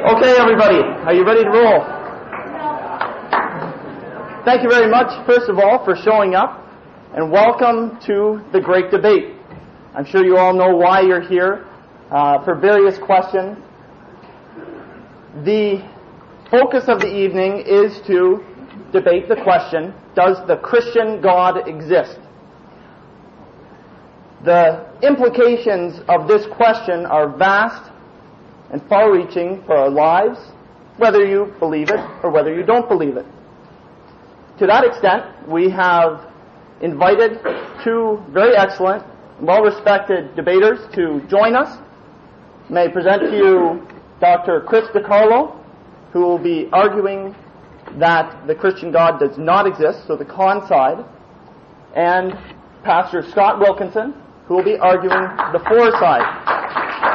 Okay, everybody, are you ready to roll? Thank you very much, first of all, for showing up, and welcome to the Great Debate. I'm sure you all know why you're here, for various questions. The focus of the evening is to debate the question, does the Christian God exist? The implications of this question are vast and far-reaching for our lives, whether you believe it or whether you don't believe it. To that extent, we have invited two very excellent, well-respected debaters to join us. May I present to you Dr. Chris DiCarlo, who will be arguing that the Christian God does not exist, so the con side, and Pastor Scott Wilkinson, who will be arguing the for side.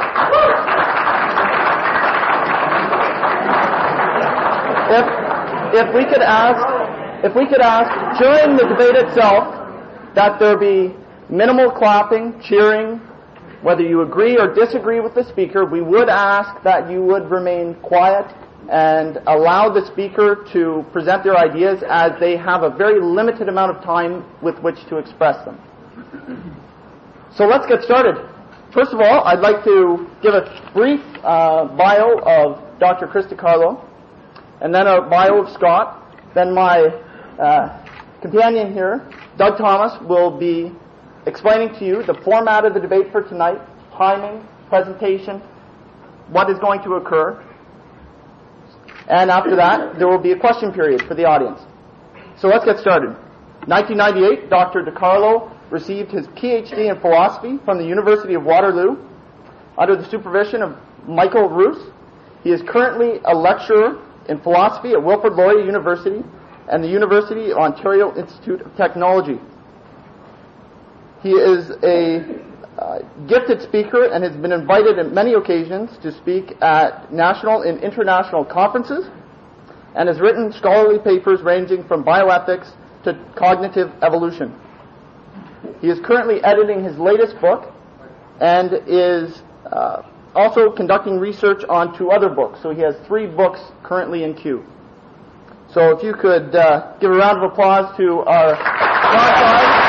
If we could ask during the debate itself that there be minimal clapping, cheering, whether you agree or disagree with the speaker, we would ask that you would remain quiet and allow the speaker to present their ideas, as they have a very limited amount of time with which to express them. So let's get started. First of all, I'd like to give a brief bio of Dr. Chris DiCarlo, and then a bio of Scott. Then my companion here, Doug Thomas, will be explaining to you the format of the debate for tonight, timing, presentation, what is going to occur. And after that, there will be a question period for the audience. So let's get started. 1998, Dr. DiCarlo received his PhD in philosophy from the University of Waterloo under the supervision of Michael Roos. He is currently a lecturer in philosophy at Wilfrid Laurier University and the University of Ontario Institute of Technology. He is a gifted speaker and has been invited on many occasions to speak at national and international conferences, and has written scholarly papers ranging from bioethics to cognitive evolution. He is currently editing his latest book and is also conducting research on two other books. So he has 3 books currently in queue. So if you could give a round of applause to our sponsor.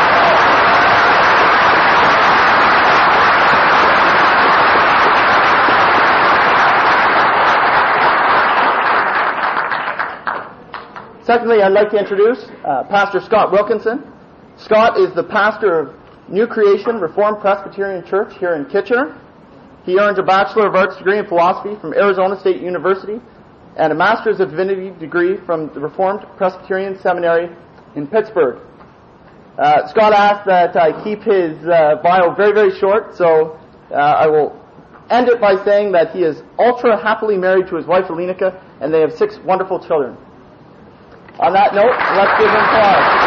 Secondly, I'd like to introduce Pastor Scott Wilkinson. Scott is the pastor of New Creation Reformed Presbyterian Church here in Kitchener. He earned a Bachelor of Arts degree in philosophy from Arizona State University and a Master's of Divinity degree from the Reformed Presbyterian Seminary in Pittsburgh. Scott asked that I keep his bio very, very short, so I will end it by saying that he is ultra happily married to his wife Alinica, and they have 6 wonderful children. On that note, let's give him applause.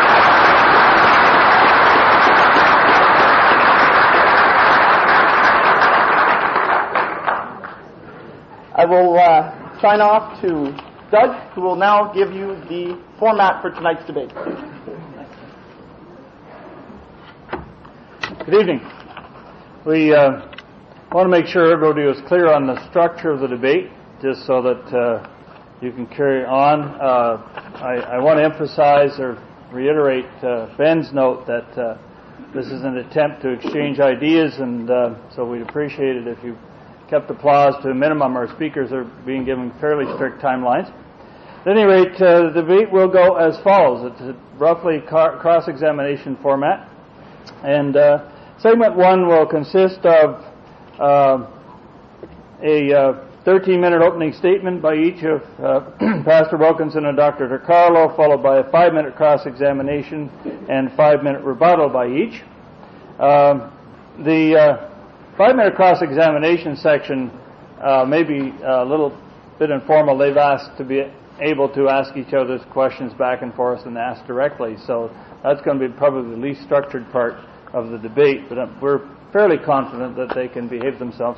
I will sign off to Doug, who will now give you the format for tonight's debate. Good evening. We want to make sure everybody is clear on the structure of the debate, just so that you can carry on. I want to emphasize or reiterate Ben's note that this is an attempt to exchange ideas, and so we'd appreciate it if you kept applause to a minimum. Our speakers are being given fairly strict timelines. At any rate, the debate will go as follows. It's a roughly cross-examination format. And segment 1 will consist of a 13-minute opening statement by each of Pastor Wilkinson and Dr. DiCarlo, followed by a 5-minute cross-examination and 5-minute rebuttal by each. The 5-minute cross-examination section may be a little bit informal. They've asked to be able to ask each other's questions back and forth and ask directly. So that's going to be probably the least structured part of the debate, but we're fairly confident that they can behave themselves.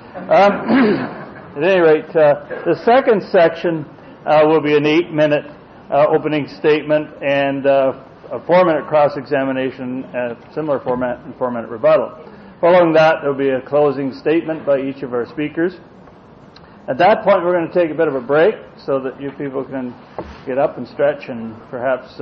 At any rate, the second section will be an 8-minute opening statement and a 4-minute cross-examination, similar format, and 4-minute rebuttal. Following that, there will be a closing statement by each of our speakers. At that point, we're going to take a bit of a break so that you people can get up and stretch and perhaps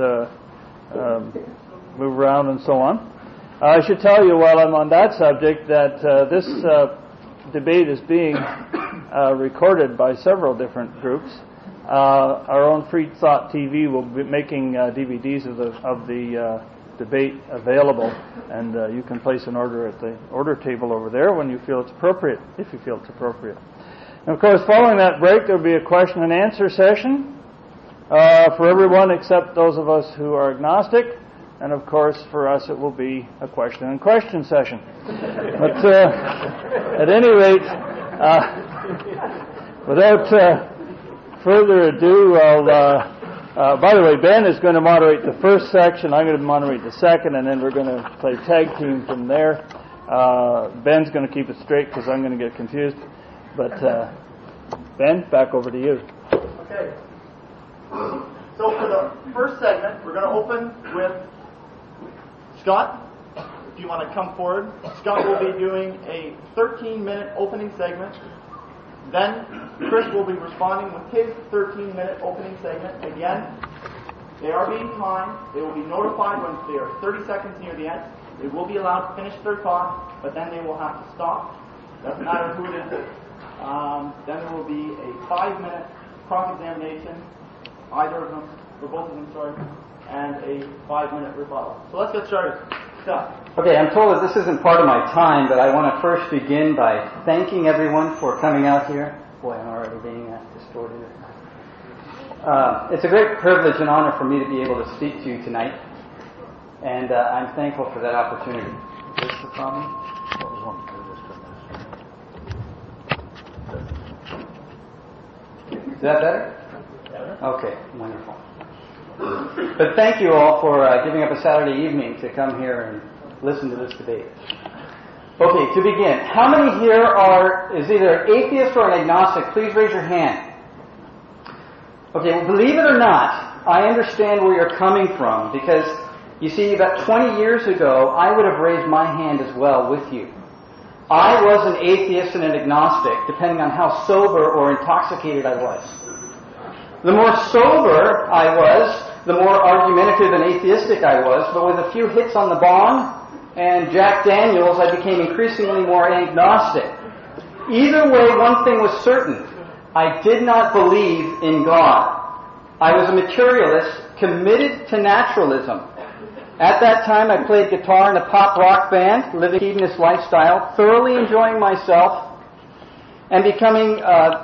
move around and so on. I should tell you while I'm on that subject that this debate is being recorded by several different groups. Our own Free Thought TV will be making DVDs of the debate available, and you can place an order at the order table over there when you feel it's appropriate, if you feel it's appropriate. And of course, following that break, there will be a question and answer session for everyone except those of us who are agnostic. And of course, for us, it will be a question and question session. But at any rate, without further ado, by the way, Ben is going to moderate the first section. I'm going to moderate the second, and then we're going to play tag team from there. Ben's going to keep it straight because I'm going to get confused. But Ben, back over to you. Okay. So for the first segment, we're going to open with Scott. If you want to come forward, Scott will be doing a 13-minute opening segment. Then Chris will be responding with his 13-minute opening segment. Again, they are being timed. They will be notified when they are 30 seconds near the end. They will be allowed to finish their thought, but then they will have to stop. Doesn't matter who it is. Then there will be a 5-minute cross-examination, either of them, or both of them, sorry, and a 5-minute rebuttal. So let's get started. Scott. Okay, I'm told that this isn't part of my time, but I want to first begin by thanking everyone for coming out here. Boy, I'm already being distorted. It's a great privilege and honor for me to be able to speak to you tonight, and I'm thankful for that opportunity. Is this the problem? Is that better? Okay, wonderful. But thank you all for giving up a Saturday evening to come here and listen to this debate. Okay, to begin, how many here is either atheist or an agnostic? Please raise your hand. Okay, well, believe it or not, I understand where you're coming from, because you see, about 20 years ago, I would have raised my hand as well with you. I was an atheist and an agnostic, depending on how sober or intoxicated I was. The more sober I was, the more argumentative and atheistic I was, but with a few hits on the bong and Jack Daniels, I became increasingly more agnostic. Either way, one thing was certain. I did not believe in God. I was a materialist, committed to naturalism. At that time, I played guitar in a pop rock band, living a hedonist lifestyle, thoroughly enjoying myself, and becoming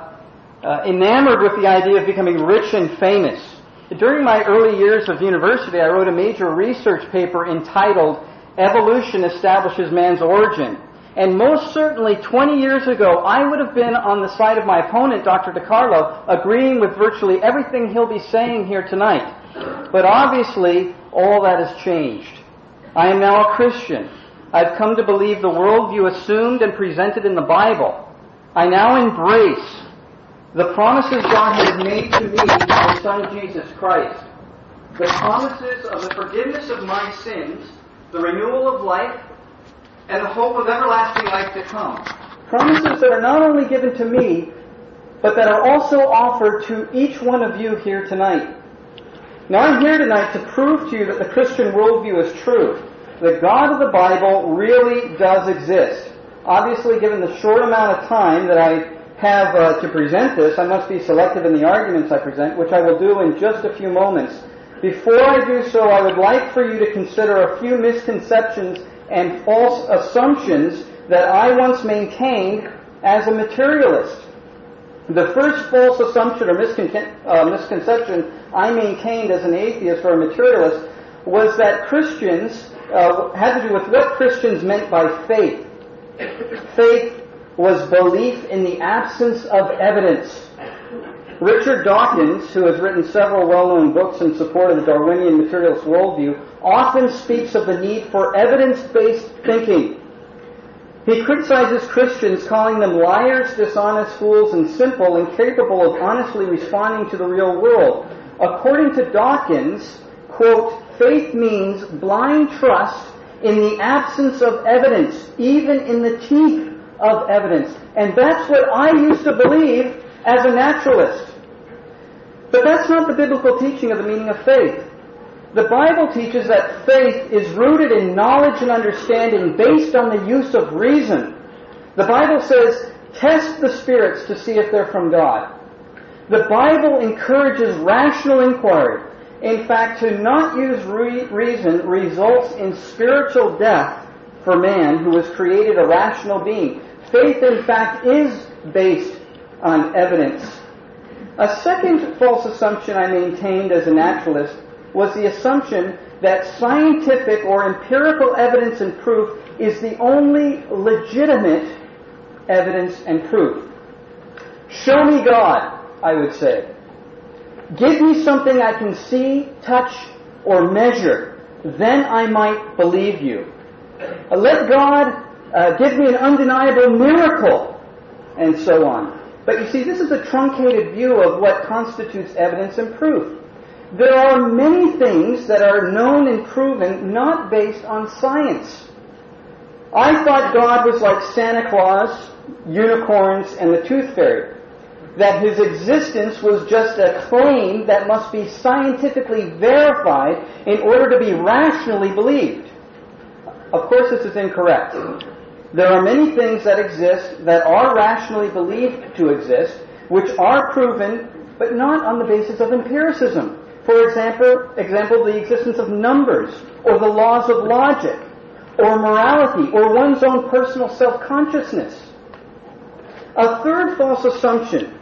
enamored with the idea of becoming rich and famous. During my early years of university, I wrote a major research paper entitled Evolution Establishes Man's Origin. And most certainly 20 years ago, I would have been on the side of my opponent, Dr. DiCarlo, agreeing with virtually everything he'll be saying here tonight. But obviously, all that has changed. I am now a Christian. I've come to believe the worldview assumed and presented in the Bible. I now embrace the promises God has made to me in His Son Jesus Christ. The promises of the forgiveness of my sins, the renewal of life, and the hope of everlasting life to come. Promises that are not only given to me, but that are also offered to each one of you here tonight. Now I'm here tonight to prove to you that the Christian worldview is true. The God of the Bible really does exist. Obviously, given the short amount of time that I have to present this, I must be selective in the arguments I present, which I will do in just a few moments. Before I do so, I would like for you to consider a few misconceptions and false assumptions that I once maintained as a materialist. The first false assumption or misconception I maintained as an atheist or a materialist was that Christians had to do with what Christians meant by faith. Faith was belief in the absence of evidence. Richard Dawkins, who has written several well-known books in support of the Darwinian materialist worldview, often speaks of the need for evidence-based thinking. He criticizes Christians, calling them liars, dishonest, fools, and simple, incapable of honestly responding to the real world. According to Dawkins, quote, faith means blind trust in the absence of evidence, even in the teeth of evidence. And that's what I used to believe as a naturalist. But that's not the biblical teaching of the meaning of faith. The Bible teaches that faith is rooted in knowledge and understanding based on the use of reason. The Bible says, test the spirits to see if they're from God. The Bible encourages rational inquiry. In fact, to not use reason results in spiritual death for man who was created a rational being. Faith, in fact, is based on evidence. A second false assumption I maintained as a naturalist was the assumption that scientific or empirical evidence and proof is the only legitimate evidence and proof. Show me God, I would say. Give me something I can see, touch, or measure. Then I might believe you. Let God give me an undeniable miracle, and so on. But you see, this is a truncated view of what constitutes evidence and proof. There are many things that are known and proven not based on science. I thought God was like Santa Claus, unicorns, and the Tooth Fairy. That His existence was just a claim that must be scientifically verified in order to be rationally believed. Of course, this is incorrect. There are many things that exist that are rationally believed to exist, which are proven, but not on the basis of empiricism. For example, the existence of numbers, or the laws of logic, or morality, or one's own personal self-consciousness. A third false assumption,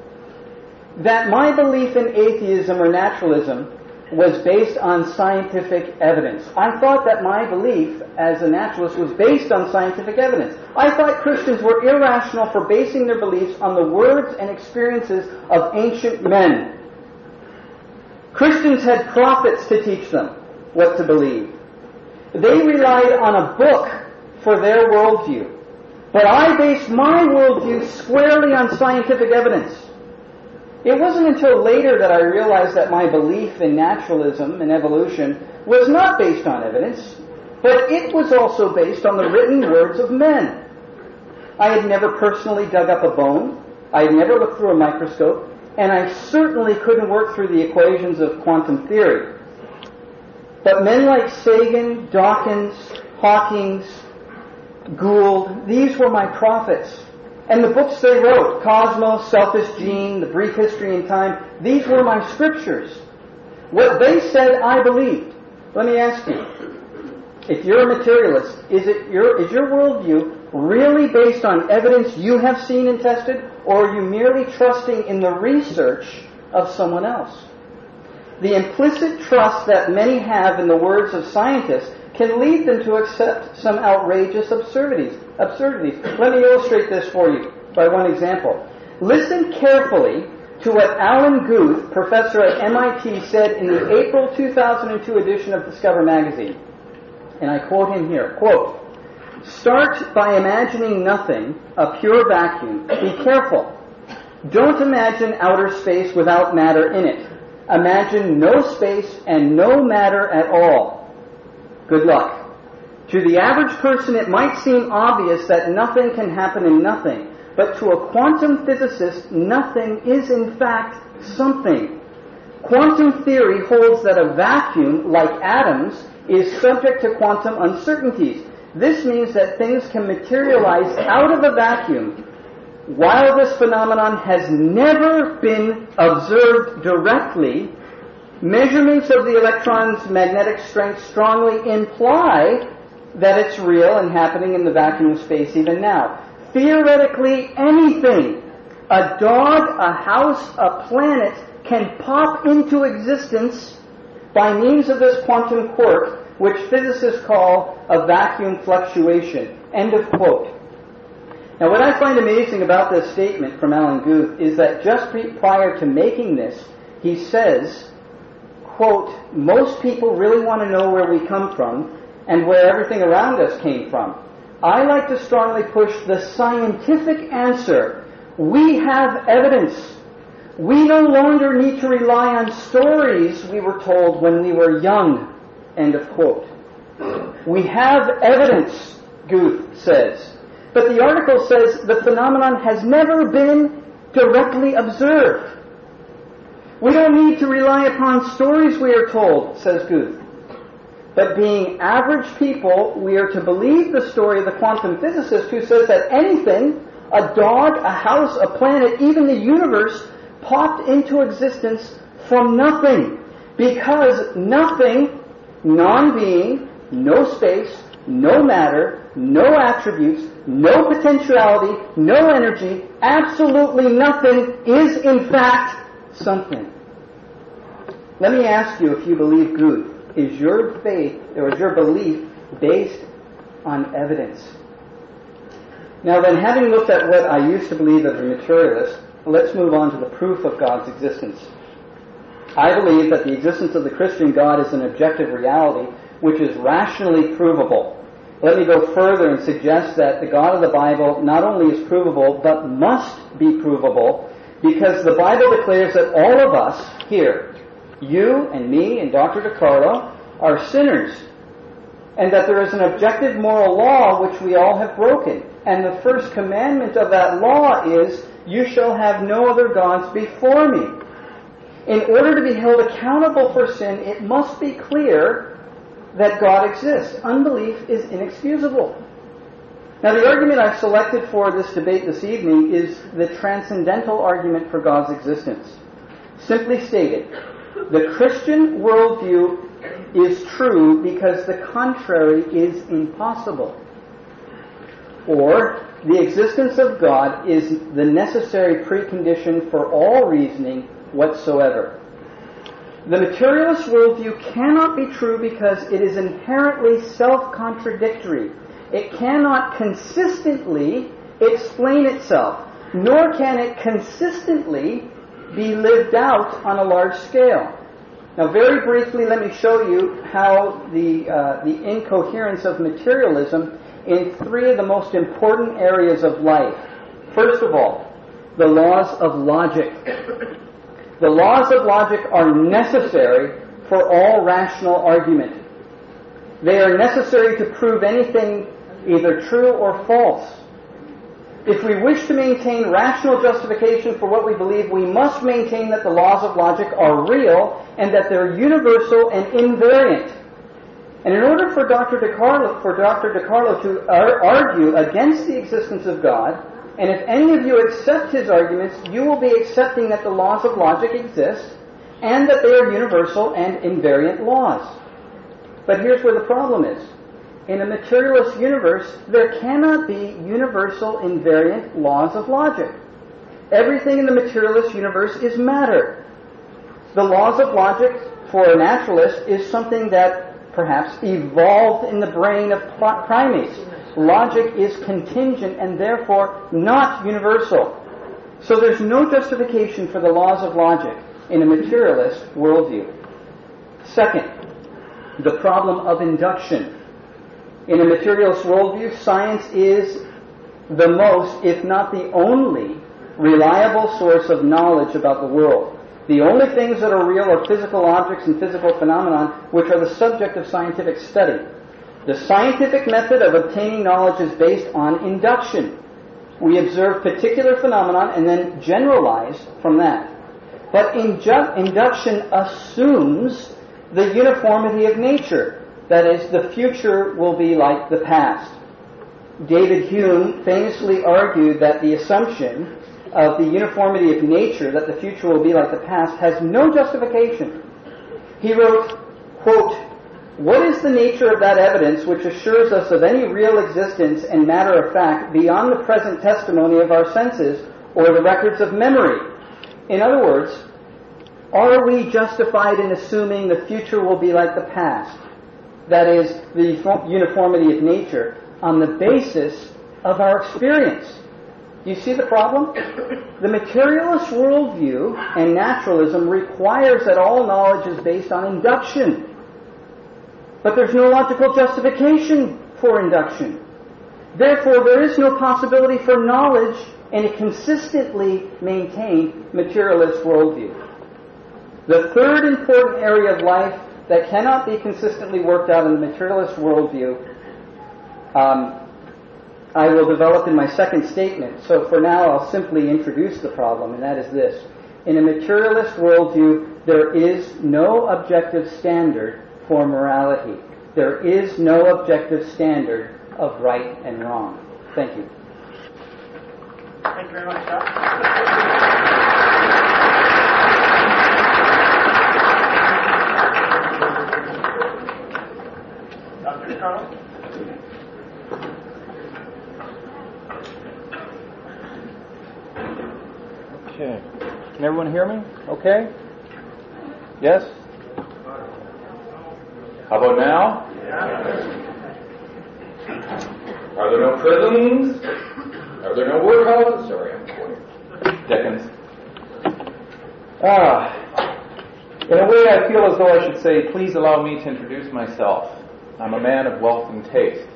that my belief in atheism or naturalism was based on scientific evidence. I thought that my belief as a naturalist was based on scientific evidence. I thought Christians were irrational for basing their beliefs on the words and experiences of ancient men. Christians had prophets to teach them what to believe. They relied on a book for their worldview. But I based my worldview squarely on scientific evidence. It wasn't until later that I realized that my belief in naturalism and evolution was not based on evidence, but it was also based on the written words of men. I had never personally dug up a bone, I had never looked through a microscope, and I certainly couldn't work through the equations of quantum theory. But men like Sagan, Dawkins, Hawking, Gould, these were my prophets. And the books they wrote, Cosmos, Selfish Gene, The Brief History in Time, these were my scriptures. What they said, I believed. Let me ask you, if you're a materialist, is your worldview really based on evidence you have seen and tested, or are you merely trusting in the research of someone else? The implicit trust that many have in the words of scientists can lead them to accept some outrageous absurdities. Let me illustrate this for you by one example. Listen carefully to what Alan Guth, professor at MIT, said in the April 2002 edition of Discover magazine. And I quote him here, quote, "Start by imagining nothing, a pure vacuum. Be careful. Don't imagine outer space without matter in it. Imagine no space and no matter at all. Good luck. To the average person, it might seem obvious that nothing can happen in nothing, but to a quantum physicist, nothing is in fact something. Quantum theory holds that a vacuum, like atoms, is subject to quantum uncertainties. This means that things can materialize out of a vacuum. While this phenomenon has never been observed directly, measurements of the electron's magnetic strength strongly imply that it's real and happening in the vacuum of space even now. Theoretically, anything, a dog, a house, a planet, can pop into existence by means of this quantum quirk, which physicists call a vacuum fluctuation." End of quote. Now, what I find amazing about this statement from Alan Guth is that just prior to making this, he says, quote, "Most people really want to know where we come from and where everything around us came from. I like to strongly push the scientific answer. We have evidence. We no longer need to rely on stories we were told when we were young." End of quote. We have evidence, Guth says. But the article says the phenomenon has never been directly observed. We don't need to rely upon stories we are told, says Guth. But being average people, we are to believe the story of the quantum physicist who says that anything, a dog, a house, a planet, even the universe, popped into existence from nothing. Because nothing, non-being, no space, no matter, no attributes, no potentiality, no energy, absolutely nothing is in fact something. Let me ask you, if you believe Guth, is your faith or is your belief based on evidence? Now then, having looked at what I used to believe as a materialist, let's move on to the proof of God's existence. I believe that the existence of the Christian God is an objective reality which is rationally provable. Let me go further and suggest that the God of the Bible not only is provable, but must be provable, because the Bible declares that all of us here, you and me and Dr. DiCarlo, are sinners, and that there is an objective moral law which we all have broken. And the first commandment of that law is, you shall have no other gods before me. In order to be held accountable for sin, it must be clear that God exists. Unbelief is inexcusable. Now, the argument I've selected for this debate this evening is the transcendental argument for God's existence. Simply stated, the Christian worldview is true because the contrary is impossible. Or, the existence of God is the necessary precondition for all reasoning whatsoever. The materialist worldview cannot be true because it is inherently self-contradictory. It cannot consistently explain itself, nor can it consistently be lived out on a large scale. Now, very briefly, let me show you how the incoherence of materialism in three of the most important areas of life. First of all, the laws of logic. The laws of logic are necessary for all rational argument. They are necessary to prove anything either true or false. If we wish to maintain rational justification for what we believe, we must maintain that the laws of logic are real and that they're universal and invariant. And in order for Dr. DiCarlo to argue against the existence of God, and if any of you accept his arguments, you will be accepting that the laws of logic exist and that they are universal and invariant laws. But here's where the problem is. In a materialist universe, there cannot be universal invariant laws of logic. Everything in the materialist universe is matter. The laws of logic for a naturalist is something that perhaps evolved in the brain of primates. Logic is contingent and therefore not universal. So there's no justification for the laws of logic in a materialist worldview. Second, the problem of induction. In a materialist worldview, science is the most, if not the only, reliable source of knowledge about the world. The only things that are real are physical objects and physical phenomena, which are the subject of scientific study. The scientific method of obtaining knowledge is based on induction. We observe particular phenomena and then generalize from that. But induction assumes the uniformity of nature. That is, the future will be like the past. David Hume famously argued that the assumption of the uniformity of nature, that the future will be like the past, has no justification. He wrote, quote, "What is the nature of that evidence which assures us of any real existence and matter of fact beyond the present testimony of our senses or the records of memory?" In other words, are we justified in assuming the future will be like the past? That is, the uniformity of nature, on the basis of our experience. You see the problem? The materialist worldview and naturalism requires that all knowledge is based on induction. But there's no logical justification for induction. Therefore, there is no possibility for knowledge in a consistently maintained materialist worldview. The third important area of life that cannot be consistently worked out in the materialist worldview, I will develop in my second statement. So for now, I'll simply introduce the problem, and that is this. In a materialist worldview, there is no objective standard for morality. There is no objective standard of right and wrong. Thank you. Thank you very much, Scott. Dr. Carl? Okay. Can everyone hear me? Okay? Yes? How about now? Are there no prisons? Are there no workhouses? Sorry, I'm quoting Dickens. In a way, I feel as though I should say, please allow me to introduce myself. I'm a man of wealth and taste.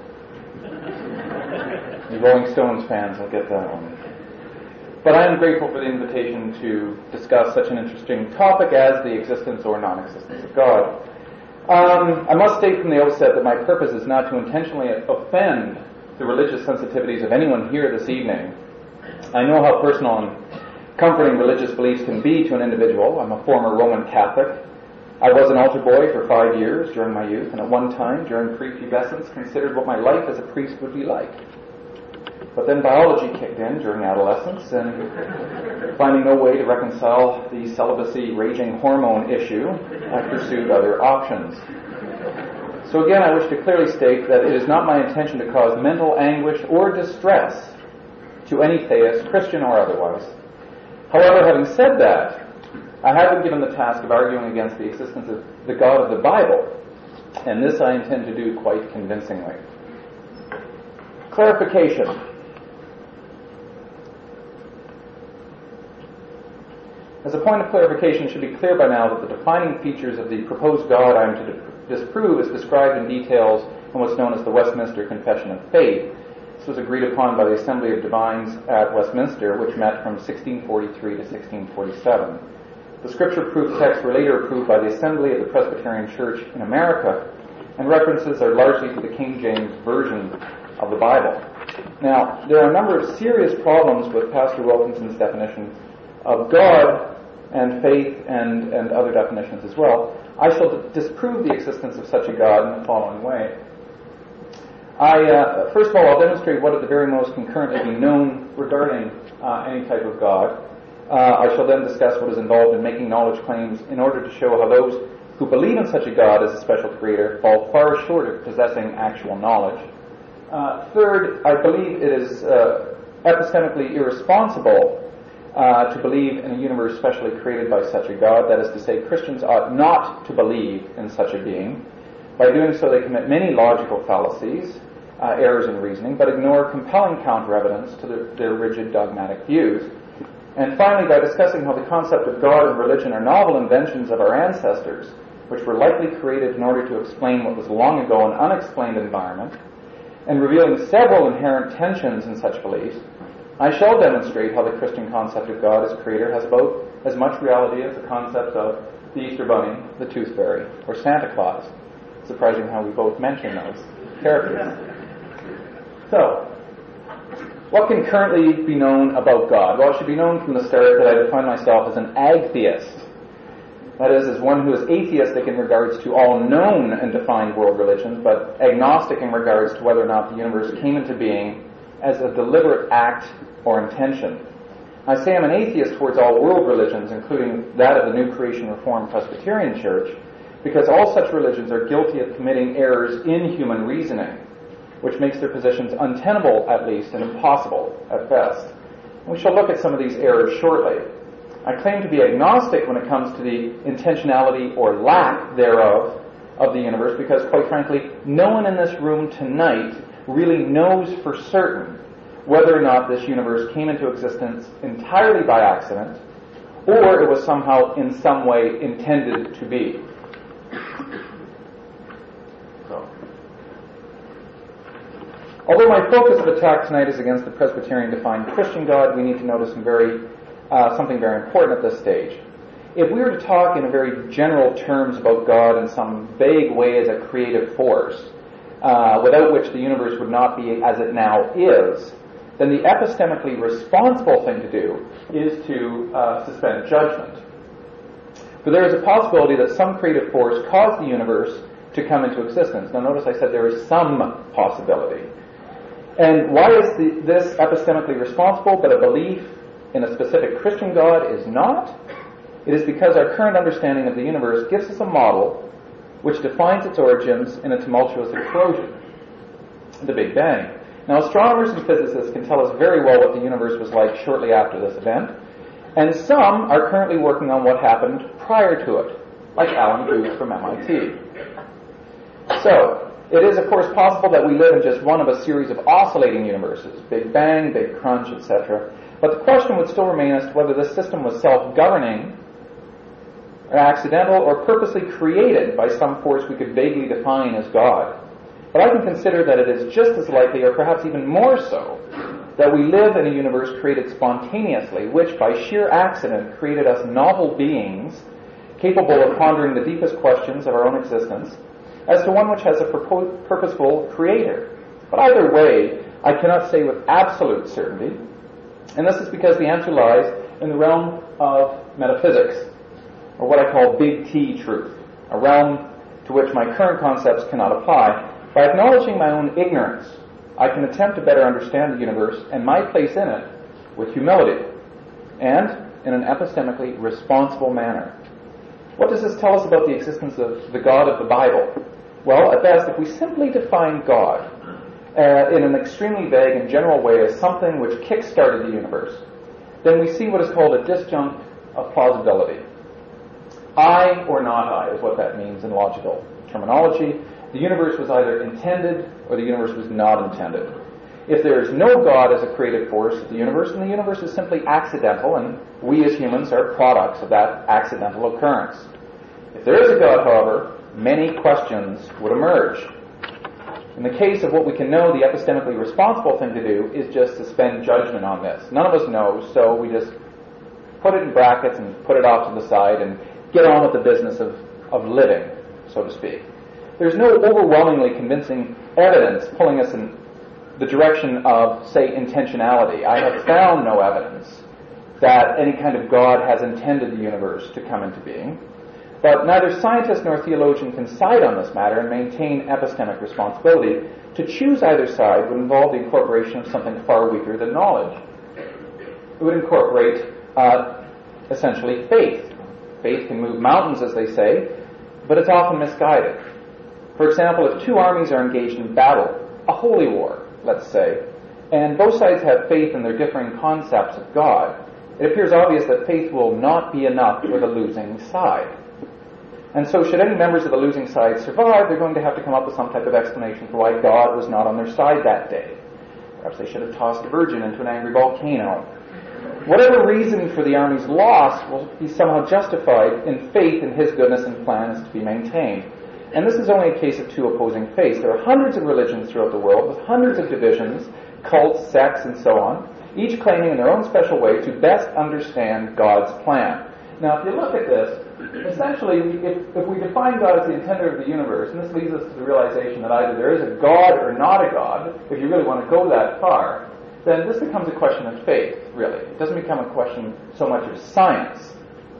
You Rolling Stones fans will get that one. But I am grateful for the invitation to discuss such an interesting topic as the existence or non-existence of God. I must state from the outset that my purpose is not to intentionally offend the religious sensitivities of anyone here this evening. I know how personal and comforting religious beliefs can be to an individual. I'm a former Roman Catholic. I was an altar boy for 5 years during my youth, and at one time, during prepubescence, considered what my life as a priest would be like. But then biology kicked in during adolescence, and finding no way to reconcile the celibacy raging hormone issue, I pursued other options. So again, I wish to clearly state that it is not my intention to cause mental anguish or distress to any theist, Christian or otherwise. However, having said that, I have been given the task of arguing against the existence of the God of the Bible, and this I intend to do quite convincingly. Clarification. As a point of clarification, it should be clear by now that the defining features of the proposed God I am to disprove is described in details in what's known as the Westminster Confession of Faith. This was agreed upon by the Assembly of Divines at Westminster, which met from 1643 to 1647. The scripture-proof texts were later approved by the Assembly of the Presbyterian Church in America, and references are largely to the King James Version of the Bible. Now, there are a number of serious problems with Pastor Wilkinson's definition of God and faith and other definitions as well. I shall disprove the existence of such a God in the following way. First of all, I'll demonstrate what at the very most can currently be known regarding any type of God. I shall then discuss what is involved in making knowledge claims in order to show how those who believe in such a God as a special creator fall far short of possessing actual knowledge. Third, I believe it is epistemically irresponsible to believe in a universe specially created by such a God. That is to say, Christians ought not to believe in such a being. By doing so, they commit many logical fallacies, errors in reasoning, but ignore compelling counter-evidence to their rigid dogmatic views. And finally, by discussing how the concept of God and religion are novel inventions of our ancestors, which were likely created in order to explain what was long ago an unexplained environment, and revealing several inherent tensions in such beliefs, I shall demonstrate how the Christian concept of God as creator has about as much reality as the concepts of the Easter Bunny, the Tooth Fairy, or Santa Claus. Surprising how we both mention those characters. So, what can currently be known about God? Well, it should be known from the start that I define myself as an agtheist. That is, as one who is atheistic in regards to all known and defined world religions, but agnostic in regards to whether or not the universe came into being as a deliberate act or intention. I say I'm an atheist towards all world religions, including that of the New Creation Reformed Presbyterian Church, because all such religions are guilty of committing errors in human reasoning, which makes their positions untenable at least and impossible at best. And we shall look at some of these errors shortly. I claim to be agnostic when it comes to the intentionality or lack thereof of the universe, because quite frankly, no one in this room tonight really knows for certain whether or not this universe came into existence entirely by accident or it was somehow in some way intended to be. So, although my focus of attack tonight is against the Presbyterian defined Christian God, we need to notice something very important at this stage. If we were to talk in very general terms about God in some vague way as a creative force, without which the universe would not be as it now is, then the epistemically responsible thing to do is to suspend judgment. For there is a possibility that some creative force caused the universe to come into existence. Now notice I said there is some possibility. And why is this epistemically responsible, but a belief in a specific Christian God is not? It is because our current understanding of the universe gives us a model which defines its origins in a tumultuous explosion, the Big Bang. Now, astronomers and physicists can tell us very well what the universe was like shortly after this event, and some are currently working on what happened prior to it, like Alan Guth from MIT. So, it is of course possible that we live in just one of a series of oscillating universes, Big Bang, Big Crunch, etc. But the question would still remain as to whether this system was self-governing, or accidental, or purposely created by some force we could vaguely define as God. But I can consider that it is just as likely, or perhaps even more so, that we live in a universe created spontaneously, which by sheer accident created us novel beings capable of pondering the deepest questions of our own existence, as to one which has a purposeful creator. But either way, I cannot say with absolute certainty, and this is because the answer lies in the realm of metaphysics, or what I call big T truth, a realm to which my current concepts cannot apply. By acknowledging my own ignorance, I can attempt to better understand the universe and my place in it with humility and in an epistemically responsible manner. What does this tell us about the existence of the God of the Bible? Well, at best, if we simply define God in an extremely vague and general way as something which kick-started the universe, then we see what is called a disjunct of plausibility. I or not I is what that means in logical terminology. The universe was either intended or the universe was not intended. If there is no God as a creative force of the universe, then the universe is simply accidental, and we as humans are products of that accidental occurrence. If there is a God, however, many questions would emerge. In the case of what we can know, the epistemically responsible thing to do is just suspend judgment on this. None of us know, so we just put it in brackets and put it off to the side and get on with the business of living, so to speak. There's no overwhelmingly convincing evidence pulling us in the direction of, say, intentionality. I have found no evidence that any kind of God has intended the universe to come into being. But neither scientist nor theologian can side on this matter and maintain epistemic responsibility. To choose either side would involve the incorporation of something far weaker than knowledge. It would incorporate, essentially, faith. Faith can move mountains, as they say, but it's often misguided. For example, if two armies are engaged in battle, a holy war, let's say, and both sides have faith in their differing concepts of God, it appears obvious that faith will not be enough for the losing side. And so should any members of the losing side survive, they're going to have to come up with some type of explanation for why God was not on their side that day. Perhaps they should have tossed a virgin into an angry volcano. Whatever reason for the army's loss will be somehow justified in faith in his goodness and plan is to be maintained. And this is only a case of two opposing faiths. There are hundreds of religions throughout the world with hundreds of divisions, cults, sects, and so on, each claiming in their own special way to best understand God's plan. Now, if you look at this, essentially, if we define God as the intender of the universe, and this leads us to the realization that either there is a God or not a God, if you really want to go that far, then this becomes a question of faith, really. It doesn't become a question so much of science.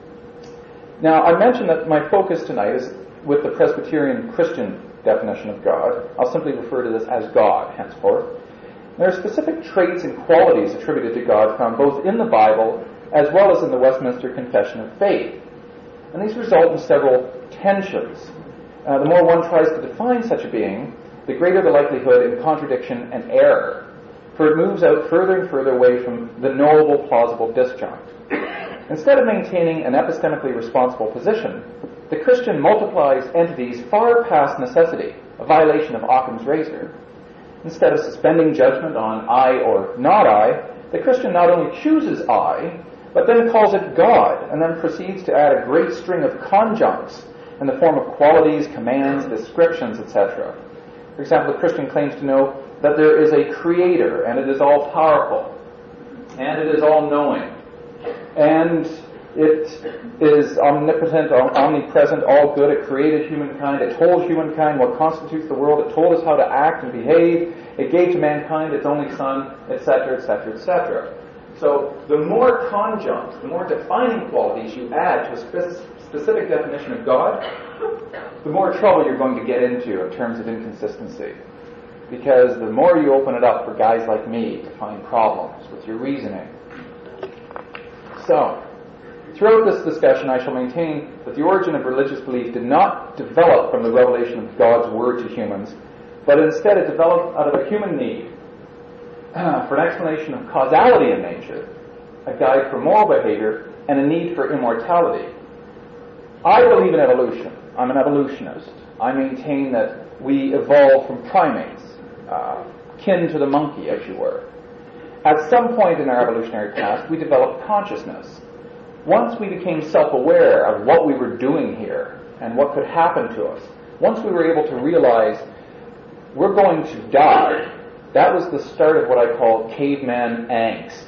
Now, I mentioned that my focus tonight is with the Presbyterian Christian definition of God. I'll simply refer to this as God, henceforth. There are specific traits and qualities attributed to God found both in the Bible as well as in the Westminster Confession of Faith. And these result in several tensions. The more one tries to define such a being, the greater the likelihood in contradiction and error, for it moves out further and further away from the knowable, plausible disjunct. Instead of maintaining an epistemically responsible position, the Christian multiplies entities far past necessity, a violation of Occam's razor. Instead of suspending judgment on I or not I, the Christian not only chooses I, but then calls it God, and then proceeds to add a great string of conjuncts in the form of qualities, commands, descriptions, etc. For example, the Christian claims to know that there is a creator, and it is all-powerful, and it is all-knowing, and It is omnipotent, omnipresent, all good. It created humankind. It told humankind what constitutes the world. It told us how to act and behave. It gave to mankind its only Son, etc., etc., etc. So the more conjuncts, the more defining qualities you add to a specific definition of God, the more trouble you're going to get into in terms of inconsistency. Because the more you open it up for guys like me to find problems with your reasoning. So, throughout this discussion, I shall maintain that the origin of religious belief did not develop from the revelation of God's Word to humans, but instead it developed out of a human need for an explanation of causality in nature, a guide for moral behavior, and a need for immortality. I believe in evolution. I'm an evolutionist. I maintain that we evolved from primates, kin to the monkey, as you were. At some point in our evolutionary past, we developed consciousness. Once we became self-aware of what we were doing here and what could happen to us, once we were able to realize we're going to die, that was the start of what I call caveman angst.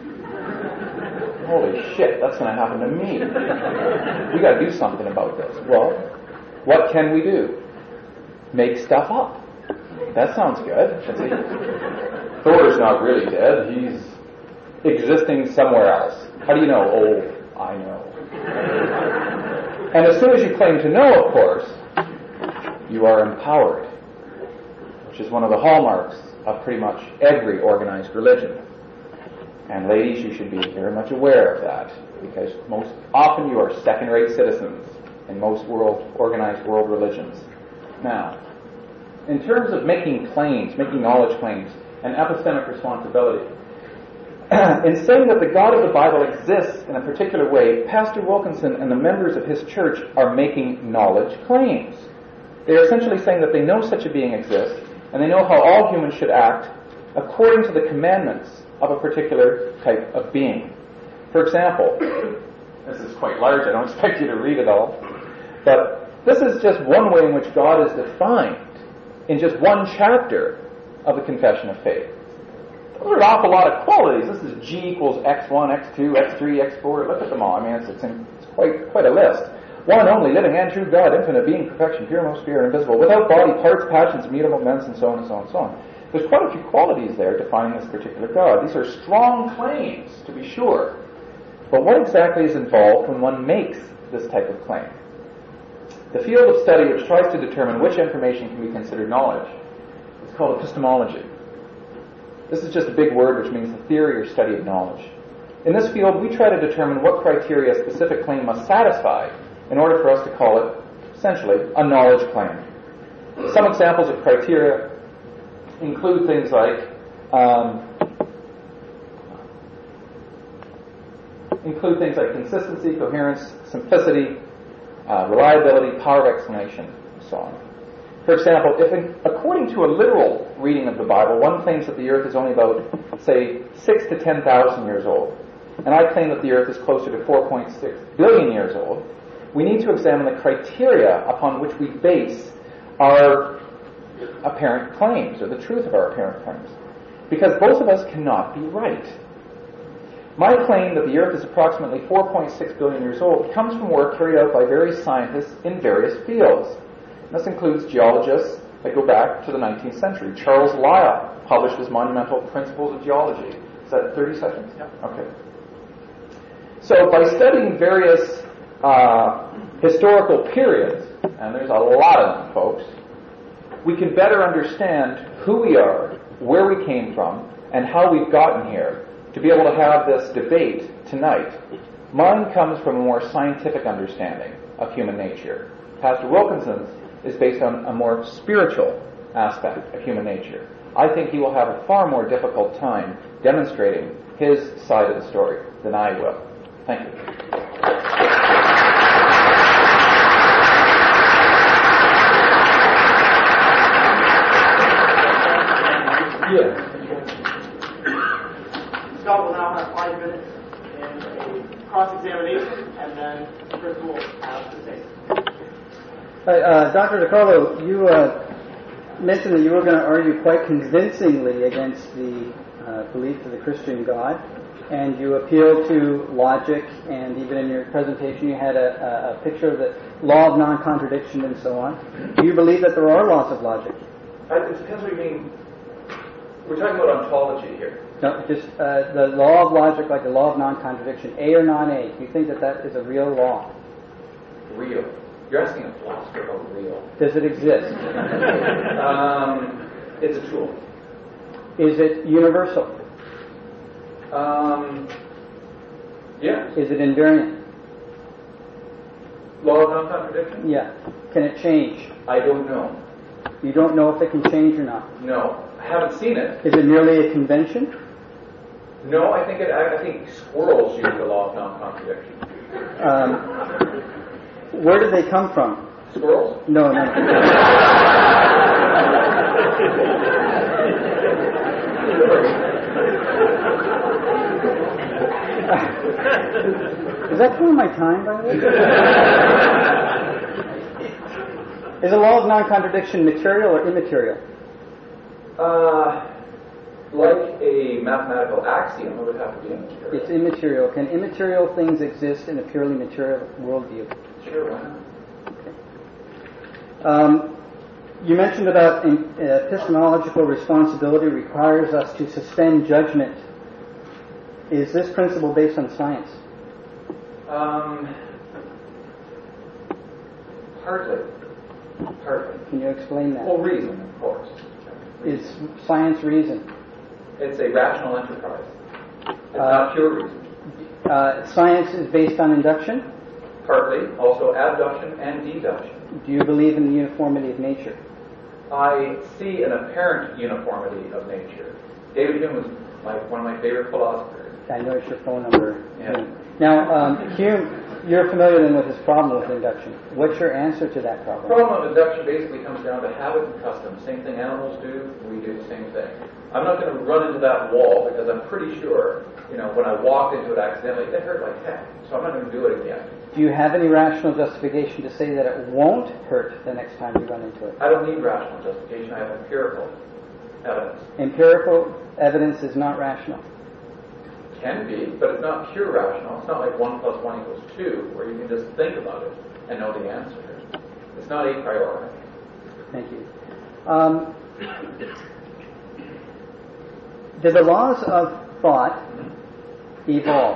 Holy shit, that's going to happen to me. We got to do something about this. Well, what can we do? Make stuff up. That sounds good. Thor's not really dead. He's existing somewhere else. How do you know? Oh, I know. And as soon as you claim to know, of course, you are empowered, which is one of the hallmarks of pretty much every organized religion. And ladies, you should be very much aware of that, because most often you are second-rate citizens in most organized world religions. Now, in terms of making claims, making knowledge claims, and epistemic responsibility, in saying that the God of the Bible exists in a particular way, Pastor Wilkinson and the members of his church are making knowledge claims. They are essentially saying that they know such a being exists, and they know how all humans should act according to the commandments of a particular type of being. For example, this is quite large, I don't expect you to read it all, but this is just one way in which God is defined in just one chapter of the Confession of Faith. Those are an awful lot of qualities. This is G equals X1, X2, X3, X4. Look at them all. I mean, it's quite a list. One only, living and true God, infinite being, perfection, pure, most pure, and invisible, without body, parts, passions, mutable, immense, and so on and so on and so on. There's quite a few qualities there defining this particular God. These are strong claims, to be sure. But what exactly is involved when one makes this type of claim? The field of study which tries to determine which information can be considered knowledge is called epistemology. This is just a big word which means the theory or study of knowledge. In this field, we try to determine what criteria a specific claim must satisfy in order for us to call it, essentially, a knowledge claim. Some examples of criteria include things like consistency, coherence, simplicity, reliability, power of explanation, and so on. For example, if according to a literal reading of the Bible, one claims that the earth is only about, say, 6 to 10,000 years old, and I claim that the earth is closer to 4.6 billion years old, we need to examine the criteria upon which we base our apparent claims, or the truth of our apparent claims. Because both of us cannot be right. My claim that the earth is approximately 4.6 billion years old comes from work carried out by various scientists in various fields. This includes geologists that go back to the 19th century. Charles Lyell published his monumental Principles of Geology. Is that 30 seconds? Yeah. Okay. So by studying various historical periods, and there's a lot of them, folks, we can better understand who we are, where we came from, and how we've gotten here to be able to have this debate tonight. Mine comes from a more scientific understanding of human nature. Pastor Wilkinson's is based on a more spiritual aspect of human nature. I think he will have a far more difficult time demonstrating his side of the story than I will. Thank you. Yes. Scott will now have 5 minutes in a cross-examination, and then Chris will have to say. Dr. DiCarlo, you mentioned that you were going to argue quite convincingly against the belief of the Christian God. and you appeal to logic, and even in your presentation you had a picture of the law of non-contradiction and so on. Do you believe that there are laws of logic? It depends what you mean. We're talking about ontology here. No, just the law of logic, like the law of non-contradiction, A or non-A. Do you think that that is a real law? Real. You're asking a philosopher about real. Does it exist? It's a tool. Is it universal? Yes. Is it invariant? Law of non-contradiction? Yeah. Can it change? I don't know. You don't know if it can change or not. No. I haven't seen it. Is it merely a convention? No, I think squirrels use the law of non-contradiction. Where did they come from? Squirrels? No. Is that killing my time, by the way? Is the law of non-contradiction material or immaterial? Like a mathematical axiom, it would have to be immaterial. It's immaterial. Can immaterial things exist in a purely material worldview? Sure, why not? You mentioned about epistemological responsibility requires us to suspend judgment. Is this principle based on science? Partly. Can you explain that? Well, reason, of course. Is science reason? It's a rational enterprise. It's not pure reason. Science is based on induction? Partly. Also abduction and deduction. Do you believe in the uniformity of nature? I see an apparent uniformity of nature. David Hume was one of my favorite philosophers. I noticed your phone number. Yeah. Now, Hume, you're familiar then with his problem with induction. What's your answer to that problem? The problem of induction basically comes down to habit and custom. Same thing animals do, we do the same thing. I'm not going to run into that wall because I'm pretty sure, when I walked into it accidentally, it hurt like heck. So I'm not going to do it again. Do you have any rational justification to say that it won't hurt the next time you run into it? I don't need rational justification. I have empirical evidence. Empirical evidence is not rational. Can be, but it's not pure rational. It's not like 1 + 1 = 2, where you can just think about it and know the answer. It's not a priori. Thank you. Did the laws of thought evolve?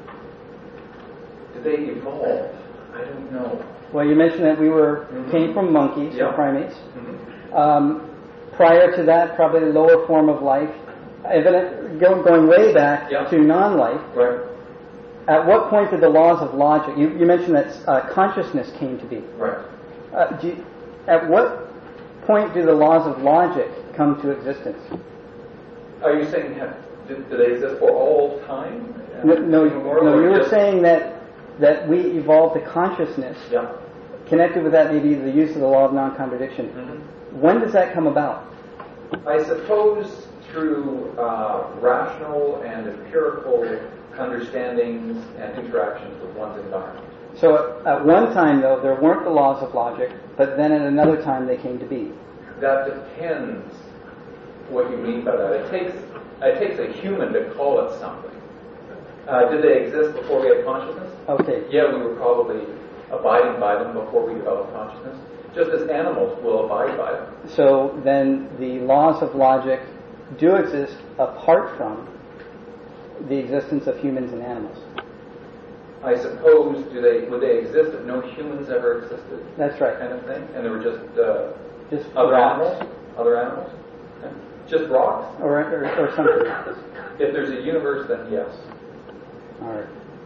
Did they evolve? I don't know. Well, you mentioned that we came from monkeys, or primates. Mm-hmm. Prior to that, probably the lower form of life, going way back to non-life. Right. At what point did the laws of logic? You mentioned that consciousness came to be. Right. At what point do the laws of logic come to existence? Are you saying did they exist for all time? No. You were saying that we evolved a consciousness. Yeah. Connected with that, maybe the use of the law of non-contradiction. Mm-hmm. When does that come about? I suppose through rational and empirical understandings and interactions with one's environment. So at one time, though, there weren't the laws of logic, but then at another time they came to be. That depends what you mean by that. It takes a human to call it something. Did they exist before we had consciousness? Okay. Yeah, we were probably abiding by them before we developed consciousness, just as animals will abide by them. So then the laws of logic do exist apart from the existence of humans and animals. I suppose, would they exist if no humans ever existed? That's right. Kind of thing? And there were just other animals? Other animals? Okay. Just rocks? Or something. If there's a universe, then yes. All right.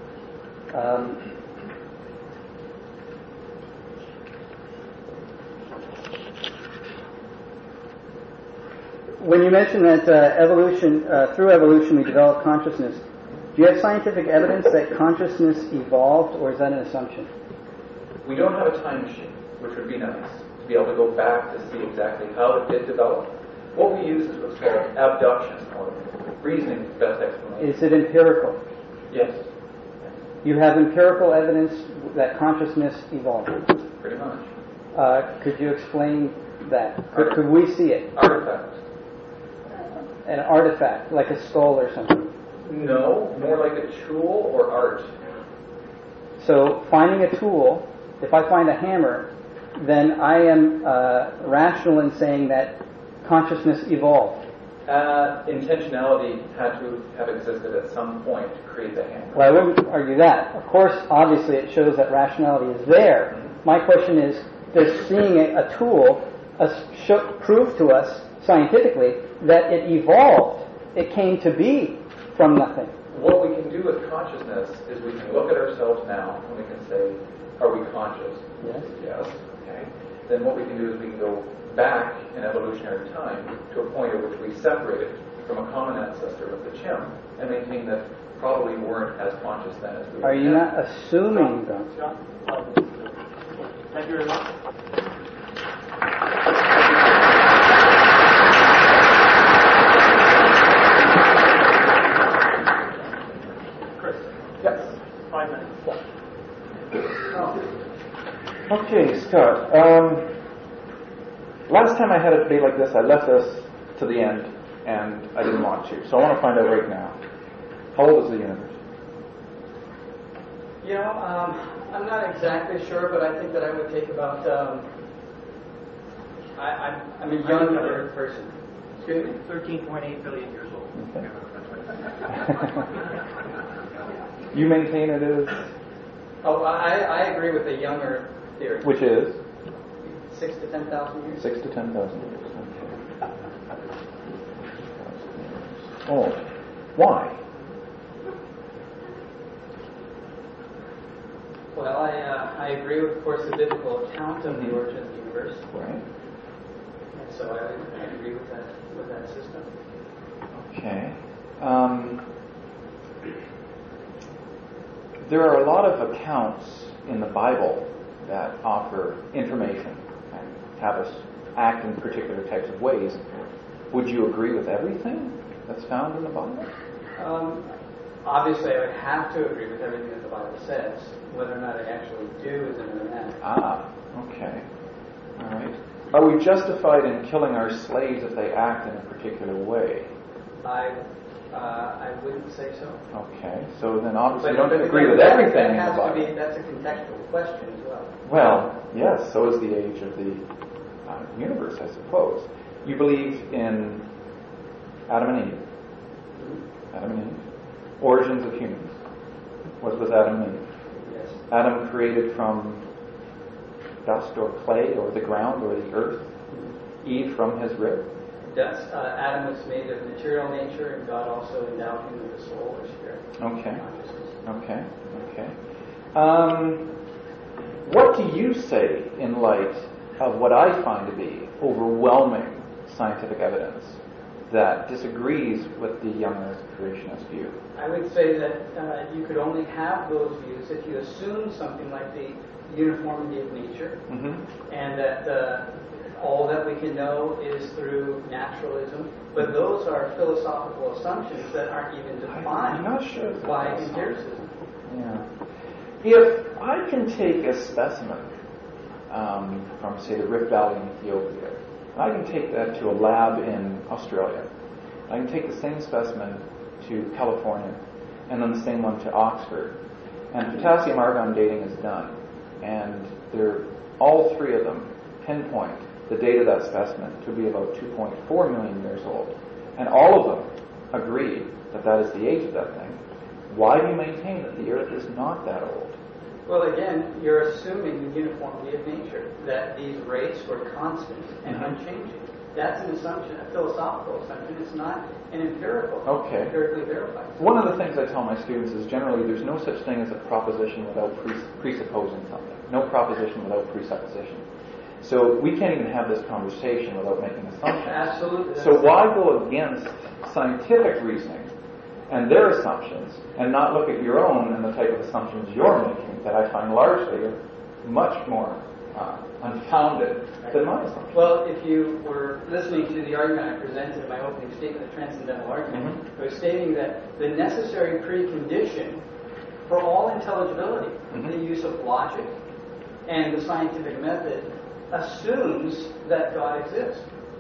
When you mention that through evolution we develop consciousness, do you have scientific evidence that consciousness evolved, or is that an assumption? We don't have a time machine, which would be nice, to be able to go back to see exactly how it did develop. What we use is what's called abduction, or reasoning is the best explanation. Is it empirical? Yes. You have empirical evidence that consciousness evolved? Pretty much. Could you explain that? Could we see it? Artifacts. An artifact, like a skull or something? No, more like a tool or art. So finding a tool, if I find a hammer, then I am rational in saying that consciousness evolved. Intentionality had to have existed at some point to create the hammer. Well, I wouldn't argue that. Of course, obviously, it shows that rationality is there. My question is, does seeing a tool prove to us scientifically that it evolved? It came to be from nothing. What we can do with consciousness is we can look at ourselves now and we can say, are we conscious? Yes. Yes. Okay. Then what we can do is we can go back in evolutionary time to a point at which we separated from a common ancestor with the chimp and maintain that probably weren't as conscious then as we were. Are you now. not assuming, though? John? Thank you very much. Chris? Yes. 5 minutes. Okay, Scott. Last time I had a debate like this, I left us to the end, and I didn't want to. So I want to find out right now. How old is the universe? I'm not exactly sure, but I think that I would take about. I'm a younger person. Excuse me? 13.8 billion years old. Okay. You maintain it is? Oh, I agree with the younger theory. Which is? 6 to 10,000 years. 6 to 10,000 years. Okay. Oh, why? Well, I agree with, of course, the biblical account of the origin of the universe. Right. And so I agree with that system. Okay. There are a lot of accounts in the Bible that offer information and have us act in particular types of ways. Would you agree with everything that's found in the Bible? Obviously, I would have to agree with everything that the Bible says. Whether or not I actually do is another matter. Okay. All right. Are we justified in killing our slaves if they act in a particular way? I wouldn't say so. Okay. So then obviously you But don't agree with everything in the has to Bible. be, that's a contextual question as well. Well, yes, so is the age of the universe, I suppose. You believe in Adam and Eve. Adam and Eve. Origins of humans. What was Adam and Eve? Yes. Adam created from dust or clay or the ground or the earth. Eve from his rib. Yes. Adam was made of material nature, and God also endowed him with a soul or spirit. Okay. Consciousness. Okay. What do you say in light of what I find to be overwhelming scientific evidence that disagrees with the young Earth creationist view? I would say that you could only have those views if you assume something like the uniformity of nature, and that all that we can know is through naturalism. But those are philosophical assumptions that aren't even defined I'm not sure by empiricism. Yeah. If I can take a specimen from, say, the Rift Valley in Ethiopia, and I can take that to a lab in Australia, I can take the same specimen to California, and then the same one to Oxford, and potassium argon dating is done, and all three of them pinpoint the date of that specimen to be about 2.4 million years old, and all of them agree that that is the age of that thing. Why do you maintain that the Earth is not that old? Well, again, you're assuming the uniformity of nature, that these rates were constant and unchanging. That's an assumption, a philosophical assumption. It's not an empirically verified. One of the things I tell my students is generally there's no such thing as a proposition without presupposing something. No proposition without presupposition. So we can't even have this conversation without making assumptions. Absolutely. So why go against scientific reasoning and their assumptions and not look at your own and the type of assumptions you're making that I find largely much more unfounded than my assumptions? Well, if you were listening to the argument I presented in my opening statement, the transcendental argument, I was stating that the necessary precondition for all intelligibility, the use of logic and the scientific method, assumes that God exists.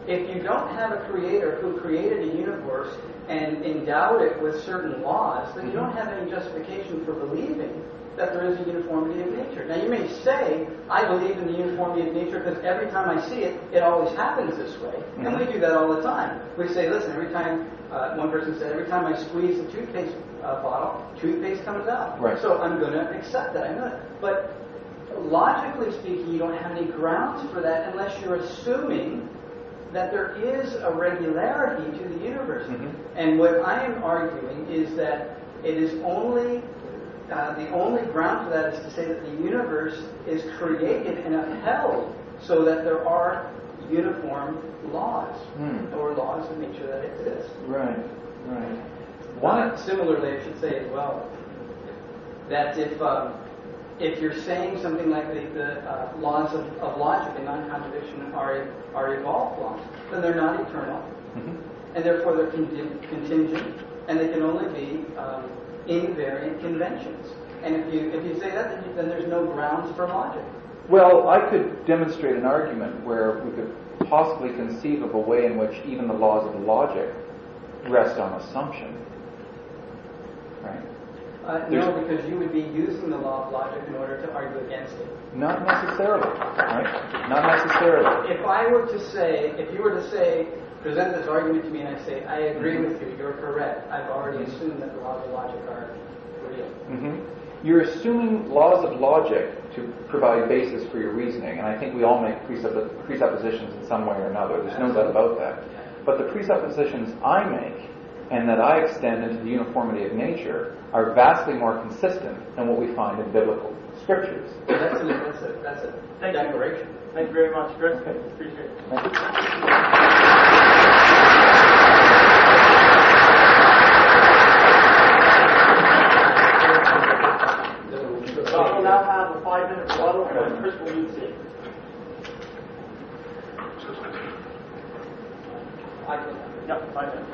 if you don't have a creator who created a universe and endowed it with certain laws, then you don't have any justification for believing that there is a uniformity of nature. Now, you may say, I believe in the uniformity of nature because every time I see it, it always happens this way. And we do that all the time. We say, listen, every time, one person said, every time I squeeze the toothpaste bottle, toothpaste comes out. Right. So I'm going to accept that. I know that. But logically speaking, you don't have any grounds for that unless you're assuming that there is a regularity to the universe. And what I am arguing is that it is only the only ground for that is to say that the universe is created and upheld so that there are uniform laws or laws of nature that exist. Right. Similarly, I should say as well that if you're saying something like the laws of logic and non-contradiction are evolved laws, then they're not eternal, and therefore they're contingent, and they can only be invariant conventions. And if you say that, then there's no grounds for logic. Well, I could demonstrate an argument where we could possibly conceive of a way in which even the laws of logic rest on assumption. Right? No, because you would be using the law of logic in order to argue against it. Not necessarily, right? Not necessarily. If you were to say, present this argument to me and I say, I agree with you, you're correct, I've already assumed that the laws of logic are real. You're assuming laws of logic to provide basis for your reasoning, and I think we all make presuppositions in some way or another. There's no doubt about that. But the presuppositions I make and that I extend into the uniformity of nature are vastly more consistent than what we find in biblical scriptures. That's a declaration. Thank you very much, Chris. Okay. Appreciate it. Thank you. So we'll now have a 5-minute rebuttal from Chris will lead seat. Yep, 5 minutes.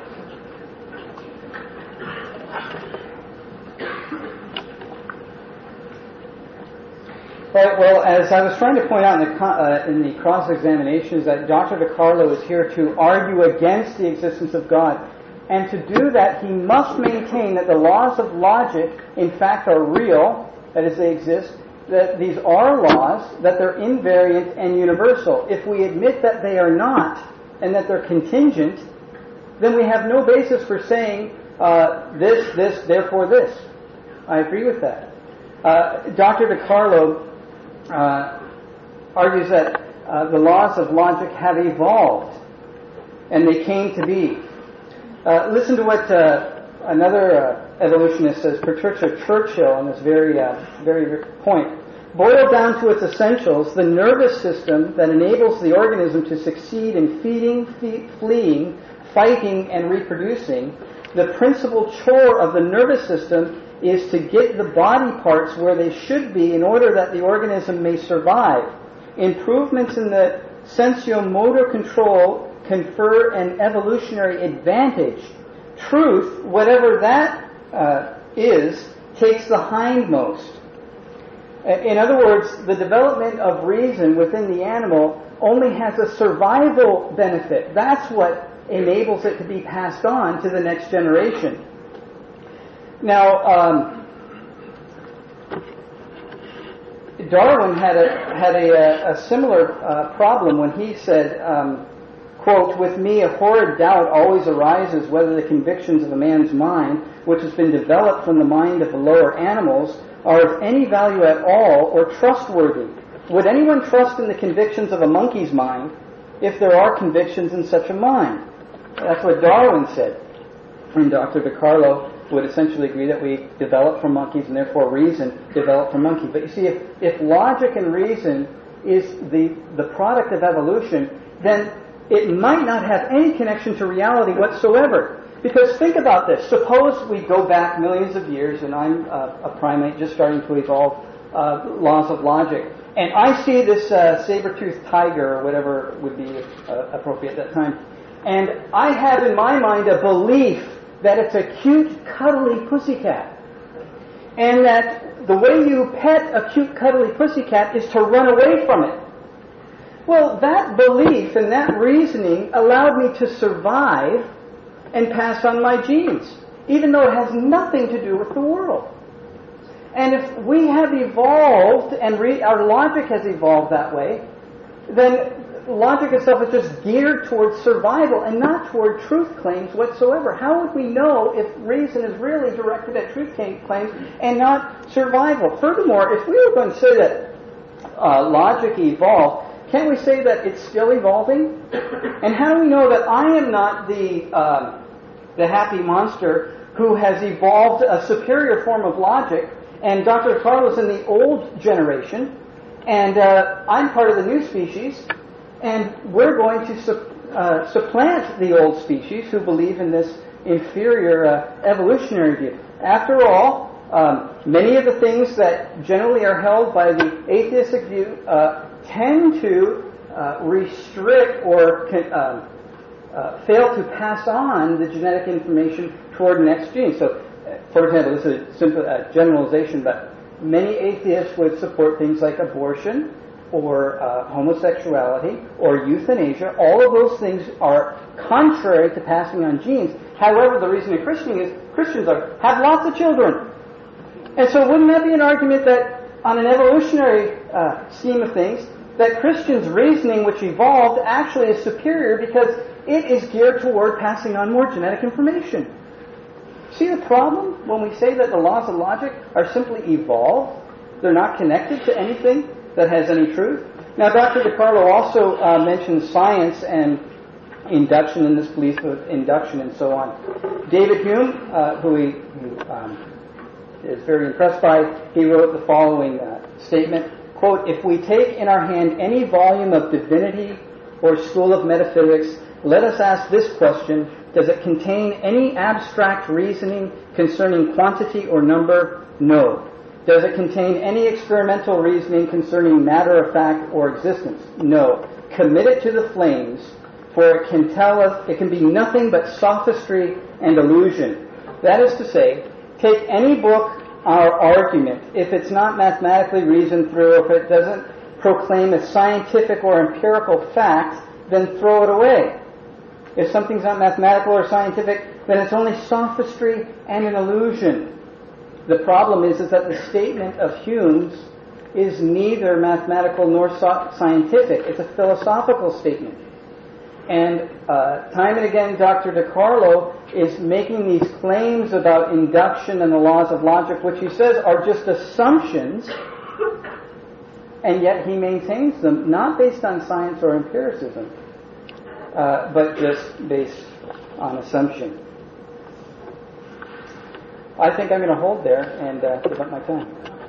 Right, well, as I was trying to point out in the cross-examinations, that Dr. DiCarlo is here to argue against the existence of God. And to do that, he must maintain that the laws of logic, in fact, are real, that is, they exist, that these are laws, that they're invariant and universal. If we admit that they are not, and that they're contingent, then we have no basis for saying this, therefore this. I agree with that. Dr. DiCarlo argues that the laws of logic have evolved, and they came to be. Listen to what another evolutionist says, Patricia Churchill, on this very point. Boiled down to its essentials, the nervous system that enables the organism to succeed in feeding, fleeing, fighting, and reproducing, the principal chore of the nervous system is to get the body parts where they should be in order that the organism may survive. Improvements in the sensomotor control confer an evolutionary advantage. Truth, whatever that is, takes the hindmost. In other words, the development of reason within the animal only has a survival benefit. That's what enables it to be passed on to the next generation. Now, Darwin had a similar problem when he said, quote, "With me a horrid doubt always arises whether the convictions of a man's mind, which has been developed from the mind of the lower animals, are of any value at all or trustworthy. Would anyone trust in the convictions of a monkey's mind if there are convictions in such a mind?" That's what Darwin said. And Dr. DiCarlo would essentially agree that we develop from monkeys and therefore reason developed from monkeys. But you see, if logic and reason is the product of evolution, then it might not have any connection to reality whatsoever. Because think about this. Suppose we go back millions of years and I'm a primate just starting to evolve laws of logic. And I see this saber-toothed tiger or whatever would be appropriate at that time. And I have in my mind a belief that it's a cute, cuddly pussycat. And that the way you pet a cute, cuddly pussycat is to run away from it. Well, that belief and that reasoning allowed me to survive and pass on my genes, even though it has nothing to do with the world. And if we have evolved and our logic has evolved that way, then logic itself is just geared towards survival and not toward truth claims whatsoever. How would we know if reason is really directed at truth claims and not survival? Furthermore, if we were going to say that logic evolved, can't we say that it's still evolving? And how do we know that I am not the happy monster who has evolved a superior form of logic, and Dr. DeCarlo's in the old generation, and I'm part of the new species, and we're going to supplant the old species who believe in this inferior evolutionary view. After all, many of the things that generally are held by the atheistic view tend to restrict or fail to pass on the genetic information toward next gene. So, for example, this is a simple generalization, but many atheists would support things like abortion or homosexuality or euthanasia. All of those things are contrary to passing on genes. However, the reason in Christians have lots of children. And so wouldn't that be an argument that on an evolutionary scheme of things, that Christians' reasoning, which evolved, actually is superior because it is geared toward passing on more genetic information? See the problem when we say that the laws of logic are simply evolved? They're not connected to anything that has any truth. Now, Dr. DeCarlo also mentions science and induction and this belief of induction and so on. David Hume, who he is very impressed by, he wrote the following statement, quote, "If we take in our hand any volume of divinity or school of metaphysics, let us ask this question: does it contain any abstract reasoning concerning quantity or number? No. Does it contain any experimental reasoning concerning matter of fact or existence? No. Commit it to the flames, for it can tell us, it can be nothing but sophistry and illusion." That is to say, take any book or argument, if it's not mathematically reasoned through, if it doesn't proclaim a scientific or empirical fact, then throw it away. If something's not mathematical or scientific, then it's only sophistry and an illusion. The problem is that the statement of Hume's is neither mathematical nor scientific. It's a philosophical statement. And time and again, Dr. DeCarlo is making these claims about induction and the laws of logic, which he says are just assumptions, and yet he maintains them not based on science or empiricism, but just based on assumption. I think I'm going to hold there and give up my time.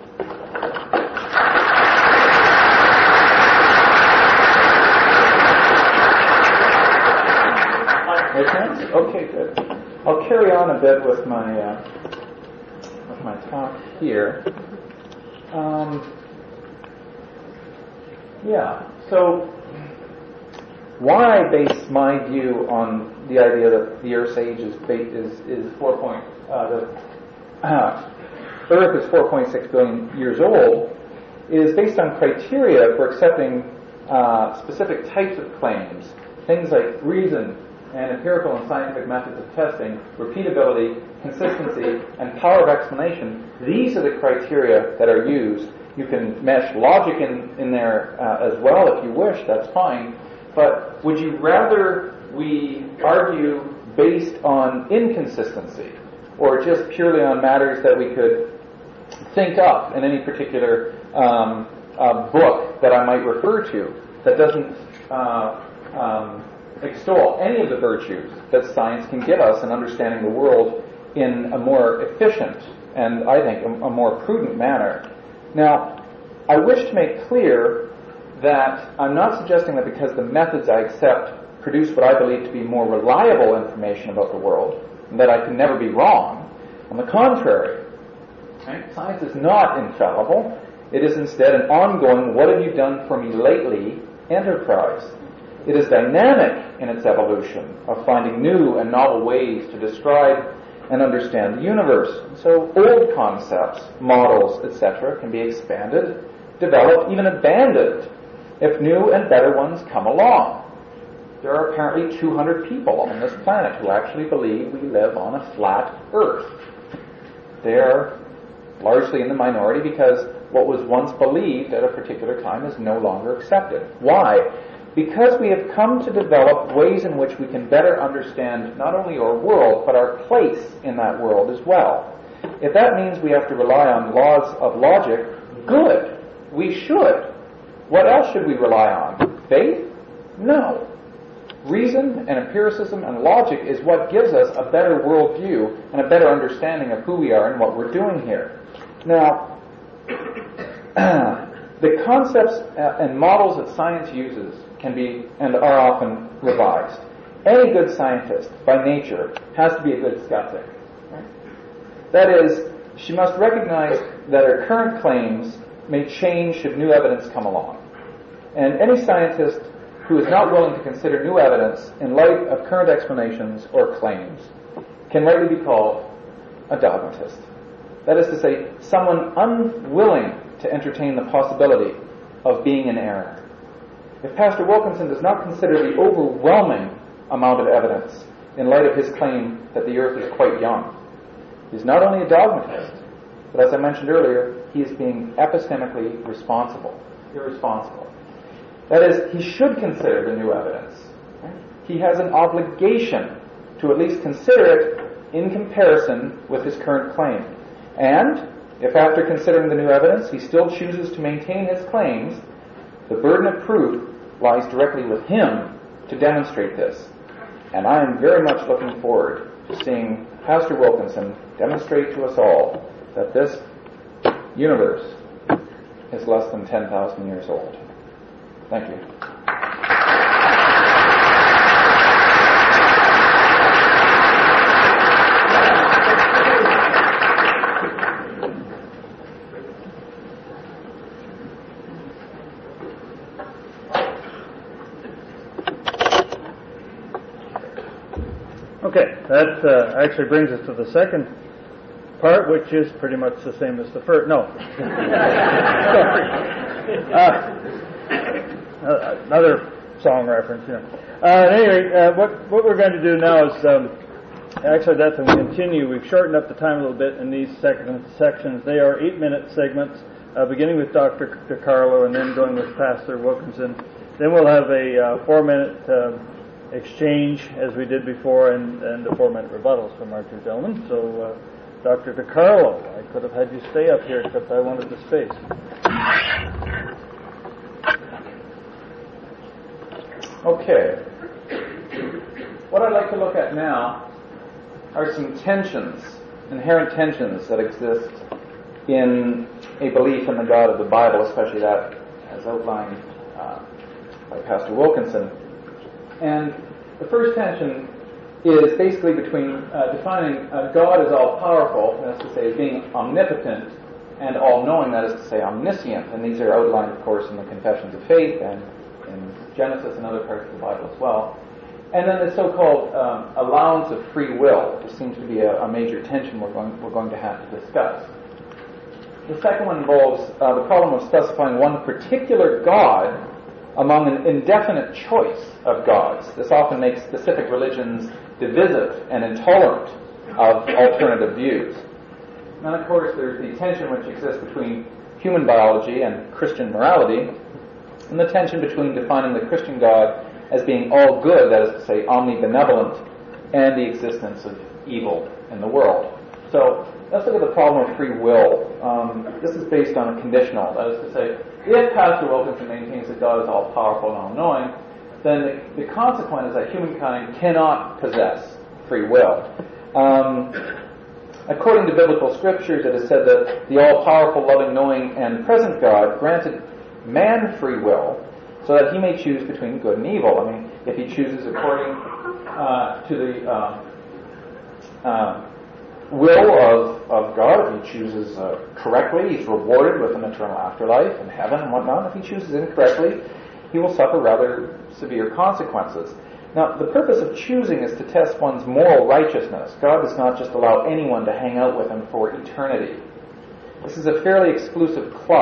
Okay, good. I'll carry on a bit with my talk here. So why base my view on the idea that the Earth's age is Earth is 4.6 billion years old is based on criteria for accepting specific types of claims, things like reason and empirical and scientific methods of testing, repeatability, consistency, and power of explanation. These are the criteria that are used. You can mesh logic in there as well if you wish, that's fine. But would you rather we argue based on inconsistency or just purely on matters that we could think up in any particular book that I might refer to that doesn't extol any of the virtues that science can give us in understanding the world in a more efficient and, I think, a more prudent manner? Now, I wish to make clear that I'm not suggesting that because the methods I accept produce what I believe to be more reliable information about the world, that I can never be wrong. On the contrary, right? Science is not infallible. It is instead an ongoing, what have you done for me lately enterprise. It is dynamic in its evolution of finding new and novel ways to describe and understand the universe. So old concepts, models, etc. can be expanded, developed, even abandoned if new and better ones come along. There are apparently 200 people on this planet who actually believe we live on a flat Earth. They are largely in the minority because what was once believed at a particular time is no longer accepted. Why? Because we have come to develop ways in which we can better understand not only our world, but our place in that world as well. If that means we have to rely on laws of logic, good. We should. What else should we rely on? Faith? No. Reason and empiricism and logic is what gives us a better worldview and a better understanding of who we are and what we're doing here. Now, the concepts and models that science uses can be and are often revised. Any good scientist, by nature, has to be a good skeptic. Right? That is, she must recognize that her current claims may change should new evidence come along. And any scientist who is not willing to consider new evidence in light of current explanations or claims can rightly be called a dogmatist. That is to say, someone unwilling to entertain the possibility of being in error. If Pastor Wilkinson does not consider the overwhelming amount of evidence in light of his claim that the earth is quite young, he's not only a dogmatist, but as I mentioned earlier, he is being epistemically irresponsible. That is, he should consider the new evidence. He has an obligation to at least consider it in comparison with his current claim. And if after considering the new evidence he still chooses to maintain his claims, the burden of proof lies directly with him to demonstrate this. And I am very much looking forward to seeing Pastor Wilkinson demonstrate to us all that this universe is less than 10,000 years old. Thank you. Okay, that actually brings us to the second part, which is pretty much the same as the first. No. Sorry. Another song reference, At any rate, what we're going to do now is, actually that's when we continue. We've shortened up the time a little bit in these sections. They are 8-minute segments, beginning with Dr. DiCarlo and then going with Pastor Wilkinson. Then we'll have a 4-minute exchange, as we did before, and a 4-minute rebuttals from our two gentlemen. So, Dr. DiCarlo, I could have had you stay up here, except I wanted the space. Okay. What I'd like to look at now are some tensions, inherent tensions that exist in a belief in the God of the Bible, especially that as outlined by Pastor Wilkinson. And the first tension is basically between defining God as all-powerful, that is to say, as being omnipotent, and all-knowing, that is to say, omniscient. And these are outlined, of course, in the Confessions of Faith and in Genesis and other parts of the Bible as well. And then the so-called allowance of free will, which seems to be a major tension we're going to have to discuss. The second one involves the problem of specifying one particular God among an indefinite choice of gods. This often makes specific religions divisive and intolerant of alternative views. And then, of course, there's the tension which exists between human biology and Christian morality, and the tension between defining the Christian God as being all good, that is to say, omnibenevolent, and the existence of evil in the world. So let's look at the problem of free will. This is based on a conditional, that is to say, if Pastor Wilkinson maintains that God is all-powerful and all-knowing, then the consequence is that humankind cannot possess free will. According to biblical scriptures, it is said that the all-powerful, loving, knowing, and present God granted man free will so that he may choose between good and evil. I mean, if he chooses according to the will of God, if he chooses correctly, he's rewarded with an eternal afterlife and heaven and whatnot. If he chooses incorrectly, he will suffer rather severe consequences. Now, the purpose of choosing is to test one's moral righteousness. God does not just allow anyone to hang out with him for eternity. This is a fairly exclusive club,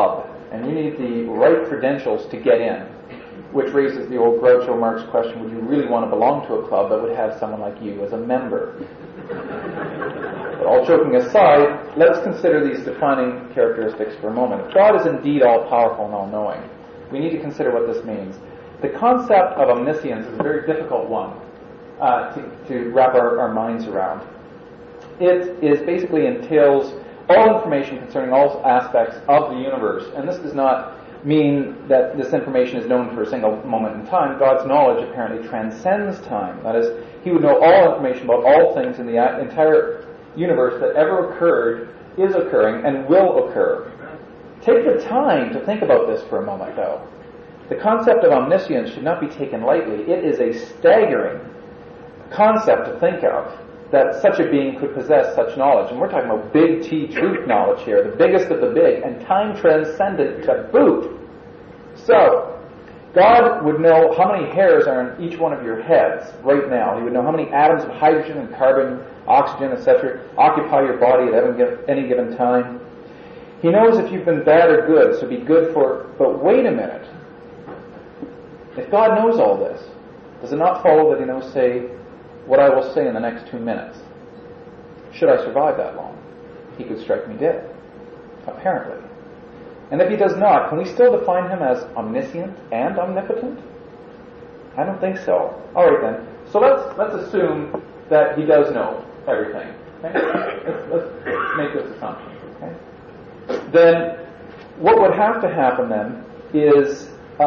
and you need the right credentials to get in, which raises the old Groucho Marx question, would you really want to belong to a club that would have someone like you as a member? But all joking aside, let's consider these defining characteristics for a moment. If God is indeed all-powerful and all-knowing, we need to consider what this means. The concept of omniscience is a very difficult one to wrap our minds around. It is basically entails all information concerning all aspects of the universe, and this does not mean that this information is known for a single moment in time. God's knowledge apparently transcends time. That is, he would know all information about all things in the entire universe that ever occurred, is occurring, and will occur. Take the time to think about this for a moment, though. The concept of omniscience should not be taken lightly. It is a staggering concept to think of, that such a being could possess such knowledge. And we're talking about big T truth knowledge here, the biggest of the big, and time transcendent to boot. So, God would know how many hairs are in each one of your heads right now. He would know how many atoms of hydrogen and carbon, oxygen, etc. occupy your body at any given time. He knows if you've been bad or good, so be good for... But wait a minute. If God knows all this, does it not follow that he knows, say, what I will say in the next 2 minutes? Should I survive that long? He could strike me dead, apparently. And if he does not, can we still define him as omniscient and omnipotent? I don't think so. All right then. So let's assume that he does know everything. Okay? Let's make this assumption. Okay? Then what would have to happen then is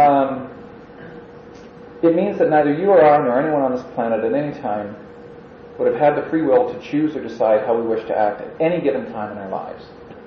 it means that neither you or I nor anyone on this planet at any time would have had the free will to choose or decide how we wish to act at any given time in our lives.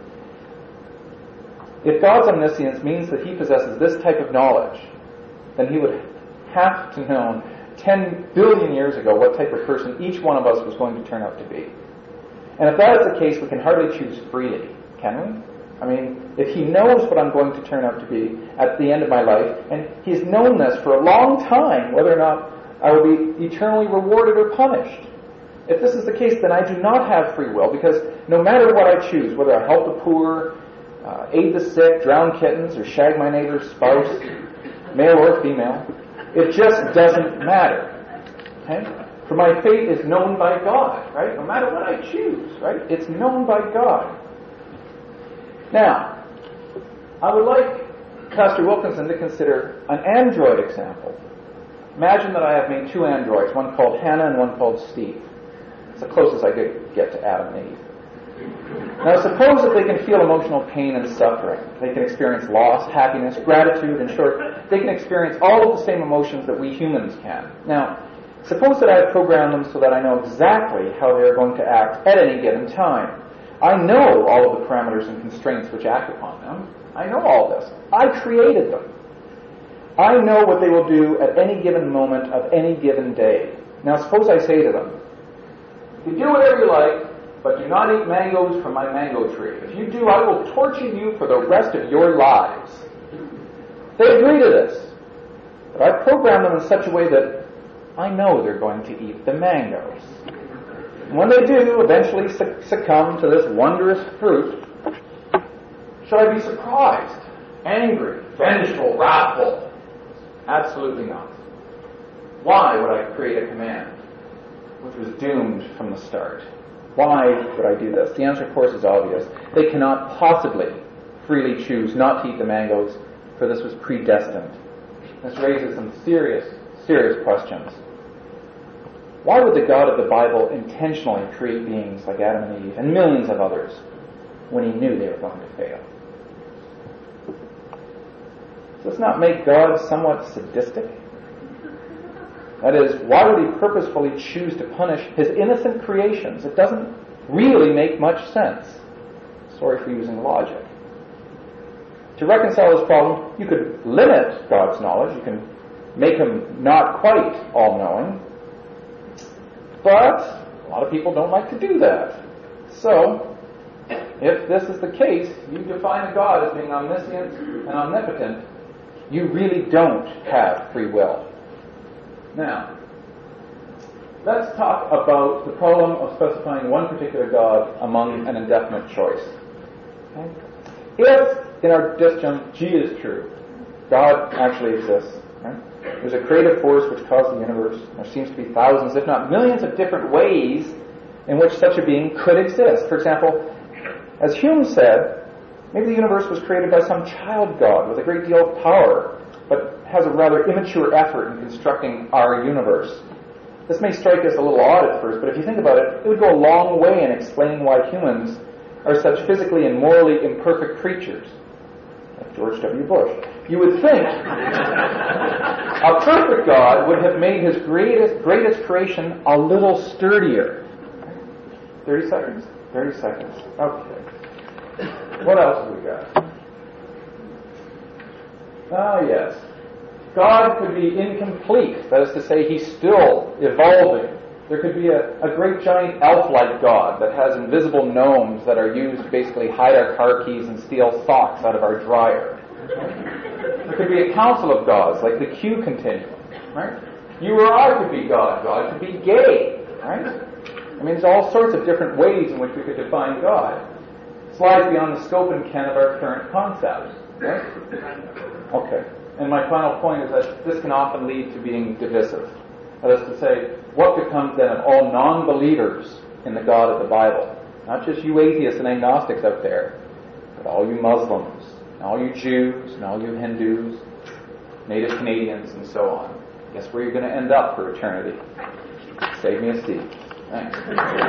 If God's omniscience means that he possesses this type of knowledge, then he would have to know 10 billion years ago what type of person each one of us was going to turn out to be. And if that is the case, we can hardly choose freely, can we? I mean, if he knows what I'm going to turn out to be at the end of my life, and he's known this for a long time, whether or not I will be eternally rewarded or punished. If this is the case, then I do not have free will, because no matter what I choose, whether I help the poor, aid the sick, drown kittens, or shag my neighbor's spouse, male or female, it just doesn't matter. Okay? For my fate is known by God, right? No matter what I choose, right? It's known by God. Now, I would like Pastor Wilkinson to consider an android example. Imagine that I have made 2 androids, one called Hannah and one called Steve. It's the closest I could get to Adam and Eve. Now, suppose that they can feel emotional pain and suffering. They can experience loss, happiness, gratitude, in short, they can experience all of the same emotions that we humans can. Now, suppose that I have programmed them so that I know exactly how they are going to act at any given time. I know all of the parameters and constraints which act upon them. I know all this. I created them. I know what they will do at any given moment of any given day. Now, suppose I say to them, you do whatever you like, but do not eat mangoes from my mango tree. If you do, I will torture you for the rest of your lives. They agree to this. But I program them in such a way that I know they're going to eat the mangoes. And when they do eventually succumb to this wondrous fruit, should I be surprised, angry, vengeful, wrathful? Absolutely not. Why would I create a command which was doomed from the start? Why would I do this? The answer, of course, is obvious. They cannot possibly freely choose not to eat the mangoes, for this was predestined. This raises some serious, serious questions. Why would the God of the Bible intentionally create beings like Adam and Eve and millions of others when he knew they were going to fail? Does this not make God somewhat sadistic? That is, why would he purposefully choose to punish his innocent creations? It doesn't really make much sense. Sorry for using logic. To reconcile this problem, you could limit God's knowledge. You can make him not quite all-knowing. But a lot of people don't like to do that. So, if this is the case, you define a God as being omniscient and omnipotent, you really don't have free will. Now, let's talk about the problem of specifying one particular God among an indefinite choice. Okay? If in our disjunct, G is true. God actually exists. Right? There's a creative force which caused the universe. There seems to be thousands, if not millions, of different ways in which such a being could exist. For example, as Hume said, maybe the universe was created by some child god with a great deal of power, but has a rather immature effort in constructing our universe. This may strike us a little odd at first, but if you think about it, it would go a long way in explaining why humans are such physically and morally imperfect creatures. Like George W. Bush. You would think a perfect God would have made his greatest creation a little sturdier. 30 seconds? 30 seconds. Okay. What else have we got? Ah, yes. God could be incomplete. That is to say, he's still evolving. There could be a great giant elf-like God that has invisible gnomes that are used to basically hide our car keys and steal socks out of our dryer. There could be a council of gods, like the Q continuum. Right? You or I could be God. God could be gay. Right? I mean, there's all sorts of different ways in which we could define God. It lies beyond the scope and ken of our current concepts. Right? Okay. And my final point is that this can often lead to being divisive. That is to say, what becomes then of all non-believers in the God of the Bible? Not just you atheists and agnostics out there, but all you Muslims, and all you Jews, and all you Hindus, Native Canadians, and so on. Guess where you're going to end up for eternity? Save me a seat. Thanks.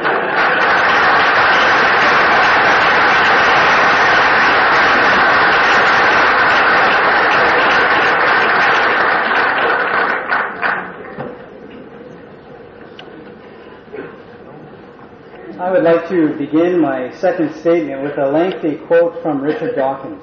I would like to begin my second statement with a lengthy quote from Richard Dawkins.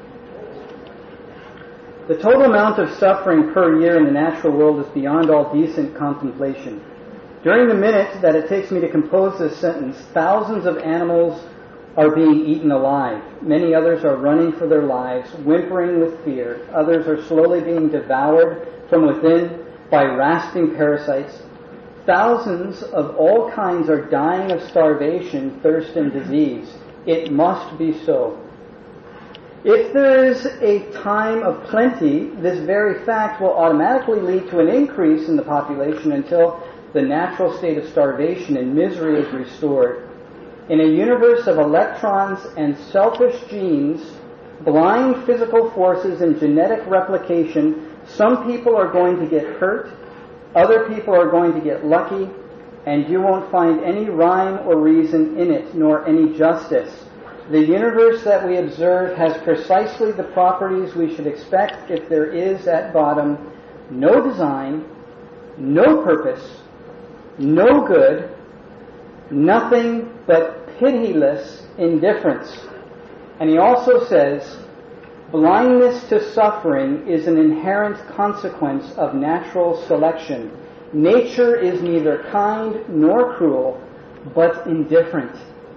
The total amount of suffering per year in the natural world is beyond all decent contemplation. During the minute that it takes me to compose this sentence, thousands of animals are being eaten alive. Many others are running for their lives, whimpering with fear. Others are slowly being devoured from within by rasping parasites. Thousands of all kinds are dying of starvation, thirst, and disease. It must be so. If there is a time of plenty, this very fact will automatically lead to an increase in the population until the natural state of starvation and misery is restored. In a universe of electrons and selfish genes, blind physical forces, and genetic replication, some people are going to get hurt, other people are going to get lucky, and you won't find any rhyme or reason in it, nor any justice. The universe that we observe has precisely the properties we should expect if there is at bottom no design, no purpose, no good, nothing but pitiless indifference. And he also says, blindness to suffering is an inherent consequence of natural selection. Nature is neither kind nor cruel, but indifferent.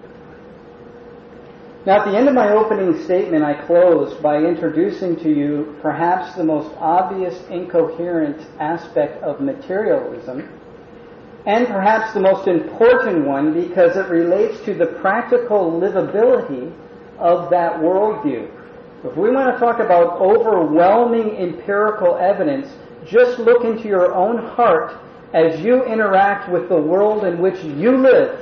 Now, at the end of my opening statement, I close by introducing to you perhaps the most obvious incoherent aspect of materialism, and perhaps the most important one because it relates to the practical livability of that worldview. If we want to talk about overwhelming empirical evidence, just look into your own heart as you interact with the world in which you live.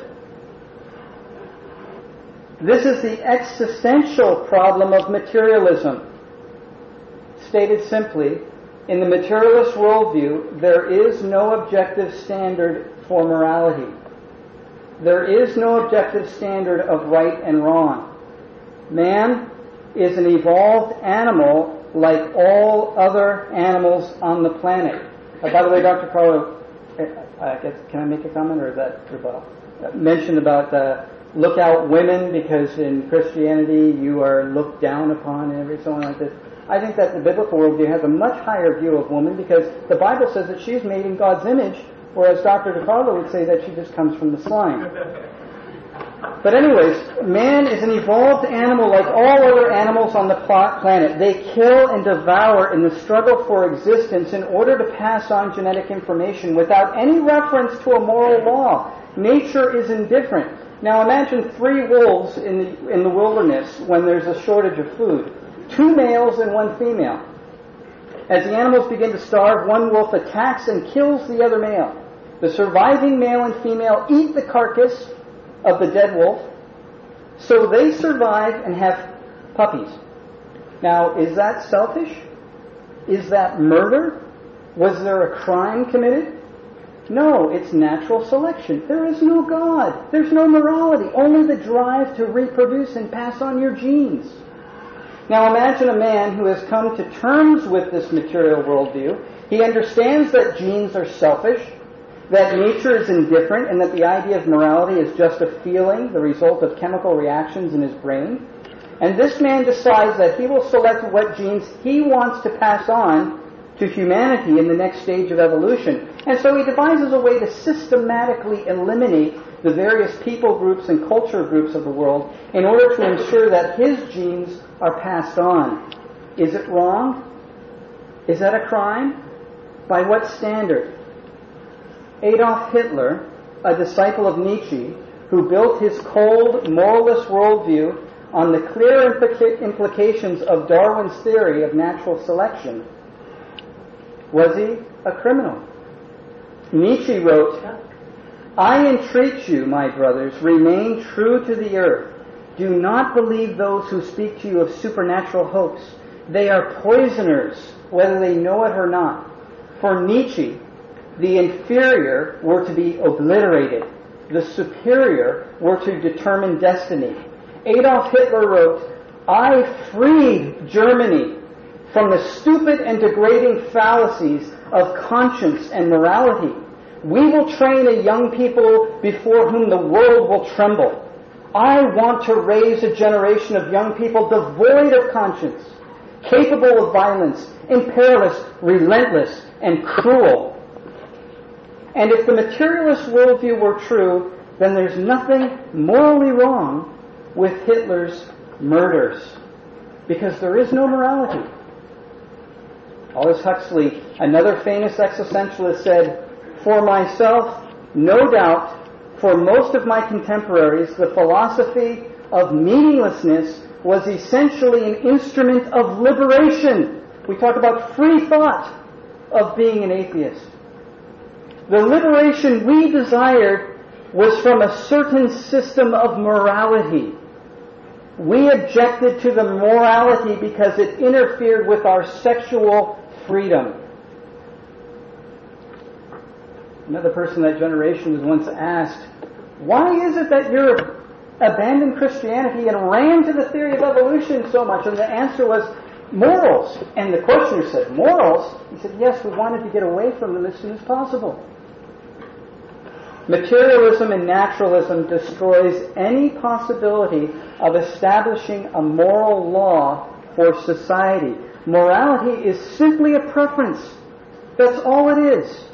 This is the existential problem of materialism. Stated simply, in the materialist worldview, there is no objective standard for morality. There is no objective standard of right and wrong. Man is an evolved animal like all other animals on the planet. By the way, Dr. Carlo, can I make a comment, or is that rebuttal? Mentioned about look out women, because in Christianity you are looked down upon and so on like this. I think that the biblical worldview has a much higher view of woman because the Bible says that she's made in God's image, whereas Dr. DiCarlo would say that she just comes from the slime. But anyways, man is an evolved animal like all other animals on the planet. They kill and devour in the struggle for existence in order to pass on genetic information without any reference to a moral law. Nature is indifferent. Now imagine 3 wolves in the wilderness when there's a shortage of food. 2 males and 1 female. As the animals begin to starve, one wolf attacks and kills the other male. The surviving male and female eat the carcass of the dead wolf, so they survive and have puppies. Now, is that selfish? Is that murder? Was there a crime committed? No, it's natural selection. There is no God. There's no morality. Only the drive to reproduce and pass on your genes. Now imagine a man who has come to terms with this material worldview. He understands that genes are selfish, that nature is indifferent, and that the idea of morality is just a feeling, the result of chemical reactions in his brain. And this man decides that he will select what genes he wants to pass on to humanity in the next stage of evolution. And so he devises a way to systematically eliminate the various people groups and culture groups of the world in order to ensure that his genes are passed on. Is it wrong? Is that a crime? By what standard? Adolf Hitler, a disciple of Nietzsche, who built his cold, moralist worldview on the clear implications of Darwin's theory of natural selection, was he a criminal? Nietzsche wrote, "I entreat you, my brothers, remain true to the earth. Do not believe those who speak to you of supernatural hopes. They are poisoners, whether they know it or not." For Nietzsche, the inferior were to be obliterated. The superior were to determine destiny. Adolf Hitler wrote, "I freed Germany from the stupid and degrading fallacies of conscience and morality. We will train a young people before whom the world will tremble. I want to raise a generation of young people devoid of conscience, capable of violence, imperialist, relentless, and cruel." And if the materialist worldview were true, then there's nothing morally wrong with Hitler's murders, because there is no morality. Aldous Huxley, another famous existentialist, said, "For myself, no doubt, for most of my contemporaries, the philosophy of meaninglessness was essentially an instrument of liberation." We talk about free thought of being an atheist. The liberation we desired was from a certain system of morality. We objected to the morality because it interfered with our sexual freedom. Another person in that generation was once asked, "Why is it that you abandoned Christianity and ran to the theory of evolution so much?" And the answer was, "Morals." And the questioner said, "Morals?" He said, "Yes, we wanted to get away from them as soon as possible." Materialism and naturalism destroys any possibility of establishing a moral law for society. Morality is simply a preference. That's all it is.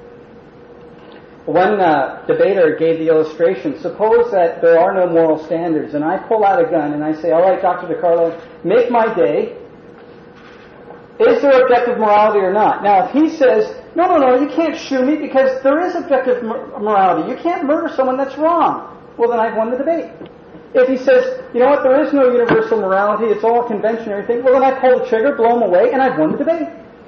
One debater gave the illustration. Suppose that there are no moral standards, and I pull out a gun and I say, "All right, Dr. DiCarlo, make my day. Is there objective morality or not?" Now, if he says, no, you can't shoot me because there is objective morality. You can't murder someone, that's wrong. Well, then I've won the debate. If he says, "You know what, there is no universal morality, it's all convention and everything," well, then I pull the trigger, blow him away, and I've won the debate.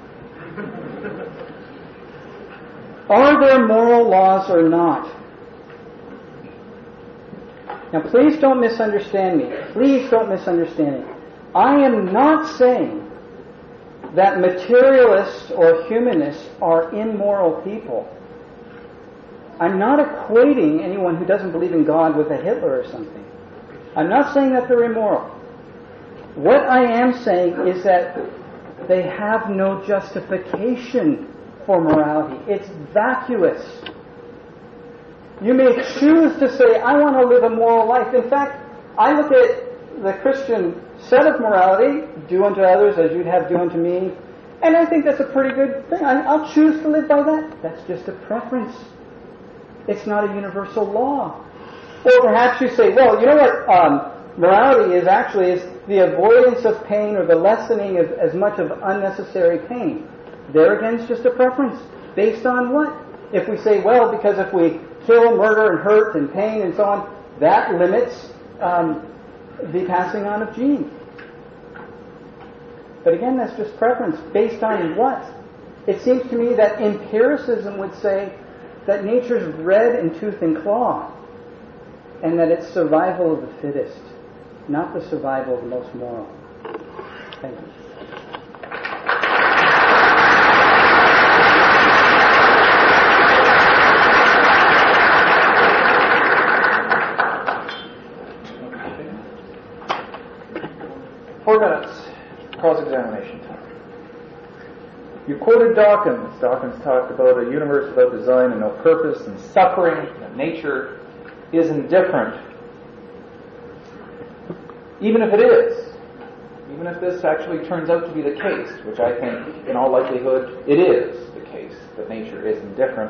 Are there moral laws or not? Now, please don't misunderstand me. Please don't misunderstand me. I am not saying that materialists or humanists are immoral people. I'm not equating anyone who doesn't believe in God with a Hitler or something. I'm not saying that they're immoral. What I am saying is that they have no justification for morality. It's vacuous. You may choose to say, "I want to live a moral life." In fact, I look at the Christian set of morality, "Do unto others as you'd have do unto me," and I think that's a pretty good thing. I'll choose to live by that. That's just a preference. It's not a universal law. Or perhaps you say, "Well, you know what morality is the avoidance of pain or the lessening of as much of unnecessary pain." There again, it's just a preference. Based on what? If we say, well, because if we kill, murder, and hurt, and pain, and so on, that limits the passing on of genes. But again, that's just preference. Based on what? It seems to me that empiricism would say that nature's red in tooth and claw, and that it's survival of the fittest, not the survival of the most moral. Thank you. Cross-examination time. You quoted Dawkins. Dawkins talked about a universe without design and no purpose and suffering, that nature is indifferent. Even if it is, even if this actually turns out to be the case, which I think in all likelihood it is the case, that nature is indifferent,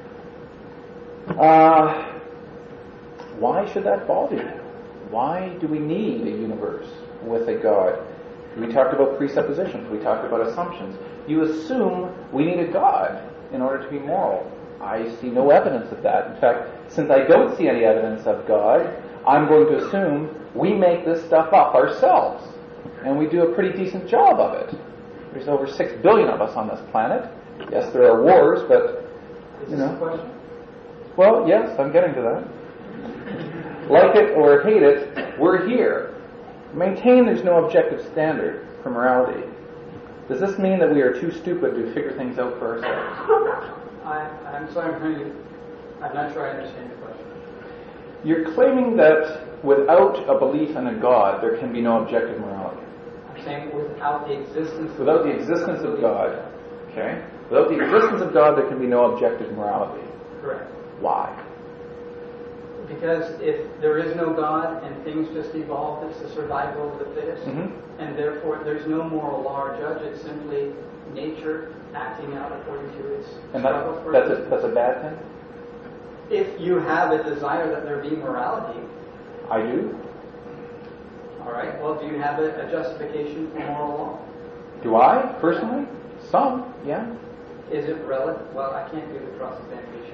why should that bother you? Why do we need a universe with a God? We talked about presuppositions. We talked about assumptions. You assume we need a God in order to be moral. I see no evidence of that. In fact, since I don't see any evidence of God, I'm going to assume we make this stuff up ourselves. And we do a pretty decent job of it. There's over 6 billion of us on this planet. Yes, there are wars, but, you know. Well, yes, I'm getting to that. Like it or hate it, we're here. Maintain there's no objective standard for morality. Does this mean that we are too stupid to figure things out for ourselves? I'm sorry, I'm not sure I understand your question. You're claiming that without a belief in a God, there can be no objective morality. I'm saying without the existence of Without the existence of God, okay? Without the existence of God, there can be no objective morality. Correct. Why? Because if there is no God and things just evolve, it's the survival of the fittest. Mm-hmm. And therefore, there's no moral law or judge. It's simply nature acting out according to its And struggle for that's existence. a bad thing? If you have a desire that there be morality, I do. all right, well, do you have a justification for moral law? Do I, personally? Some, yeah. Is it relative? Well, I can't do the cross-examination.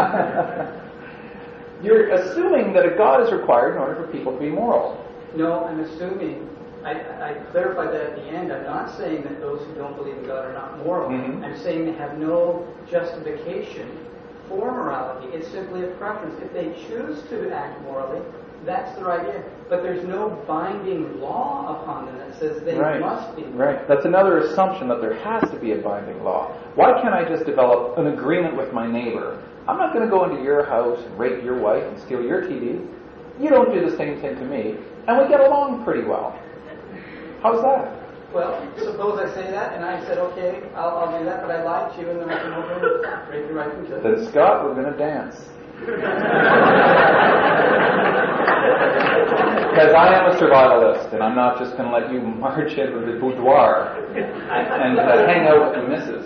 You're assuming that a God is required in order for people to be moral. No, I'm assuming, I clarified that at the end. I'm not saying that those who don't believe in God are not moral. Mm-hmm. I'm saying they have no justification for morality. It's simply a preference. If they choose to act morally, that's their idea. But there's no binding law upon them that says they must be. Right. That's another assumption, that there has to be a binding law. Why can't I just develop an agreement with my neighbor? I'm not going to go into your house and rape your wife and steal your TV. You don't do the same thing to me. And we get along pretty well. How's that? Well, suppose I say that, and I said, okay, I'll do that, but I lied to you, and then I come over and rape your wife and kill you. Then, Scott, we're going to dance. Because I am a survivalist, and I'm not just going to let you march into the boudoir and hang out with the missus.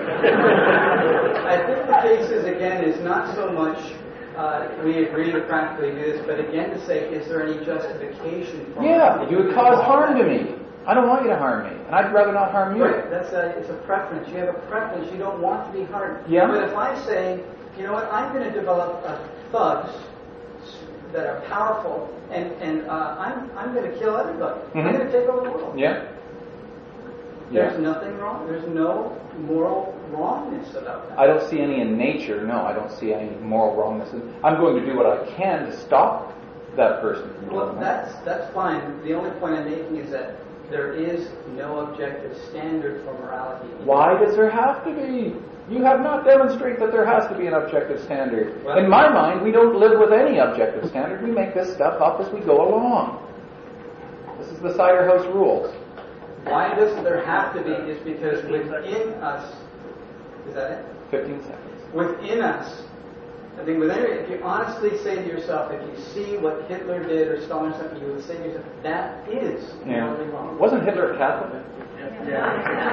I think the case is, again, is not so much we agree to practically do this, but again to say, is there any justification for Yeah, you would cause harm to me. I don't want you to harm me, and I'd rather not harm you. Right, it's a preference. You have a preference. You don't want to be harmed. Yeah. But if I say, you know what, I'm going to develop thugs that are powerful, and I'm going to kill everybody. Mm-hmm. I'm going to take over the world. Yeah. There's nothing wrong. There's no moral wrongness about that. I don't see any in nature. No, I don't see any moral wrongness. I'm going to do what I can to stop that person from doing Well, that. that's fine. The only point I'm making is that there is no objective standard for morality. Why does there have to be? You have not demonstrated that there has to be an objective standard. Well, in my mind, we don't live with any objective standard. We make this stuff up as we go along. This is the Cider House rules. Why doesn't there have to be is because within us, is that it? 15 seconds. Within us, I think if you honestly say to yourself, if you see what Hitler did or Stalin or something, you would say to yourself, that is morally wrong. Wasn't Hitler a Catholic? Yeah.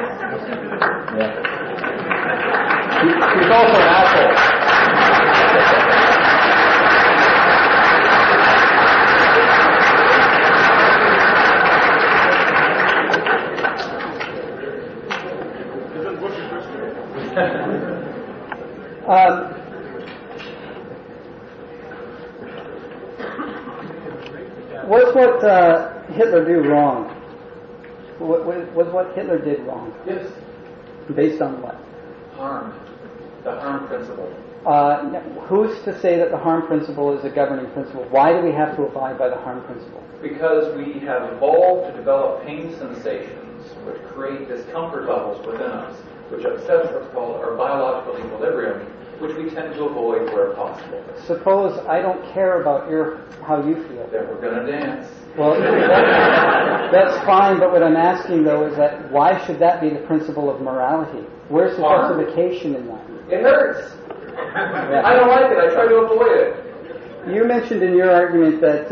He's also an asshole. What's what Hitler do wrong? Was what Hitler did wrong? Yes. Based on what? Harm. The harm principle. Who's to say that the harm principle is a governing principle? Why do we have to abide by the harm principle? Because we have evolved to develop pain sensations which create discomfort levels within us, which upsets what's called our biological equilibrium, which we tend to avoid where possible. Suppose I don't care about how you feel. Then we're going to dance. Well, that's fine, but what I'm asking, though, is that why should that be the principle of morality? Where's the justification in that? It hurts. I don't like it. I try to avoid it. You mentioned in your argument that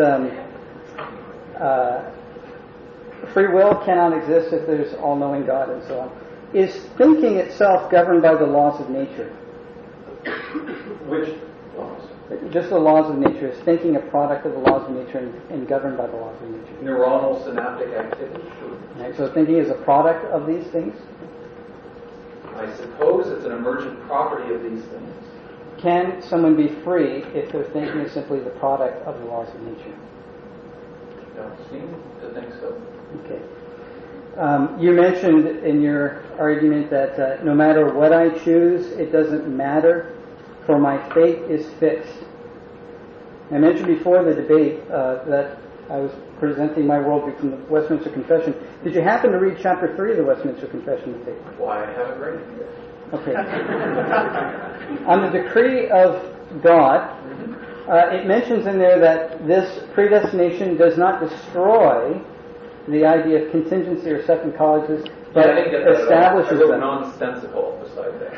free will cannot exist if there's all-knowing God and so on. Is thinking itself governed by the laws of nature? Which laws? Just the laws of nature. Is thinking a product of the laws of nature and governed by the laws of nature? Neuronal synaptic activity. Sure. Right, so thinking is a product of these things? I suppose it's an emergent property of these things. Can someone be free if their thinking is simply the product of the laws of nature? Don't seem to think so. Okay. You mentioned in your argument that no matter what I choose, it doesn't matter, for my fate is fixed. I mentioned before the debate that I was presenting my worldview from the Westminster Confession. Did you happen to read Chapter 3 of the Westminster Confession today? Why, I haven't read it yet. Okay. On the decree of God, it mentions in there that this predestination does not destroy the idea of contingency or second causes, but establishes them. I wrote nonsensical beside that.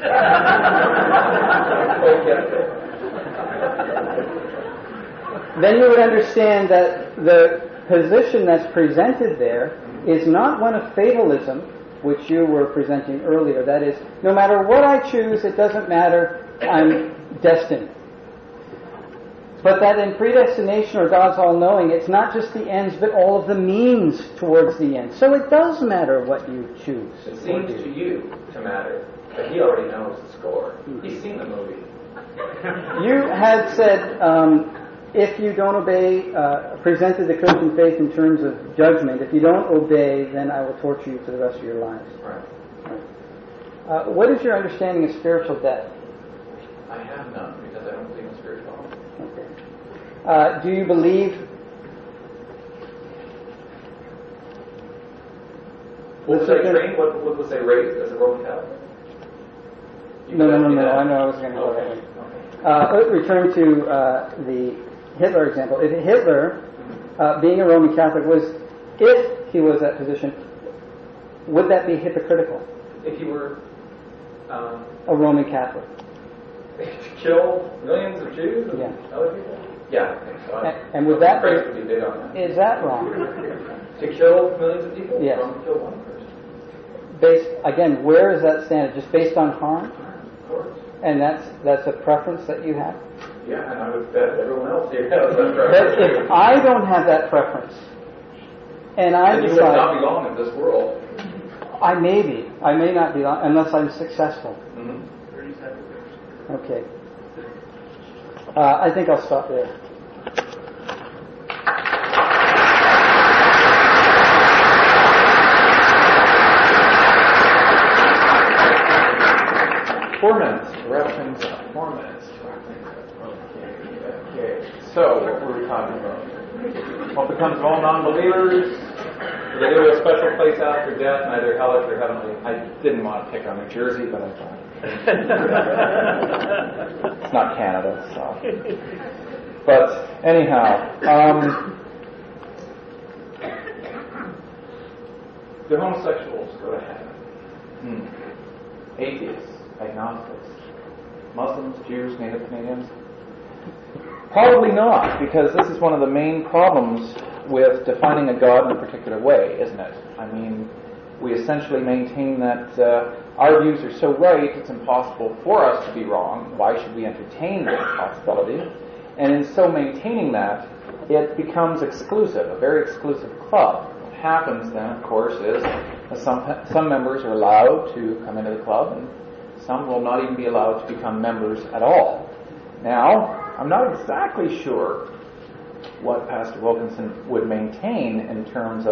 Then you would understand that the position that's presented there is not one of fatalism, which you were presenting earlier. That is, no matter what I choose, it doesn't matter, I'm destined. But that in predestination or God's all-knowing, it's not just the ends, but all of the means towards the end. So it does matter what you choose. It seems to you to matter, but he already knows the score. He's seen the movie. You had said, if you don't obey, presented the Christian faith in terms of judgment. If you don't obey, then I will torture you for the rest of your lives. Right. What is your understanding of spiritual death? I have none, because I don't believe in spirituality. Okay. Do you believe... What was I trained? What was I raised as a Roman Catholic? No. I know I was going to go that way. Let's return to the Hitler example. If Hitler, being a Roman Catholic, if he was that position, would that be hypocritical? If you were a Roman Catholic. To kill millions of Jews and other people? Yeah, I think so. And would that Christ would be big on that. Is that wrong? To kill millions of people? Yes. Wrong to kill one person. Again, where is that standard? Just based on harm? Of course. And that's a preference that you have? Yeah, and I would bet everyone else here has that But preference. if I don't have that preference, and I then you decide... would not be long in this world. I may be. I may not be, unless I'm successful. Mm-hmm. Okay. I think I'll stop there. Four minutes. Wrap things up. 4 minutes. Okay. So, what were we talking about? What becomes of all non-believers? Do they go to a special place after death, neither hellish or heavenly? I didn't want to pick on New Jersey, but I thought. It's not Canada, so. But anyhow, the homosexuals go to heaven. Atheists, agnostics, Muslims, Jews, Native Canadians? Probably not, because this is one of the main problems with defining a God in a particular way, isn't it? I mean, we essentially maintain that our views are so right, it's impossible for us to be wrong. Why should we entertain that possibility? And in so maintaining that, it becomes exclusive, a very exclusive club. What happens then, of course, is some members are allowed to come into the club, and some will not even be allowed to become members at all. Now, I'm not exactly sure what Pastor Wilkinson would maintain in terms of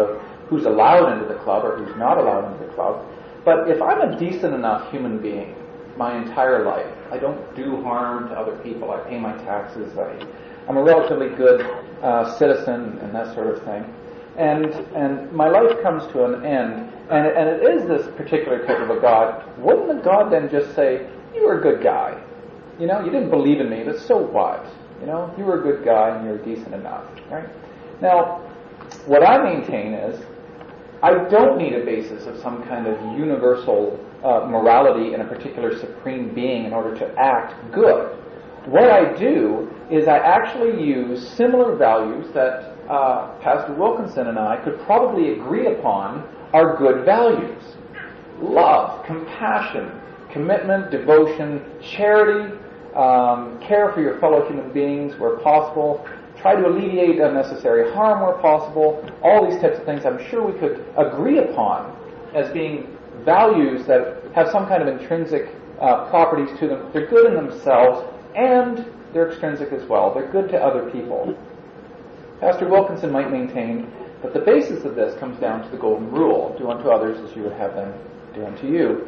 who's allowed into the club or who's not allowed into the club. But if I'm a decent enough human being my entire life, I don't do harm to other people, I pay my taxes, I'm a relatively good citizen and that sort of thing, and my life comes to an end, and it is this particular type of a God, wouldn't the God then just say, you were a good guy, you didn't believe in me, but so what? You were a good guy and you're decent enough, right? Now, what I maintain is, I don't need a basis of some kind of universal morality in a particular supreme being in order to act good. What I do is I actually use similar values that Pastor Wilkinson and I could probably agree upon are good values. Love, compassion, commitment, devotion, charity, care for your fellow human beings where possible, try to alleviate unnecessary harm where possible, all these types of things I'm sure we could agree upon as being values that have some kind of intrinsic properties to them. They're good in themselves and they're extrinsic as well. They're good to other people. Pastor Wilkinson might maintain that the basis of this comes down to the golden rule, do unto others as you would have them do unto you.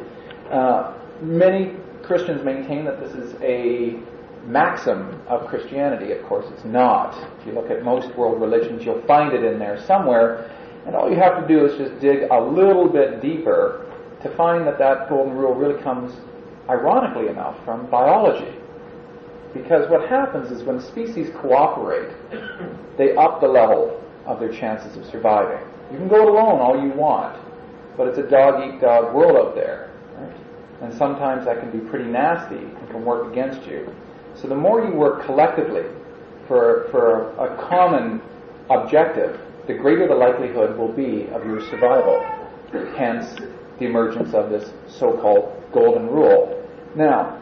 Many Christians maintain that this is a maxim of Christianity. Of course, it's not. If you look at most world religions, you'll find it in there somewhere, and all you have to do is just dig a little bit deeper to find that golden rule really comes, ironically enough, from biology. Because what happens is when species cooperate, they up the level of their chances of surviving. You can go it alone all you want, but it's a dog-eat-dog world out there. Right? And sometimes that can be pretty nasty and can work against you. So the more you work collectively for a common objective, the greater the likelihood will be of your survival. Hence, the emergence of this so-called golden rule. Now,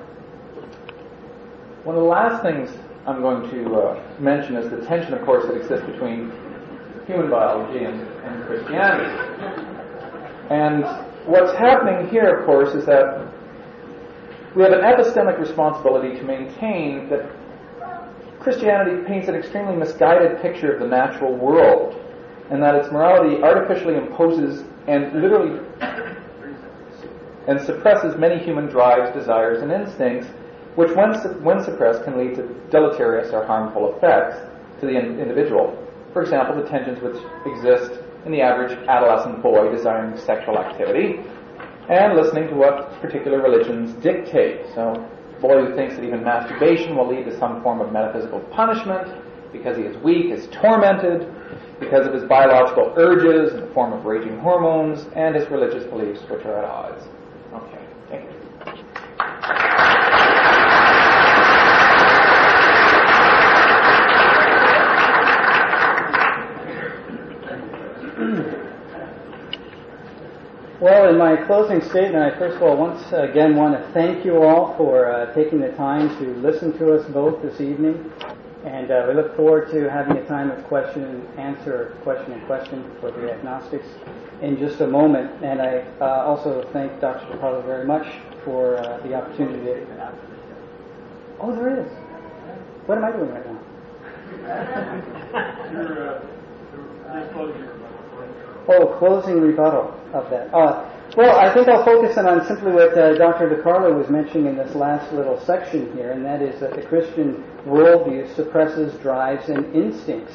one of the last things I'm going to mention is the tension, of course, that exists between human biology and Christianity. And what's happening here, of course, is that we have an epistemic responsibility to maintain that Christianity paints an extremely misguided picture of the natural world, and that its morality artificially imposes and literally and suppresses many human drives, desires, and instincts, which when suppressed can lead to deleterious or harmful effects to the individual. For example, the tensions which exist in the average adolescent boy desiring sexual activity and listening to what particular religions dictate. So, a boy who thinks that even masturbation will lead to some form of metaphysical punishment because he is weak, is tormented because of his biological urges in the form of raging hormones and his religious beliefs which are at odds. Okay, thank you. Well, in my closing statement, I first of all once again want to thank you all for taking the time to listen to us both this evening. And we look forward to having a time of question and answer, question and question for the agnostics in just a moment. And I also thank Dr. DiCarlo very much for the opportunity to... Oh, there is. What am I doing right now? Oh, closing rebuttal of that. Well, I think I'll focus on simply what Dr. DiCarlo was mentioning in this last little section here, and that is that the Christian worldview suppresses drives and instincts.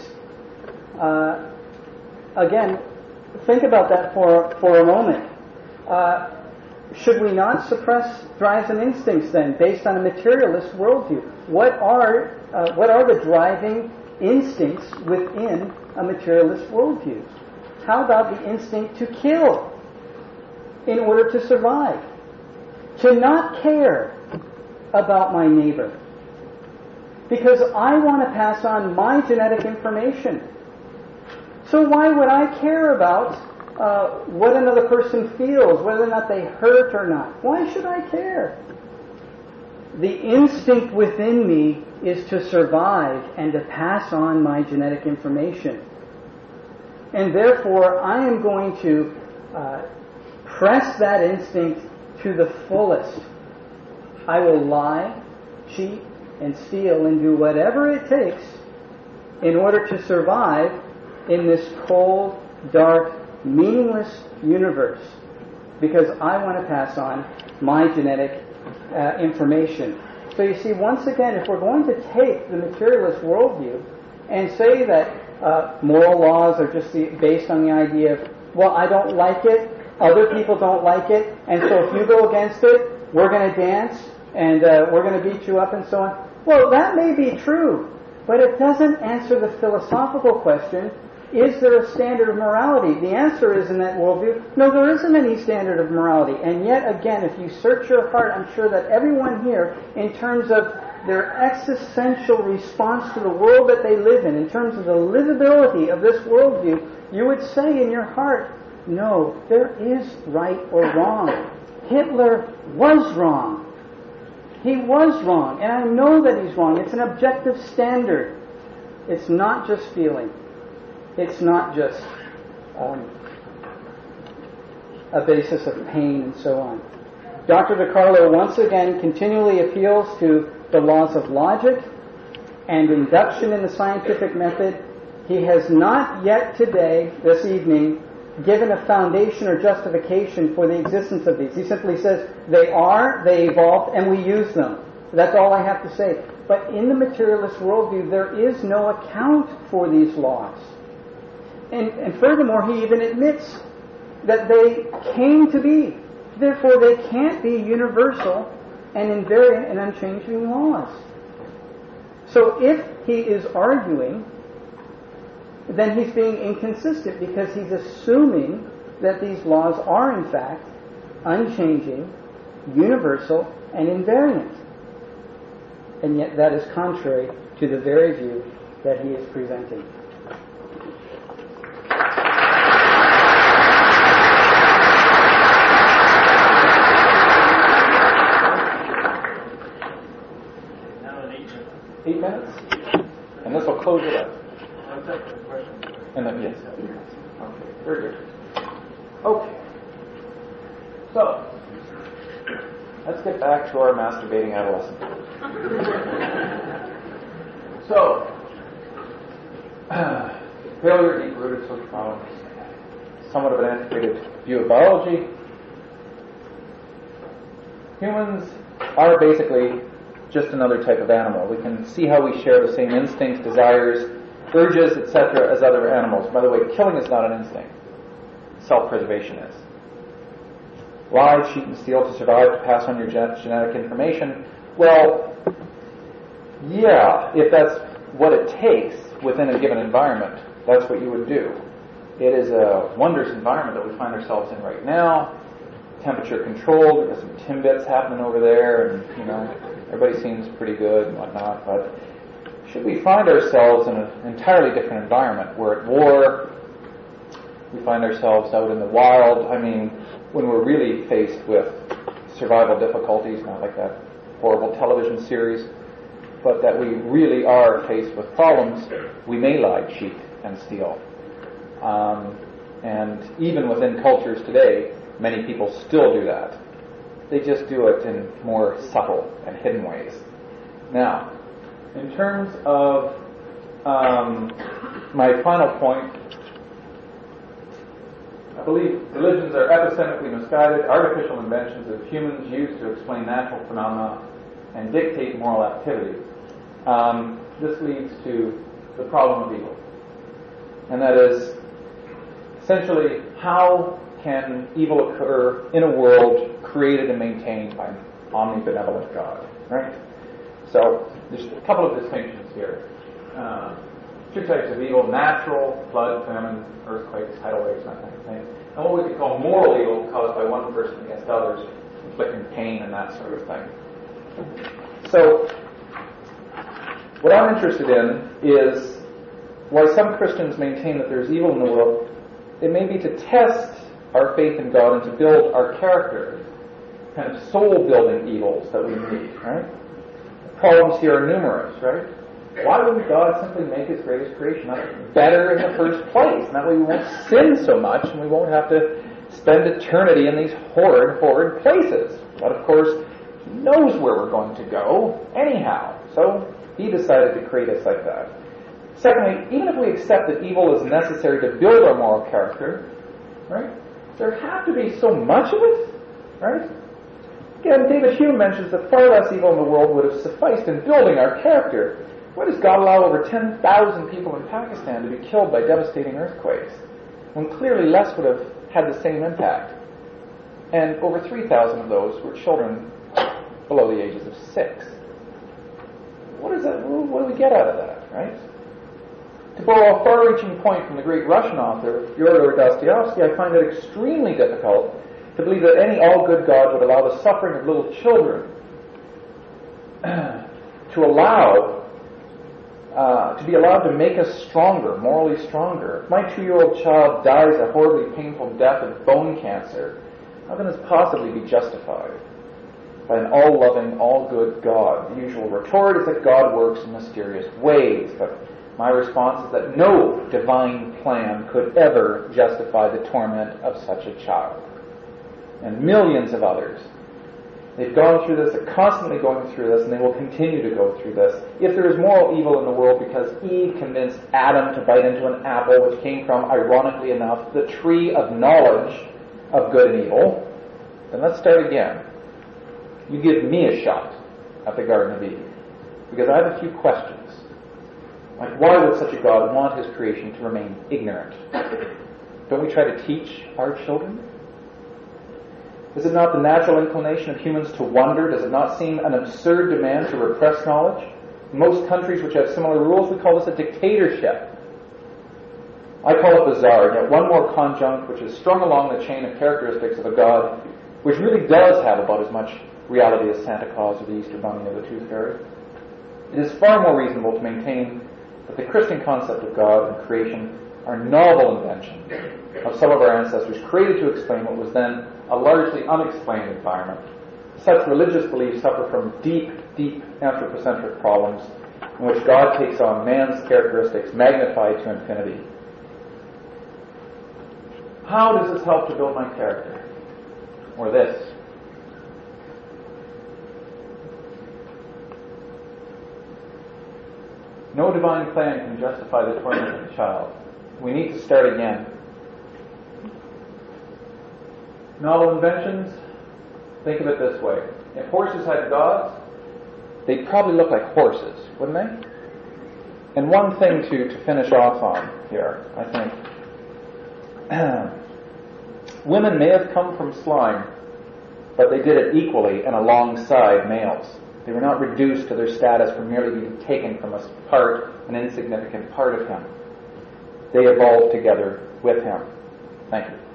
Again, think about that for a moment. Should we not suppress drives and instincts then, based on a materialist worldview? What are the driving instincts within a materialist worldview? How about the instinct to kill in order to survive? To not care about my neighbor because I want to pass on my genetic information. So why would I care about what another person feels, whether or not they hurt or not? Why should I care? The instinct within me is to survive and to pass on my genetic information. And therefore, I am going to press that instinct to the fullest. I will lie, cheat, and steal and do whatever it takes in order to survive in this cold, dark, meaningless universe because I want to pass on my genetic information. So you see, once again, if we're going to take the materialist worldview and say that moral laws are just based on the idea of, well, I don't like it, other people don't like it, and so if you go against it, we're going to dance and we're going to beat you up and so on. Well, that may be true, but it doesn't answer the philosophical question, is there a standard of morality? The answer is in that worldview, no, there isn't any standard of morality. And yet again, if you search your heart, I'm sure that everyone here, in terms of their existential response to the world that they live in terms of the livability of this worldview, you would say in your heart, no, there is right or wrong. Hitler was wrong. He was wrong, and I know that he's wrong. It's an objective standard. It's not just feeling. It's not just a basis of pain and so on. Dr. DiCarlo once again continually appeals to the laws of logic and induction in the scientific method. He has not yet today, this evening, given a foundation or justification for the existence of these. He simply says, they evolved, and we use them. That's all I have to say. But in the materialist worldview, there is no account for these laws. And furthermore, he even admits that they came to be. Therefore, they can't be universal and invariant and unchanging laws. So if he is arguing, then he's being inconsistent because he's assuming that these laws are in fact unchanging, universal, and invariant. And yet that is contrary to the very view that he is presenting. Now in 8 minutes? And this will close it up. And then, yes. Okay, very good. Okay. So, let's get back to our masturbating adolescent. So, failure, deep-rooted social problems, somewhat of an antiquated view of biology. Humans are basically just another type of animal. We can see how we share the same instincts, desires, urges, etc. as other animals. By the way, killing is not an instinct. Self-preservation is. Lie, cheat, and steal to survive, to pass on your genetic information. Well, yeah, if that's what it takes within a given environment, that's what you would do. It is a wondrous environment that we find ourselves in right now. Temperature controlled. There's some Timbits happening over there, and everybody seems pretty good and whatnot. But should we find ourselves in an entirely different environment? We're at war. We find ourselves out in the wild. I mean, when we're really faced with survival difficulties, not like that horrible television series, but that we really are faced with problems, we may lie, cheat, and steal. And even within cultures today, many people still do that. They just do it in more subtle and hidden ways. Now, in terms of my final point, I believe religions are epistemically misguided, artificial inventions that humans use to explain natural phenomena and dictate moral activity. This leads to the problem of evil. And that is, essentially, how can evil occur in a world created and maintained by an omnibenevolent God, right? So, there's a couple of distinctions here. Two types of evil: natural, flood, famine, earthquakes, tidal waves, that kind of thing. And what we could call moral evil caused by one person against others, inflicting pain and that sort of thing. So, what I'm interested in is why some Christians maintain that there's evil in the world. It may be to test our faith in God and to build our character, kind of soul-building evils that we need, right? The problems here are numerous, right? Why wouldn't God simply make His greatest creation better in the first place? And that way we won't sin so much and we won't have to spend eternity in these horrid places. But of course, He knows where we're going to go anyhow. So He decided to create us like that. Secondly, even if we accept that evil is necessary to build our moral character, right? There have to be so much of it, right? Again, David Hume mentions that far less evil in the world would have sufficed in building our character. Why does God allow over 10,000 people in Pakistan to be killed by devastating earthquakes, when clearly less would have had the same impact? And over 3,000 of those were children below the ages of 6. What is that? What do we get out of that, right? To borrow a far-reaching point from the great Russian author Fyodor Dostoevsky, I find it extremely difficult to believe that any all-good God would allow the suffering of little children to be allowed to make us stronger, morally stronger. If my 2-year-old child dies a horribly painful death of bone cancer, how can this possibly be justified by an all-loving, all-good God? The usual retort is that God works in mysterious ways, but my response is that no divine plan could ever justify the torment of such a child. And millions of others. They've gone through this, they're constantly going through this, and they will continue to go through this. If there is moral evil in the world because Eve convinced Adam to bite into an apple which came from, ironically enough, the tree of knowledge of good and evil, then let's start again. You give me a shot at the Garden of Eden, because I have a few questions. Like, why would such a God want his creation to remain ignorant? Don't we try to teach our children? Is it not the natural inclination of humans to wonder? Does it not seem an absurd demand to repress knowledge? In most countries which have similar rules, we call this a dictatorship. I call it bizarre, yet one more conjunct which is strung along the chain of characteristics of a God which really does have about as much reality as Santa Claus or the Easter Bunny or the Tooth Fairy. It is far more reasonable to maintain that the Christian concept of God and creation are novel inventions of some of our ancestors created to explain what was then a largely unexplained environment. Such religious beliefs suffer from deep, deep anthropocentric problems in which God takes on man's characteristics magnified to infinity. How does this help to build my character? Or this? No divine plan can justify the torment of a child. We need to start again. Novel inventions, think of it this way. If horses had gods, they'd probably look like horses, wouldn't they? And one thing to finish off on here, I think. Women may have come from slime, but they did it equally and alongside males. They were not reduced to their status from merely being taken from an insignificant part of him. They evolved together with him. Thank you.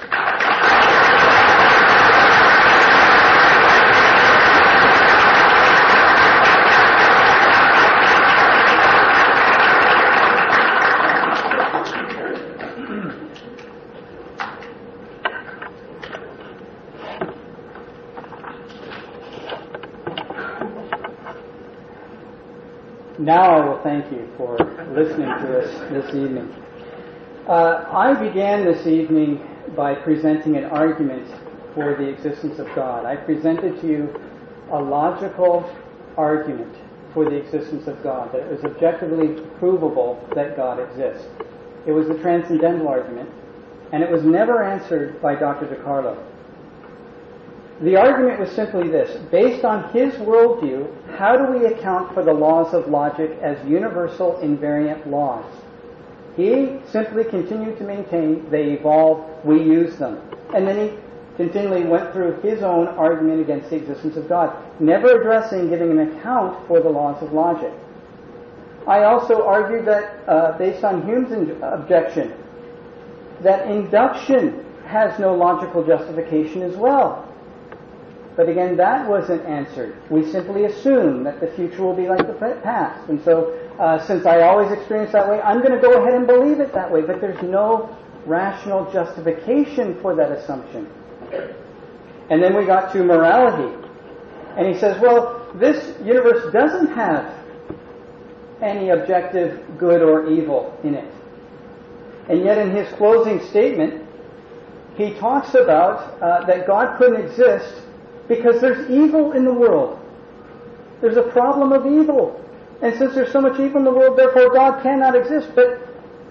Now I will thank you for listening to us this evening. I began this evening by presenting an argument for the existence of God. I presented to you a logical argument for the existence of God, that it was objectively provable that God exists. It was the transcendental argument, and it was never answered by Dr. DiCarlo. The argument was simply this: based on his worldview, how do we account for the laws of logic as universal invariant laws? He simply continued to maintain they evolve, we use them. And then he continually went through his own argument against the existence of God, never addressing giving an account for the laws of logic. I also argued that, based on Hume's objection, that induction has no logical justification as well. But again, that wasn't answered. We simply assume that the future will be like the past. And so, since I always experience that way, I'm going to go ahead and believe it that way. But there's no rational justification for that assumption. And then we got to morality. And he says, well, this universe doesn't have any objective good or evil in it. And yet in his closing statement, he talks about that God couldn't exist because there's evil in the world. There's a problem of evil. And since there's so much evil in the world, therefore God cannot exist. But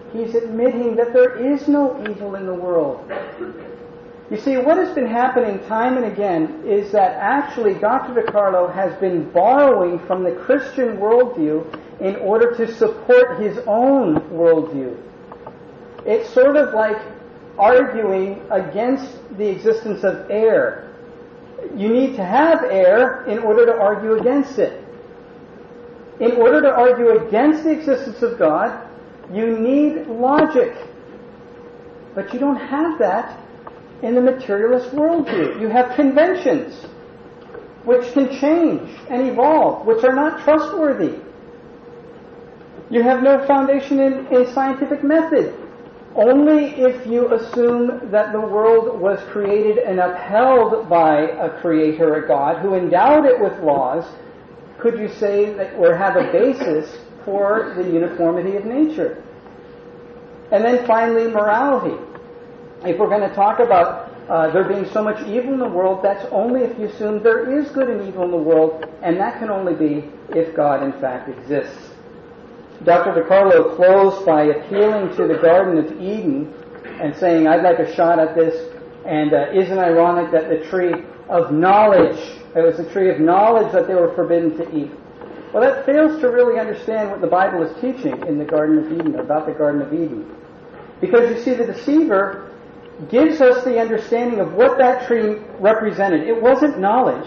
He's admitting that there is no evil in the world. You see, what has been happening time and again is that actually Dr. DiCarlo has been borrowing from the Christian worldview in order to support his own worldview. It's sort of like arguing against the existence of air. You need to have air in order to argue against it. In order to argue against the existence of God, you need logic. But you don't have that in the materialist worldview. You have conventions which can change and evolve, which are not trustworthy. You have no foundation in scientific method. Only if you assume that the world was created and upheld by a creator, a God, who endowed it with laws, could you say that or have a basis for the uniformity of nature. And then finally, morality. If we're going to talk about there being so much evil in the world, that's only if you assume there is good and evil in the world, and that can only be if God in fact exists. Dr. DiCarlo closed by appealing to the Garden of Eden and saying, I'd like a shot at this, and isn't it ironic that the tree of knowledge, it was the tree of knowledge that they were forbidden to eat. Well, that fails to really understand what the Bible is teaching in the Garden of Eden, about the Garden of Eden. Because you see, the deceiver gives us the understanding of what that tree represented. It wasn't knowledge.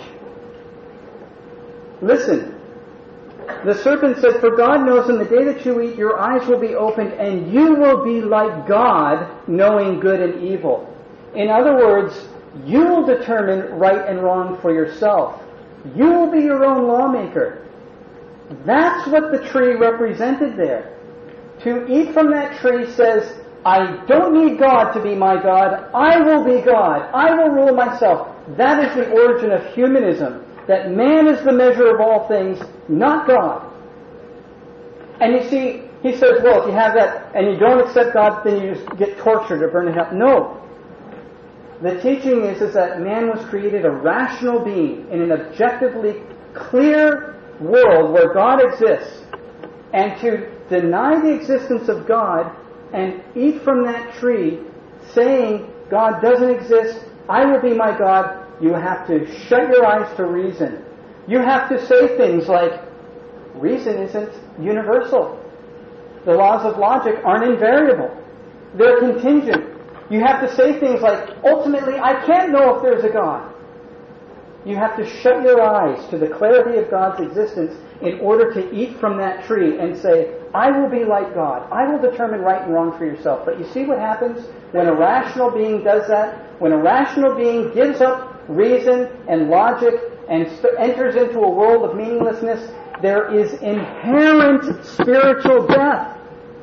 Listen. The serpent said, for God knows in the day that you eat, your eyes will be opened, and you will be like God, knowing good and evil. In other words, you will determine right and wrong for yourself. You will be your own lawmaker. That's what the tree represented there. To eat from that tree says, I don't need God to be my God. I will be God. I will rule myself. That is the origin of humanism. That man is the measure of all things, not God. And you see, he says, well, if you have that and you don't accept God, then you just get tortured or burned in hell. No. The teaching is that man was created a rational being in an objectively clear world where God exists. And to deny the existence of God and eat from that tree, saying God doesn't exist, I will be my God, you have to shut your eyes to reason. You have to say things like, reason isn't universal. The laws of logic aren't invariable. They're contingent. You have to say things like, ultimately, I can't know if there's a God. You have to shut your eyes to the clarity of God's existence in order to eat from that tree and say, I will be like God. I will determine right and wrong for yourself. But you see what happens when a rational being does that? When a rational being gives up reason and logic and enters into a world of meaninglessness, there is inherent spiritual death.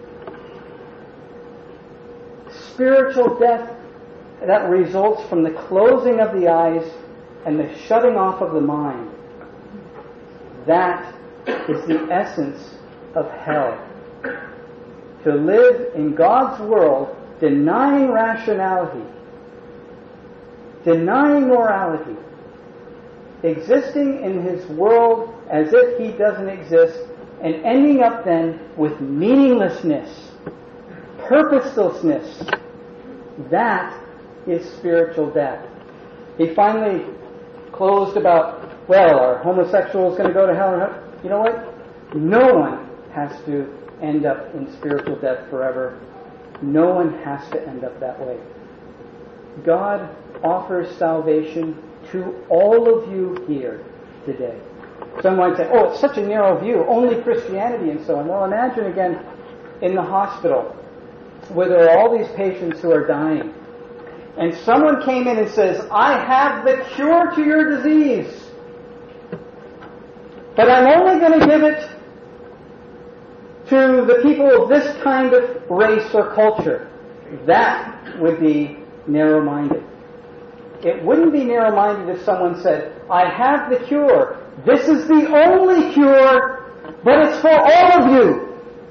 Spiritual death that results from the closing of the eyes and the shutting off of the mind. That is the essence of hell. To live in God's world denying rationality, denying morality, existing in His world as if He doesn't exist, and ending up then with meaninglessness, purposelessness. That is spiritual death. He finally closed about, well, are homosexuals going to go to hell? You know what? No one has to end up in spiritual death forever. No one has to end up that way. God offers salvation to all of you here today. Some might say, oh, it's such a narrow view, only Christianity and so on. Well, imagine again in the hospital where there are all these patients who are dying. And someone came in and says, I have the cure to your disease. But I'm only going to give it to the people of this kind of race or culture. That would be narrow-minded. It wouldn't be narrow-minded if someone said, I have the cure. This is the only cure, but it's for all of you.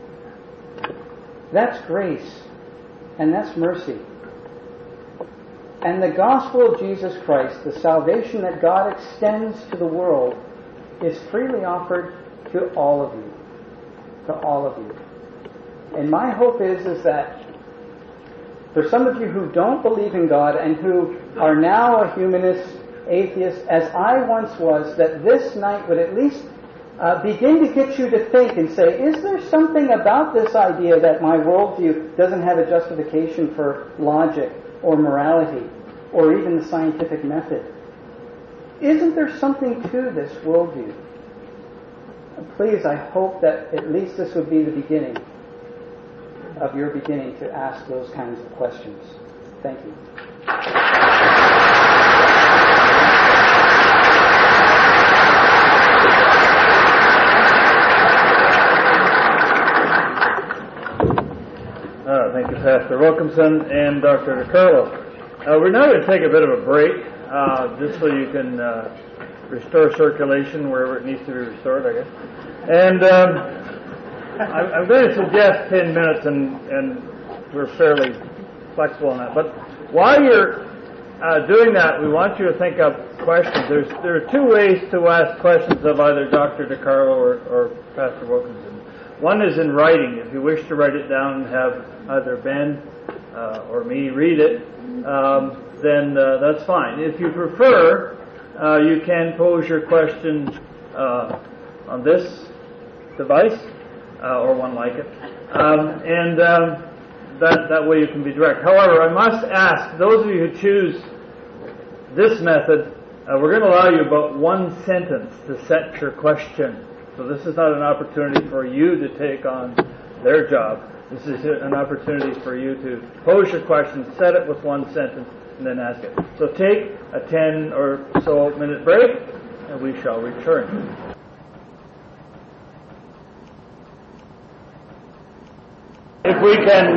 That's grace. And that's mercy. And the gospel of Jesus Christ, the salvation that God extends to the world, is freely offered to all of you. To all of you. And my hope is that for some of you who don't believe in God and who are now a humanist, atheist, as I once was, that this night would at least begin to get you to think and say, is there something about this idea that my worldview doesn't have a justification for logic or morality or even the scientific method? Isn't there something to this worldview? Please, I hope that at least this would be the beginning of your beginning to ask those kinds of questions. Thank you. Thank you, Pastor Wilkinson and Dr. DiCarlo. We're now going to take a bit of a break, just so you can restore circulation wherever it needs to be restored, I guess. And I'm going to suggest 10 minutes, and we're fairly flexible on that. But while you're doing that, we want you to think up questions. There are two ways to ask questions of either Dr. DiCarlo or Pastor Wilkinson. One is in writing. If you wish to write it down and have either Ben or me read it, then that's fine. If you prefer, you can pose your question on this device or one like it, and that way you can be direct. However, I must ask those of you who choose this method, we're going to allow you about one sentence to set your question. So this is not an opportunity for you to take on their job. This is an opportunity for you to pose your question, set it with one sentence, and then ask it. So take a 10 or so minute break, and we shall return. If we can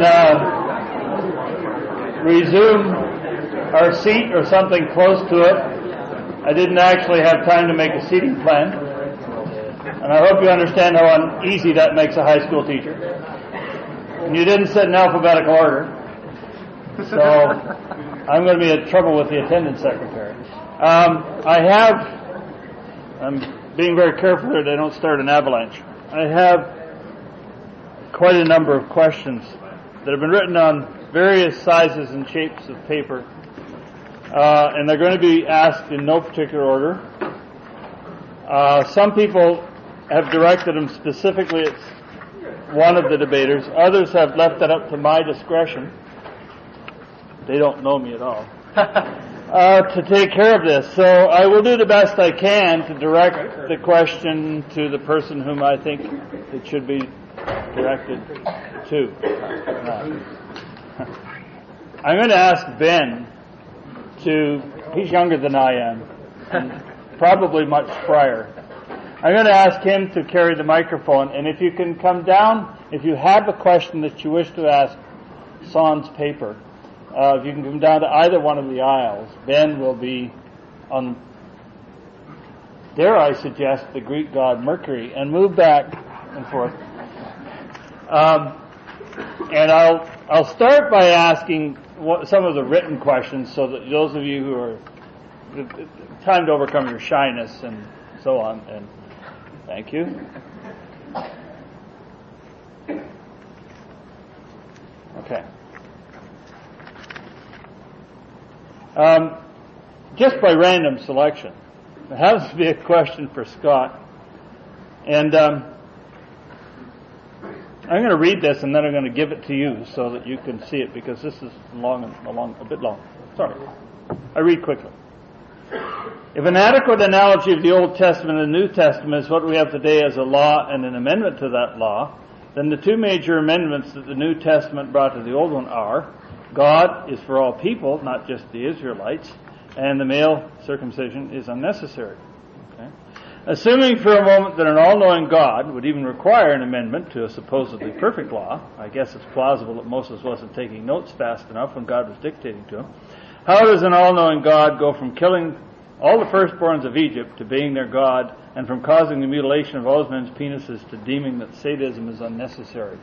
resume our seat or something close to it. I didn't actually have time to make a seating plan. And I hope you understand how uneasy that makes a high school teacher. And you didn't sit in alphabetical order. So I'm going to be in trouble with the attendance secretary. I'm being very careful that I don't start an avalanche. I have quite a number of questions that have been written on various sizes and shapes of paper. And they're going to be asked in no particular order. Some people have directed them specifically at one of the debaters. Others have left that up to my discretion. They don't know me at all. To take care of this. So I will do the best I can to direct the question to the person whom I think it should be directed to. I'm going to ask Ben he's younger than I am, and probably much prior. I'm going to ask him to carry the microphone, and if you can come down, if you have a question that you wish to ask sans paper, if you can come down to either one of the aisles, Ben will be on, dare I suggest, the Greek god Mercury, and move back and forth. And I'll start by asking some of the written questions, so that those of you who are time to overcome your shyness and so on. And thank you. Okay. Just by random selection, there happens to be a question for Scott, and I'm going to read this, and then I'm going to give it to you so that you can see it, because this is a bit long. Sorry. I read quickly. If an adequate analogy of the Old Testament and the New Testament is what we have today as a law and an amendment to that law, then the two major amendments that the New Testament brought to the Old one are, God is for all people, not just the Israelites, and the male circumcision is unnecessary. Okay? Assuming for a moment that an all-knowing God would even require an amendment to a supposedly perfect law, I guess it's plausible that Moses wasn't taking notes fast enough when God was dictating to him. How does an all-knowing God go from killing all the firstborns of Egypt to being their God, and from causing the mutilation of all men's penises to deeming that sadism is unnecessary?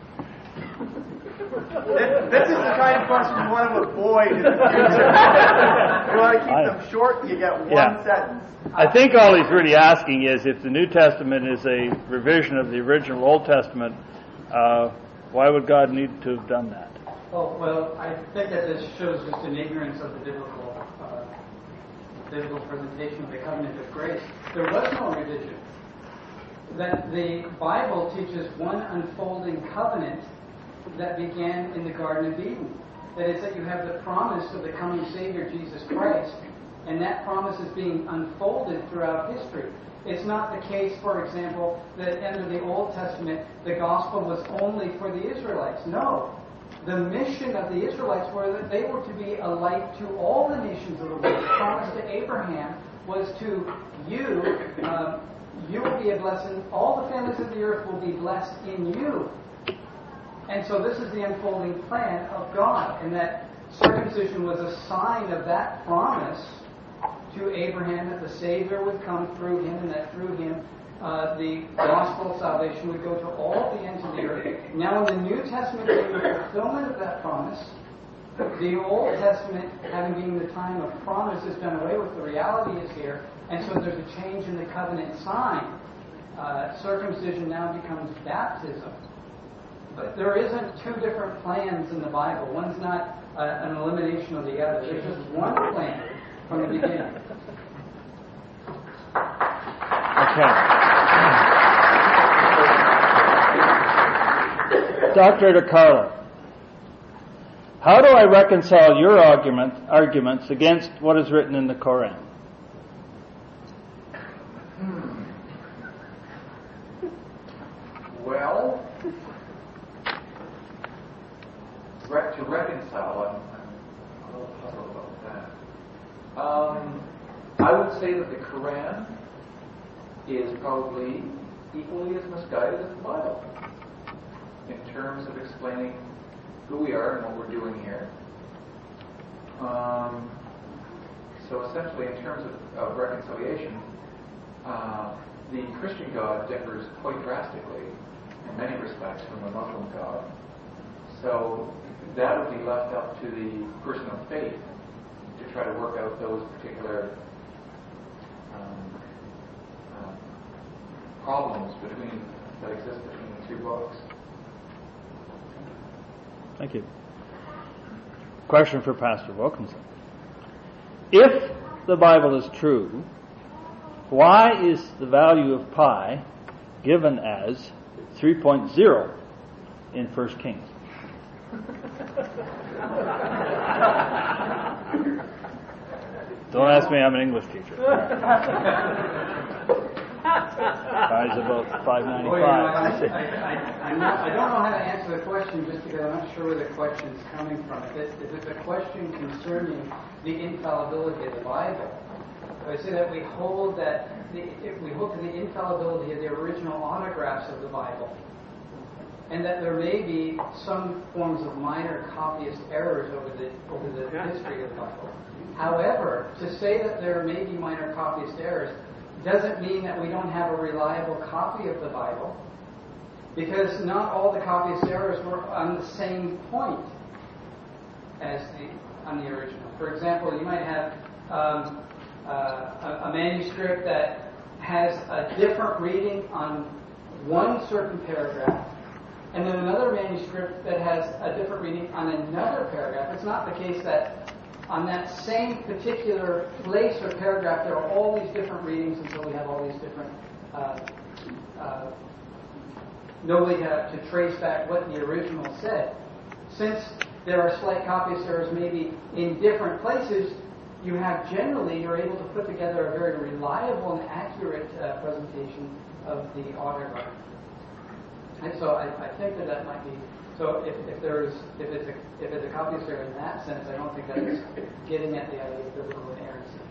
This is the kind of question you want to avoid in the future. You want to keep them short, you get one sentence. I think all he's really asking is if the New Testament is a revision of the original Old Testament, Why would God need to have done that? Oh, well, I think that this shows just an ignorance of the biblical presentation of the covenant of grace. There was no revision. That the Bible teaches one unfolding covenant that began in the Garden of Eden. That is, that you have the promise of the coming Savior, Jesus Christ, and that promise is being unfolded throughout history. It's not the case, for example, that under the Old Testament the gospel was only for the Israelites. No. The mission of the Israelites were that they were to be a light to all the nations of the world. The promise to Abraham was to you, you will be a blessing. All the families of the earth will be blessed in you. And so this is the unfolding plan of God, and that circumcision was a sign of that promise to Abraham that the Savior would come through him, and that through him the gospel of salvation would go to all the ends of the earth. Now in the New Testament, in the fulfillment of that promise, the Old Testament, having been the time of promise, is done away with. The reality is here, and so there's a change in the covenant sign. Circumcision now becomes baptism. But there isn't two different plans in the Bible. One's not an elimination of the other. There's just one plan from the beginning. Okay. Dr. DeCarlo, how do I reconcile your arguments against what is written in the Koran? Well, to reconcile, I'm a little puzzled about that. I would say that the Quran is probably equally as misguided as the Bible in terms of explaining who we are and what we're doing here. So essentially, in terms of reconciliation, the Christian God differs quite drastically in many respects from the Muslim God. So that would be left up to the person of faith to try to work out those particular problems that exist between the two books. Thank you. Question for Pastor Wilkinson. If the Bible is true, why is the value of pi given as 3.0 in 1 Kings? Don't ask me, I'm an English teacher. Pi's about 595. I don't know how to answer the question just because I'm not sure where the question is coming from. If it's a question concerning the infallibility of the Bible, I say that we hold to the infallibility of the original autographs of the Bible, and that there may be some forms of minor copyist errors over the history of the Bible. However, to say that there may be minor copyist errors doesn't mean that we don't have a reliable copy of the Bible, because not all the copyist errors were on the same point as on the original. For example, you might have a manuscript that has a different reading on one certain paragraph, and then another manuscript that has a different reading on another paragraph. It's not the case that on that same particular place or paragraph there are all these different readings, and so we have all these different no way to trace back what the original said. Since there are slight copyist errors maybe in different places, you're able to put together a very reliable and accurate presentation of the autograph. And so I think that might be. So if it's a copyist error in that sense, I don't think that is getting at the idea of biblical inerrancy.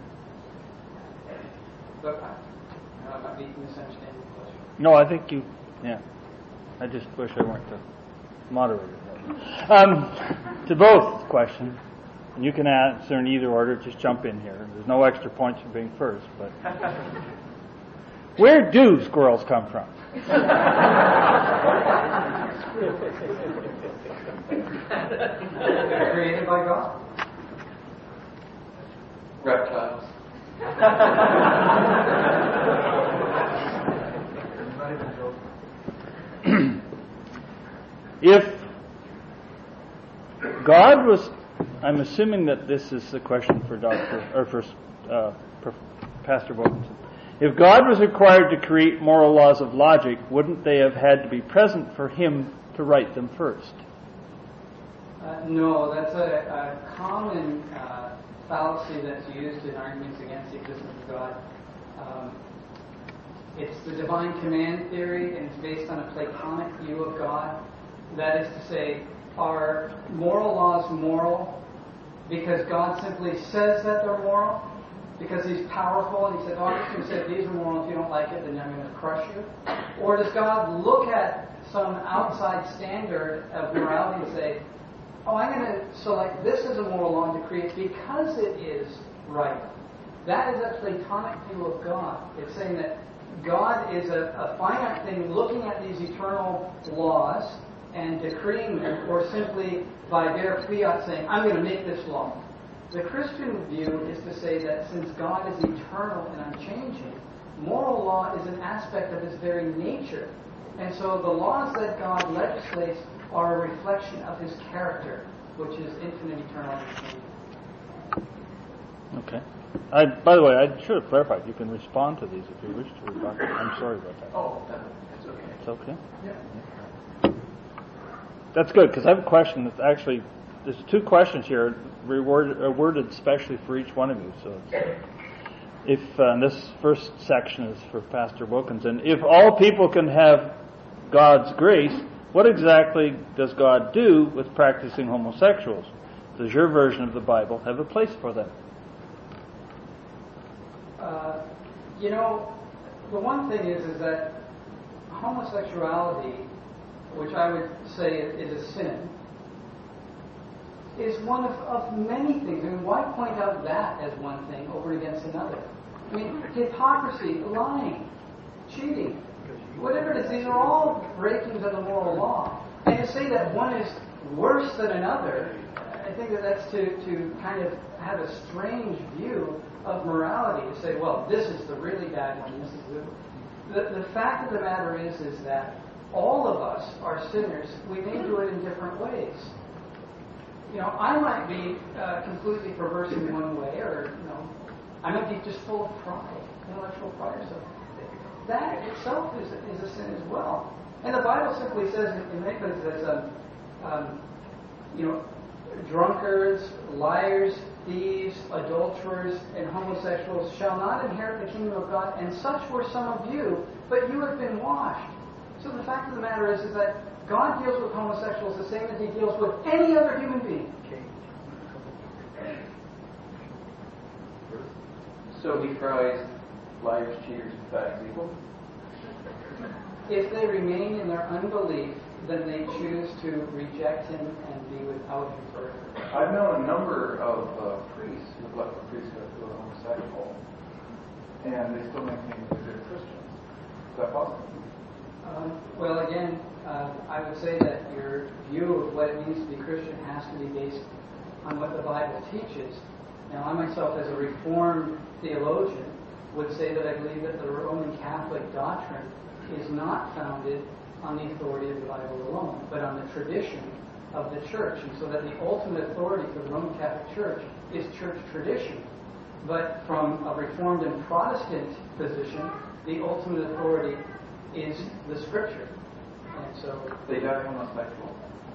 But I might be misunderstanding the question. No, I think you. Yeah, I just wish I weren't the moderator. To both questions, and you can answer in either order. Just jump in here. There's no extra points for being first. But where do squirrels come from? Created by God. Reptiles. if God was, I'm assuming that this is the question for Pastor Wilkinson. If God was required to create moral laws of logic, wouldn't they have had to be present for Him to write them first? No, that's a common fallacy that's used in arguments against the existence of God. It's the divine command theory, and it's based on a Platonic view of God. That is to say, are moral laws moral because God simply says that they're moral? Because He's powerful and He said, Augustine said, these are moral, if you don't like it, then I'm going to crush you? Or does God look at some outside standard of morality and say, oh, I'm going to select this as a moral law to create because it is right? That is a Platonic view of God. It's saying that God is a finite thing looking at these eternal laws and decreeing them, or simply by bare fiat saying, I'm going to make this law. The Christian view is to say that since God is eternal and unchanging, moral law is an aspect of His very nature. And so the laws that God legislates are a reflection of His character, which is infinite, eternal, and unchanging. Okay. By the way, I should have clarified. You can respond to these if you wish to rebut. I'm sorry about that. Oh, it's okay. It's okay? Yeah. That's good, because I have a question that's actually, there's two questions here worded specially for each one of you. So if this first section is for Pastor Wilkinson, if all people can have God's grace, what exactly does God do with practicing homosexuals? Does your version of the Bible have a place for them? The one thing is that homosexuality, which I would say is a sin, is one of many things. I mean, why point out that as one thing over against another? I mean, hypocrisy, lying, cheating, whatever it is, these are all breakings of the moral law. And to say that one is worse than another, I think that's to kind of have a strange view of morality, to say, well, this is the really bad one, this is the fact of the matter is that all of us are sinners. We may do it in different ways. I might be completely perverse in one way, or I might be just full of pride, intellectual pride or something. That itself is a sin as well. And the Bible simply says, in many places, drunkards, liars, thieves, adulterers, and homosexuals shall not inherit the kingdom of God, and such were some of you, but you have been washed. So the fact of the matter is that God deals with homosexuals the same as He deals with any other human being. So He cries, liars, cheaters, and fags equal? If they remain in their unbelief, then they choose to reject Him and be without Him forever. I've known a number of priests who have left the priesthood who are homosexual, and they still maintain that they're Christians. Is that possible? Well, again, I would say that your view of what it means to be Christian has to be based on what the Bible teaches. Now, I myself, as a Reformed theologian, would say that I believe that the Roman Catholic doctrine is not founded on the authority of the Bible alone, but on the tradition of the Church. And so that the ultimate authority for the Roman Catholic Church is church tradition. But from a Reformed and Protestant position, the ultimate authority is the Scripture. And so They die homosexual.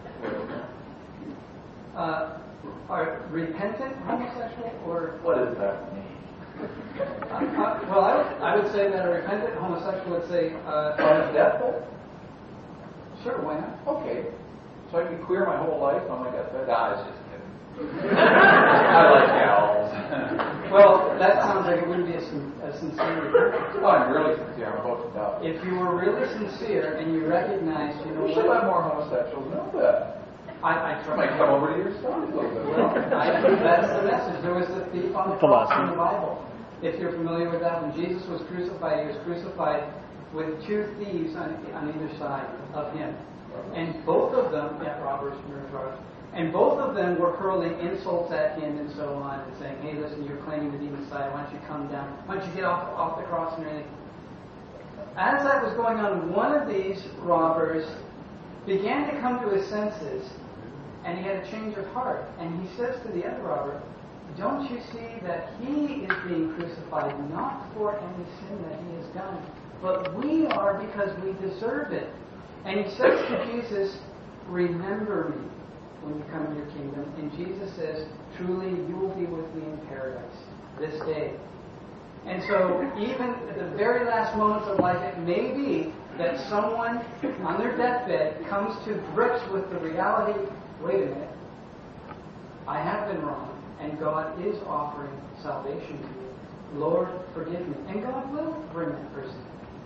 are repentant homosexual, or What does that mean? well, I would say that a repentant homosexual would say, On his deathbed? sure, why not? Okay. So I can queer my whole life on my deathbed? Nah, it's just kidding. I like gals. Well, that sounds like it wouldn't be a sincere repentance. Well, I'm really sincere. I'm about to die. If you were really sincere and you recognized, We should let more homosexuals know that. I I might come over to your side a little bit. that's the message. There was the thief on the cross Philosophy. in the Bible. If you're familiar with that, when Jesus was crucified, He was crucified with two thieves on either side of Him. And both of them, robbers, murderers, and both of them were hurling insults at Him and so on, and saying, hey, listen, you're claiming to be Messiah, why don't you come down, why don't you get off the cross and everything. As that was going on, one of these robbers began to come to his senses, and he had a change of heart. And he says to the other robber, don't you see that he is being crucified not for any sin that he has done, but we are because we deserve it. And he says to Jesus, remember me when you come in your kingdom. And Jesus says, truly you will be with me in paradise this day. And so even at the very last moments of life, it may be that someone on their deathbed comes to grips with the reality, wait a minute, I have been wrong, and God is offering salvation to you. Lord, forgive me. And God will bring that person.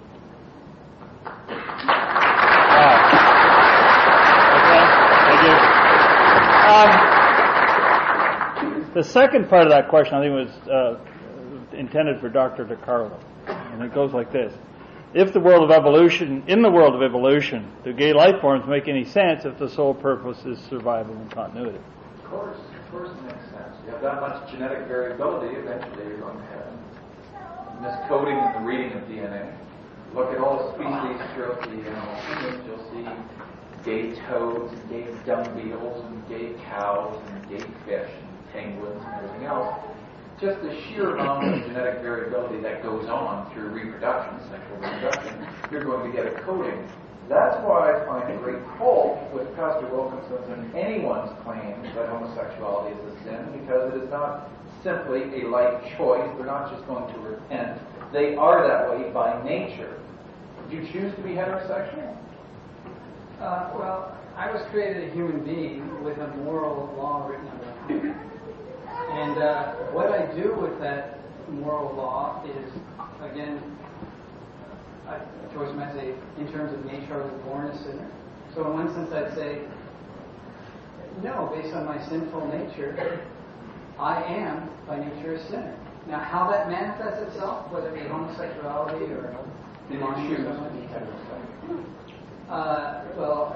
Thank you. The second part of that question, I think, was intended for Dr. DiCarlo. And it goes like this. In the world of evolution, do gay life forms make any sense if the sole purpose is survival and continuity? Of course it makes sense. You have that much genetic variability, eventually you're going to have miscoding in the reading of DNA. Look at all the species throughout the animal kingdom, you'll see gay toads, and gay dung beetles, and gay cows, and gay fish, and penguins, and everything else. Just the sheer amount of genetic variability that goes on through reproduction, sexual reproduction, you're going to get a coding. That's why I find a great fault with Pastor Wilkinson's and anyone's claim that homosexuality is a sin, because it is not simply a life choice. They're not just going to repent. They are that way by nature. Do you choose to be heterosexual? Well, I was created a human being with a moral law written about me. And what I do with that moral law is, again, Joyce might say, in terms of nature, I was born a sinner. So in one sense, I'd say, no, based on my sinful nature, I am, by nature, a sinner. Now, how that manifests itself, whether it be homosexuality or belonging to someone, well,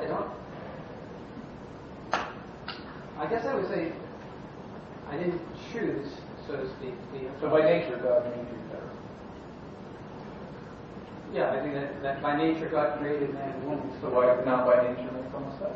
I guess I would say I didn't choose, so to speak, to be. So by nature, God made you better. Yeah, I think that by nature God created man and woman. So why not by nature make homosexual?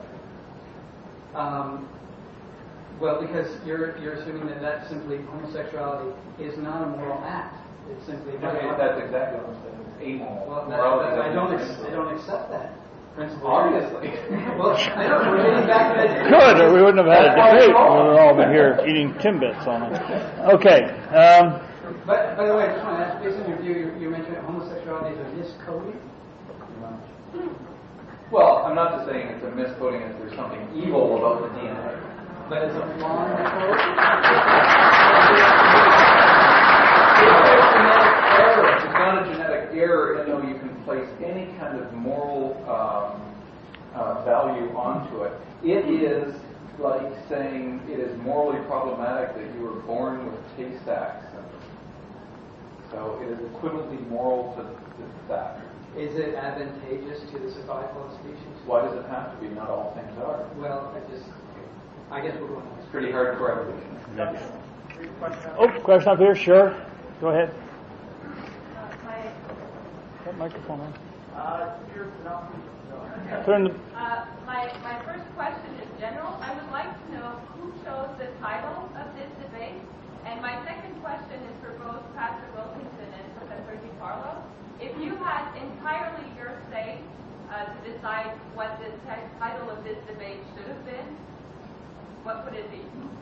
Well, because you're assuming that simply homosexuality is not a moral act. It's simply. That's exactly what I'm saying. It's amoral. Well, I don't accept that principle. Obviously. Well, I know we're getting back to that. Good, or we wouldn't have had a debate. We would have all been here eating Timbits on it. Okay. But by the way, I just want to ask, based on your view, you mentioned homosexuality is a miscoding. Well, I'm not just saying it's a miscoding if there's something evil about the DNA. But it's a flaw in the code. It's not a genetic error, even though you can place any kind of moral value onto it. It is like saying it is morally problematic that you were born with Tay-Sachs syndrome. So it is equivalently moral to that. Is it advantageous to the survival of species? Why does it have to be? Not all things are. Well, I guess we're going to. It's pretty hardcore evolution. Oh, question up here, sure. Go ahead. That microphone on. Turn the... My first question is general. I would like to know who chose the title of this debate. And my second question is for both Pastor Wilkinson and Professor DiCarlo. If you had entirely your say to decide what the title of this debate should have been, what would it be?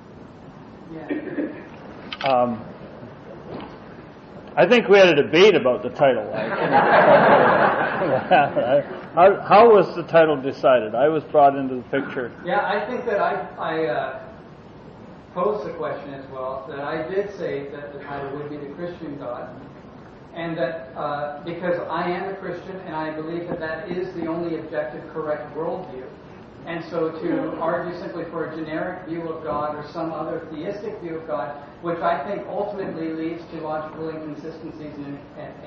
Yeah. I think we had a debate about the title. How was the title decided? I was brought into the picture. Yeah, I think that I posed the question as well, that I did say that the title would be The Christian God, and that because I am a Christian and I believe that is the only objective, correct worldview. And so to argue simply for a generic view of God or some other theistic view of God, which I think ultimately leads to logical inconsistencies and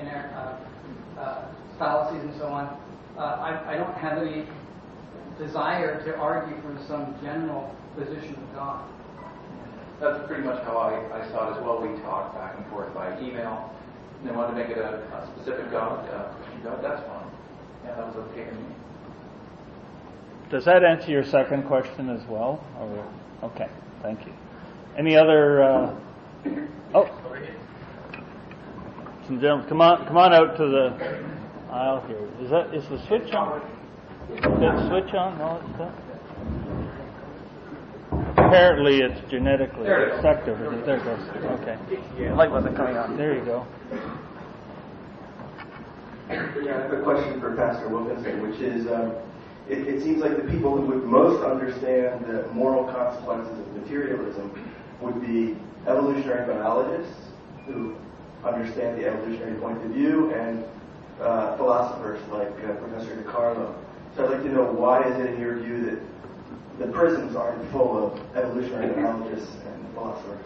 fallacies and so on, I don't have any desire to argue from some general position of God. That's pretty much how I saw it as well. We talked back and forth by email. They wanted to make it a specific God, Christian God, that's fine. Yeah, that was okay to me. Does that answer your second question as well? Okay, thank you. Any other? Some gentlemen, come on out to the aisle here. Is the switch on? Is that switch on? No, it's not. Apparently, it's genetically defective. There it goes. Okay. The light wasn't coming on. There you go. Yeah, I have a question for Pastor Wilkinson, which is, it seems like the people who would most understand the moral consequences of materialism would be evolutionary biologists who understand the evolutionary point of view and philosophers like Professor DiCarlo. So I'd like to know, why is it in your view that the prisons aren't full of evolutionary biologists and philosophers?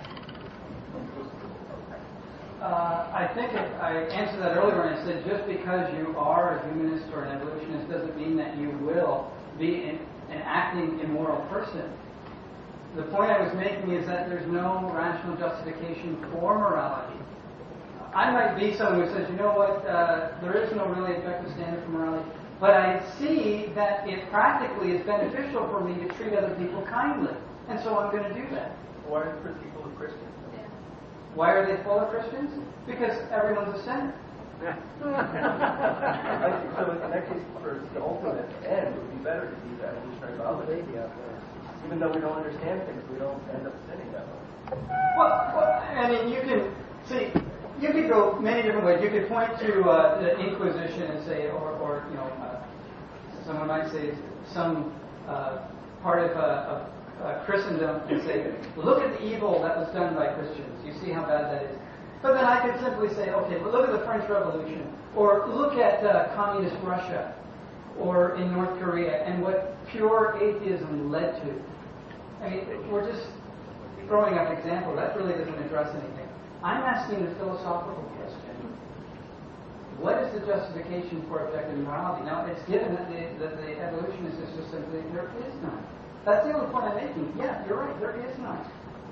I think I answered that earlier when I said just because you are a humanist or an evolutionist doesn't mean that you will be an acting immoral person. The point I was making is that there's no rational justification for morality. I might be someone who says, you know what, there is no really objective standard for morality, but I see that it practically is beneficial for me to treat other people kindly, and so I'm going to do that. Why are the people of Christians? Why are they full of Christians? Because everyone's a sinner. I think so. In that case, for the ultimate end, it would be better to be that evolutionary biology. Even though we don't understand things, we don't end up sinning that way. Well, I mean, you can see. You could go many different ways. You could point to the Inquisition and say, or someone might say some part of Christendom and say, look at the evil that was done by Christians. You see how bad that is. But then I could simply say, okay, well, look at the French Revolution, or look at communist Russia, or in North Korea, and what pure atheism led to. I mean, we're just throwing up examples. That really doesn't address anything. I'm asking the philosophical question. What is the justification for objective morality? Now, it's given that the evolutionist is just simply, there is none. That's the only point I'm making. Yeah, you're right, there is none.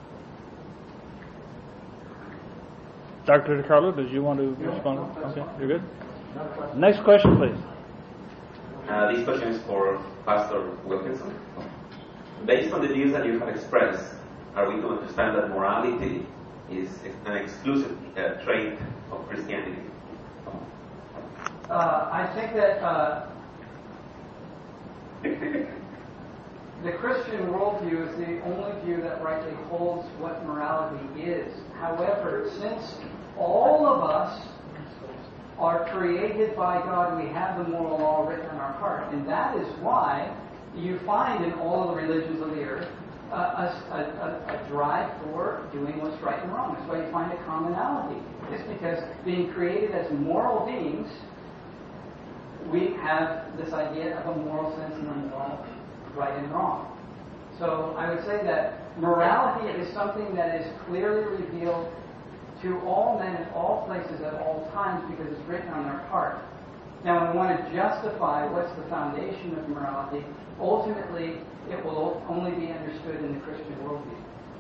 Dr. DiCarlo, did you want to respond? Okay, you're good. Next question, please. This question is for Pastor Wilkinson. Based on the views that you have expressed, are we to understand that morality is an exclusive trait of Christianity? I think that the Christian worldview is the only view that rightly holds what morality is. However, since all of us are created by God, we have the moral law written in our heart, and that is why you find in all of the religions of the earth a drive for doing what's right and wrong. That's why you find a commonality. It's because being created as moral beings, we have this idea of a moral sense and a moral right and wrong. So I would say that morality is something that is clearly revealed to all men at all places at all times because it's written on their heart. Now, when we want to justify what's the foundation of morality, ultimately it will only be understood in the Christian worldview.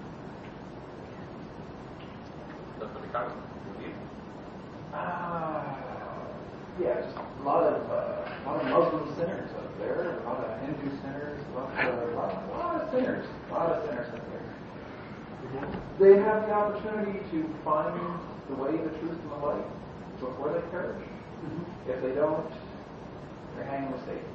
Yeah, just a lot of Muslim sinners up there, a lot of Hindu sinners, a lot of sinners up there. They have the opportunity to find the way, the truth, and the light before they perish. If they don't, they're hanging with Satan.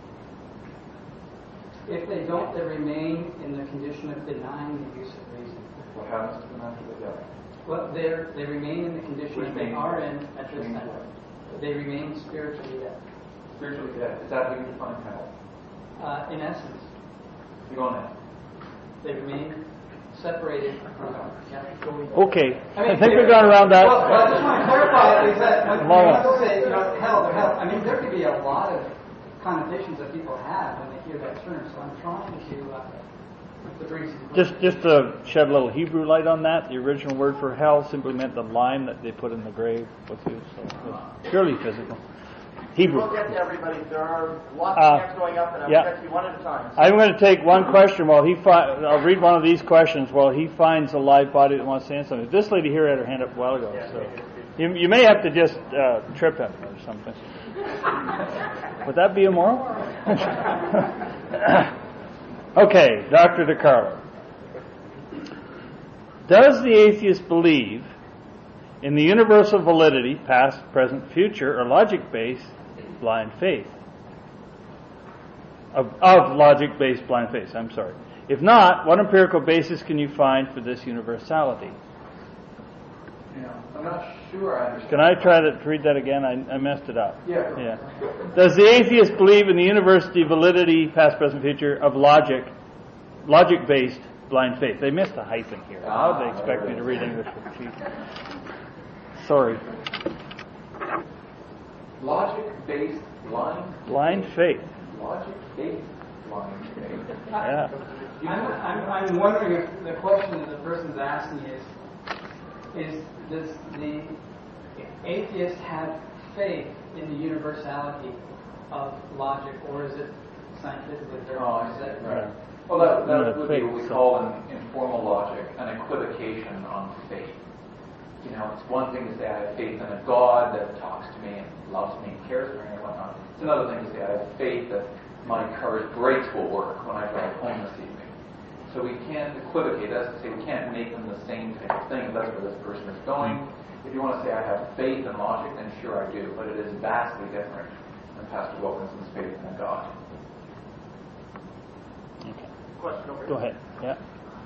If they don't, they remain in the condition of denying the use of reason. What happens to them after they die? Well, they remain in the condition that they are in at this time. They remain spiritually dead. Spiritually dead. Is that how you define hell? In essence. You go on. They remain separated from God. Okay, I think we've gone around that. Well, I just want to clarify is that when people say, hell, I mean, there could be a lot of connotations that people have when they hear that term, so I'm trying to bring some... Just to shed a little Hebrew light on that, the original word for hell simply meant the lime that they put in the grave with you, so it was purely physical. Hebrew. We'll get to everybody. There are lots of hands going up, and I'll get to you one at a time. I'm going to take one question while I'll read one of these questions while he finds a live body that wants to say something. This lady here had her hand up a while ago. So. You may have to just trip him or something. Would that be immoral? Okay, Dr. DiCarlo. Does the atheist believe in the universal validity, past, present, future, or logic-based blind faith? Of logic-based blind faith, I'm sorry. If not, what empirical basis can you find for this universality? I'm not sure I understand. Can I try to read that again? I messed it up. Yeah. Does the atheist believe in the universal validity, past, present, future, of logic-based blind faith? They missed a hyphen here. How would they expect me to read English with cheat? Sorry. Logic-based blind faith. Logic-based blind faith. Yeah. I'm wondering if the question that the person's asking is does the atheist have faith in the universality of logic, or is it scientifically verified? Right. Well, that would be what we call in informal logic an equivocation on faith. It's one thing to say I have faith in a God that talks to me and loves me and cares for me and whatnot. It's another thing to say I have faith that my car's brakes will work when I drive home this evening. So we can't equivocate. That's to say we can't make them the same type of thing. That's where this person is going. If you want to say I have faith in logic, then sure I do. But it is vastly different than Pastor Wilkinson's faith in a God. Okay. Go ahead. Yeah.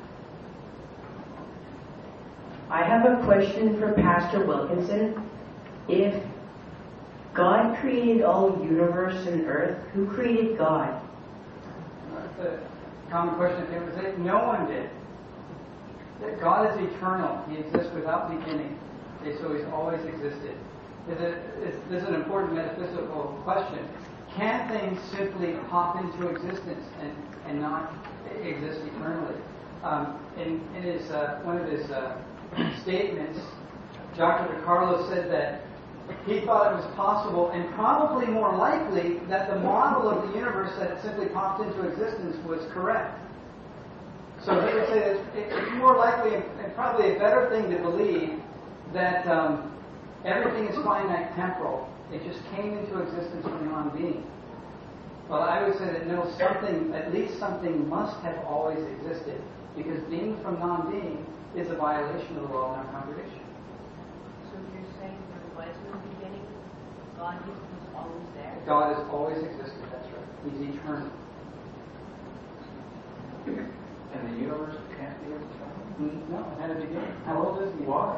I have a question for Pastor Wilkinson. If God created all universe and earth, who created God? That's a common question. It was that no one did. That God is eternal. He exists without beginning. So He's always existed. This is an important metaphysical question. Can things simply pop into existence and not exist eternally? In his one of his statements, Dr. DiCarlo said that he thought it was possible and probably more likely that the model of the universe that had simply popped into existence was correct. So he would say that it's more likely and probably a better thing to believe that everything is finite temporal. It just came into existence from non-being. Well, I would say that no, at least something must have always existed, because being from non-being is a violation of the law of non-contradiction. So you're saying there was no beginning? God was always there? God has always existed, that's right. He's eternal. And the universe can't be eternal? No, it had a beginning. How old is he? Why?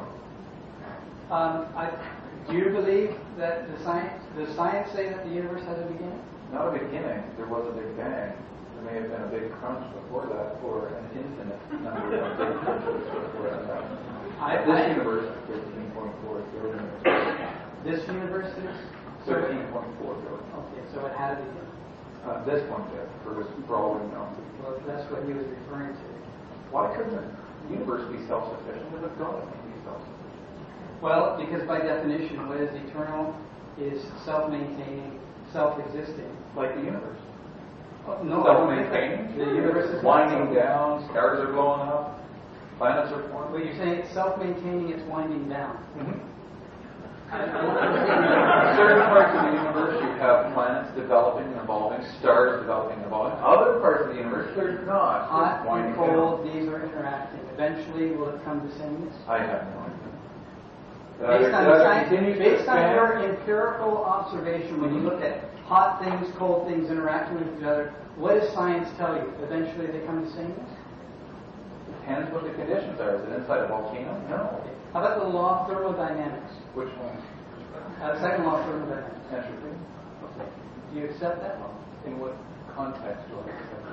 Do you believe that does science say that the universe has a beginning? Not a beginning. There was a Big Bang. There may have been a big crunch before that, or an infinite number of big crunches before that. This universe is 13.4 billion. This universe is 13.4 billion. Okay, so it had a beginning. This one did, for all we know. Well, that's what he was referring to. Why couldn't the universe be self-sufficient if God can be self-sufficient? Well, because by definition, what is eternal is self-maintaining, self-existing. Like the universe. No, self-maintaining. The universe is winding down, stars are blowing up, planets are forming. Well, you're saying it's self-maintaining, it's winding down. Mm-hmm. Certain parts of the universe, you have planets developing and evolving, stars developing and evolving. Other parts of the universe, there's not. Hot and cold, these are interacting. Eventually, will it come to sameness? I have no idea. Based on your empirical observation, when you look at hot things, cold things interacting with each other, what does science tell you? Eventually they come to sameness? Depends what the conditions are. Is it inside a volcano? No. How about the law of thermodynamics? Which one? Second law of thermodynamics. Entropy. Okay. Do you accept that law? In what context do I accept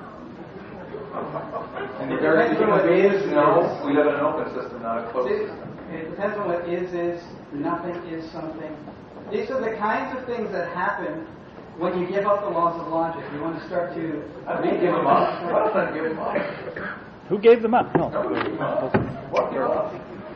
it? And it depends on what is, no. We live in an open system, not a closed system. It depends on what is, nothing is something. These are the kinds of things that happen when you give up the laws of logic. You want to start to... I didn't give them up. Why don't I give them up? Who gave them up? No. Nobody gave them up. What gave them up?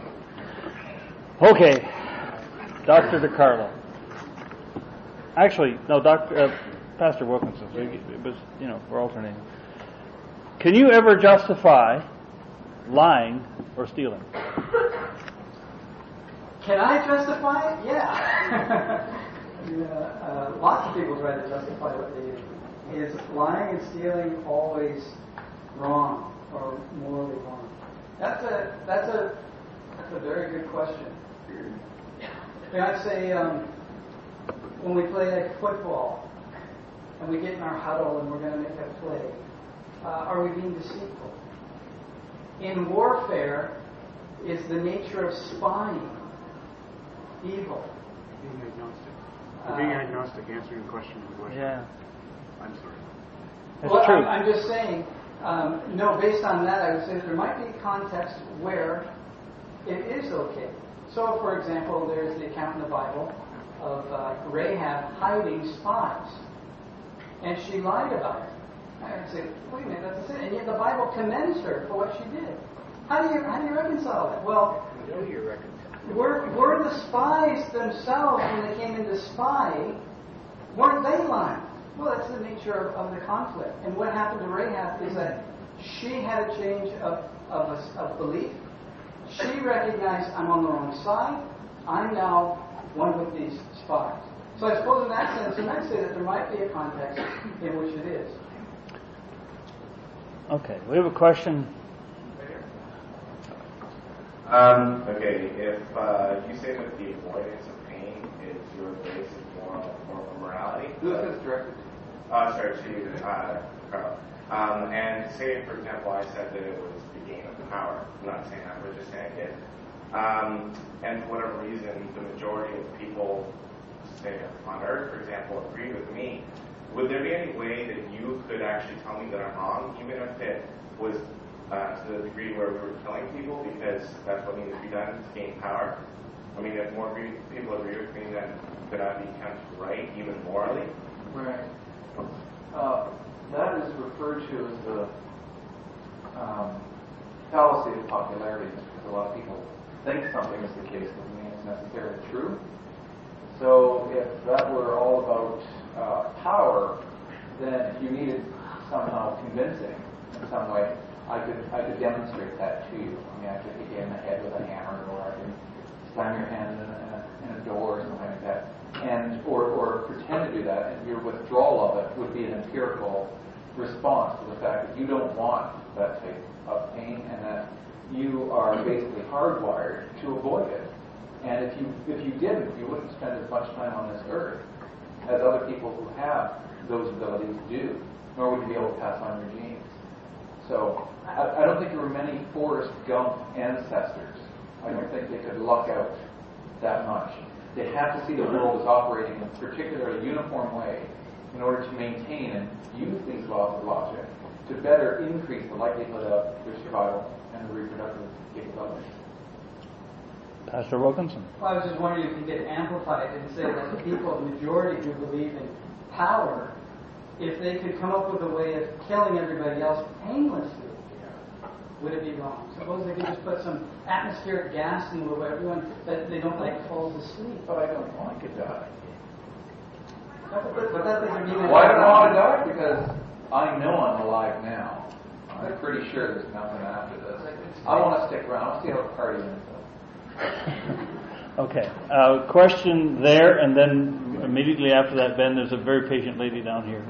Okay. Dr. DiCarlo. Actually, no, Pastor Wilkinson. It was, we're alternating. Can you ever justify lying or stealing? Can I justify it? Yeah. Lots of people try to justify what they do. Is lying and stealing always wrong or morally wrong? That's a very good question. I'd say when we play like football and we get in our huddle and we're going to make a play, are we being deceitful? In warfare, is the nature of spying evil? Being agnostic. Being agnostic, answering the question with a question. Yeah. I'm sorry. That's true. I'm just saying, no, based on that, I would say that there might be a context where it is okay. So, for example, there's the account in the Bible of Rahab hiding spies. And she lied about it. I would say, wait a minute, that's a sin. And yet the Bible commends her for what she did. How do you reconcile that? Well, were the spies themselves, when they came into spying, weren't they lying? Well, that's the nature of the conflict. And what happened to Rahab is that she had a change of belief. She recognized, I'm on the wrong side. I'm now one with these spies. So I suppose in that sense, you might say that there might be a context in which it is. Okay, we have a question. Okay, if you say that the avoidance of pain is your basic moral morality. Who is this directed to? Sorry, to Carl. And say, for example, I said that it was the gain of power. I'm not saying that, we're just saying it. And for whatever reason, the majority of people, say on Earth, for example, agree with me. Would there be any way that you could actually tell me that I'm wrong, even if it was to the degree where we were killing people, because that's what needs to be done to gain power? I mean, if more people agree with me, then could I be counted right, even morally? Right. That is referred to as the fallacy of popularity, because a lot of people think something is the case doesn't mean it's necessarily true. So if that were all about power, then if you needed somehow convincing in some way, I could demonstrate that to you. I mean, I could hit you in the head with a hammer, or I could slam your hand in a door or something like that, or pretend to do that, and your withdrawal of it would be an empirical response to the fact that you don't want that type of pain, and that you are basically hardwired to avoid it. And if you didn't, you wouldn't spend as much time on this earth as other people who have those abilities do, nor would you be able to pass on your genes. So I don't think there were many Forrest Gump ancestors. I don't think they could luck out that much. They have to see the world as operating in a particularly uniform way in order to maintain and use these laws of logic to better increase the likelihood of their survival and the reproductive capabilities. Pastor Wilkinson. Well, I was just wondering if you could amplify it and say that the people, the majority who believe in power, if they could come up with a way of killing everybody else painlessly, would it be wrong? Suppose they could just put some atmospheric gas in where everyone that they don't like falls asleep. But I don't want to die. But that doesn't mean Why don't I want to die? Because I know I'm alive now. I'm pretty sure there's nothing after this. I want to stick around. I'll see how the party ends up. Okay. Question there, and then immediately after that, Ben, there's a very patient lady down here.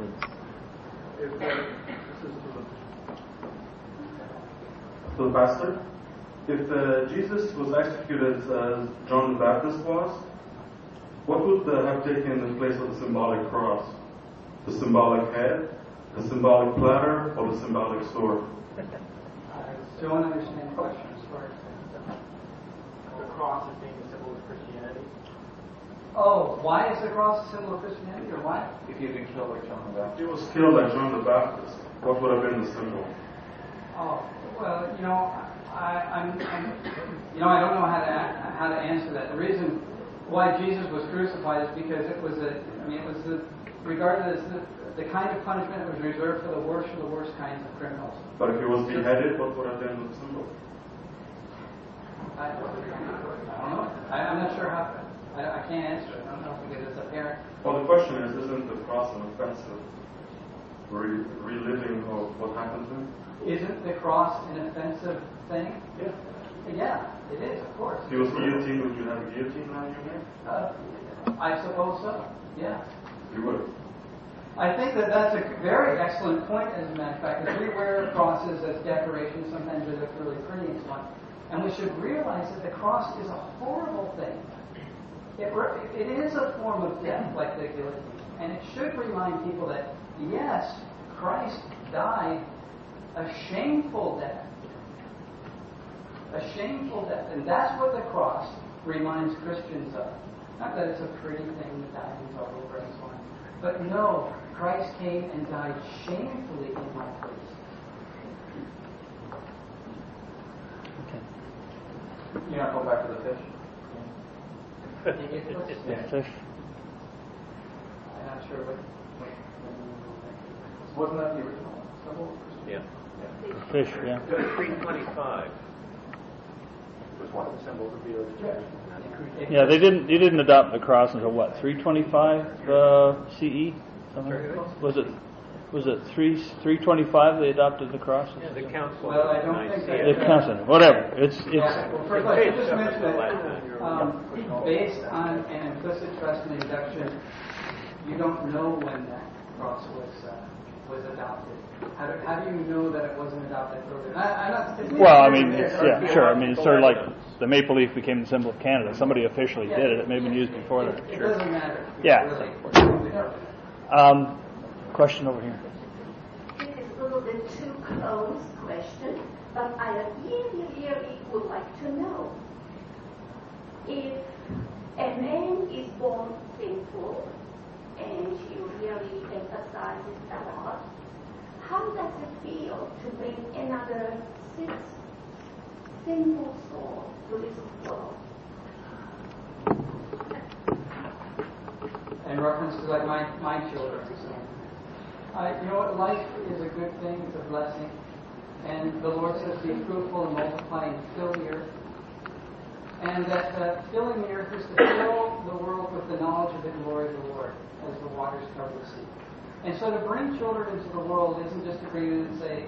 To the pastor, if Jesus was executed as John the Baptist was, what would have taken the place of the symbolic cross? The symbolic head, the symbolic platter, or the symbolic sword? I don't understand the question as far as the cross as being a symbol of Christianity. Oh, why is the cross a symbol of Christianity, or why? If he had been killed like John the Baptist. If he was killed like John the Baptist, what would have been the symbol? Oh, well, I don't know how to answer that. The reason why Jesus was crucified is because it was regarded as the kind of punishment that was reserved for the worst of the worst kinds of criminals. But if he was beheaded, what would have been the symbol? I don't know. I'm not sure how. I can't answer it. I don't know because it's apparent. Well, the question is, isn't the cross an offensive reliving of what happened to him? Isn't the cross an offensive thing? Yeah. Yeah, it is, of course. If he was guillotined, would you have a guillotine around your neck? I suppose so, yeah. You would. I think that that's a very excellent point, as a matter of fact, because we wear crosses as decorations. Sometimes they look really pretty and so on. And we should realize that the cross is a horrible thing. It is a form of death, like the guillotine. And it should remind people that, yes, Christ died a shameful death. A shameful death. And that's what the cross reminds Christians of. Not that it's a pretty thing that diamonds all over and so on. But no, Christ came and died shamefully in my place. You're not going back to the fish? Fish. I'm not sure what. Wasn't that the original symbol? Yeah. Fish, yeah. 325 was one of the symbols of the original. Yeah, you didn't adopt the cross until what, 325 CE? Something? Was it 325 they adopted the cross? Yeah, the council. Well, I don't think that. The council, whatever. It's. Well, first, I should just mention that based on an implicit trust and induction, you don't know when that cross was adopted. How do you know that it wasn't adopted earlier? Well, I mean, sure. I mean, it's sort of like the maple leaf became the symbol of Canada. Somebody officially did it. It may have been used before that. It doesn't matter. Yeah. Question over here. It is a little bit too close question, but I really would like to know if a man is born sinful and he really emphasizes a lot, how does it feel to bring another sinful soul to this world? In reference to like my children. You know what? Life is a good thing. It's a blessing. And the Lord says, be fruitful and multiply and fill the earth. And that filling the earth is to fill the world with the knowledge of the glory of the Lord as the waters cover the sea. And so to bring children into the world isn't just to bring them in and say,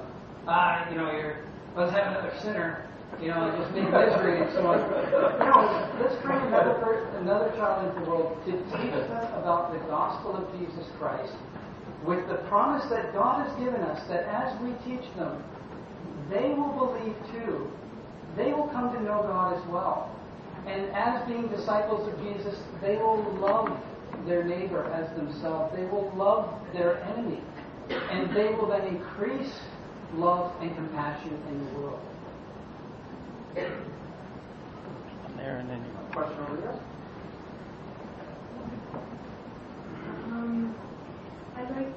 let's have another sinner, just make misery and so on. No, let's bring another child into the world to teach them about the gospel of Jesus Christ, with the promise that God has given us that as we teach them, they will believe too. They will come to know God as well. And as being disciples of Jesus, they will love their neighbor as themselves. They will love their enemy. And they will then increase love and compassion in the world. There and then Question over there? I'd like,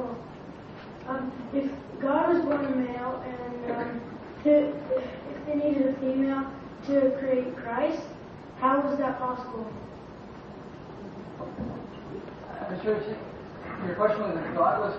if God was born a male and if they needed a female to create Christ, how was that possible? I'm sure your question was if God was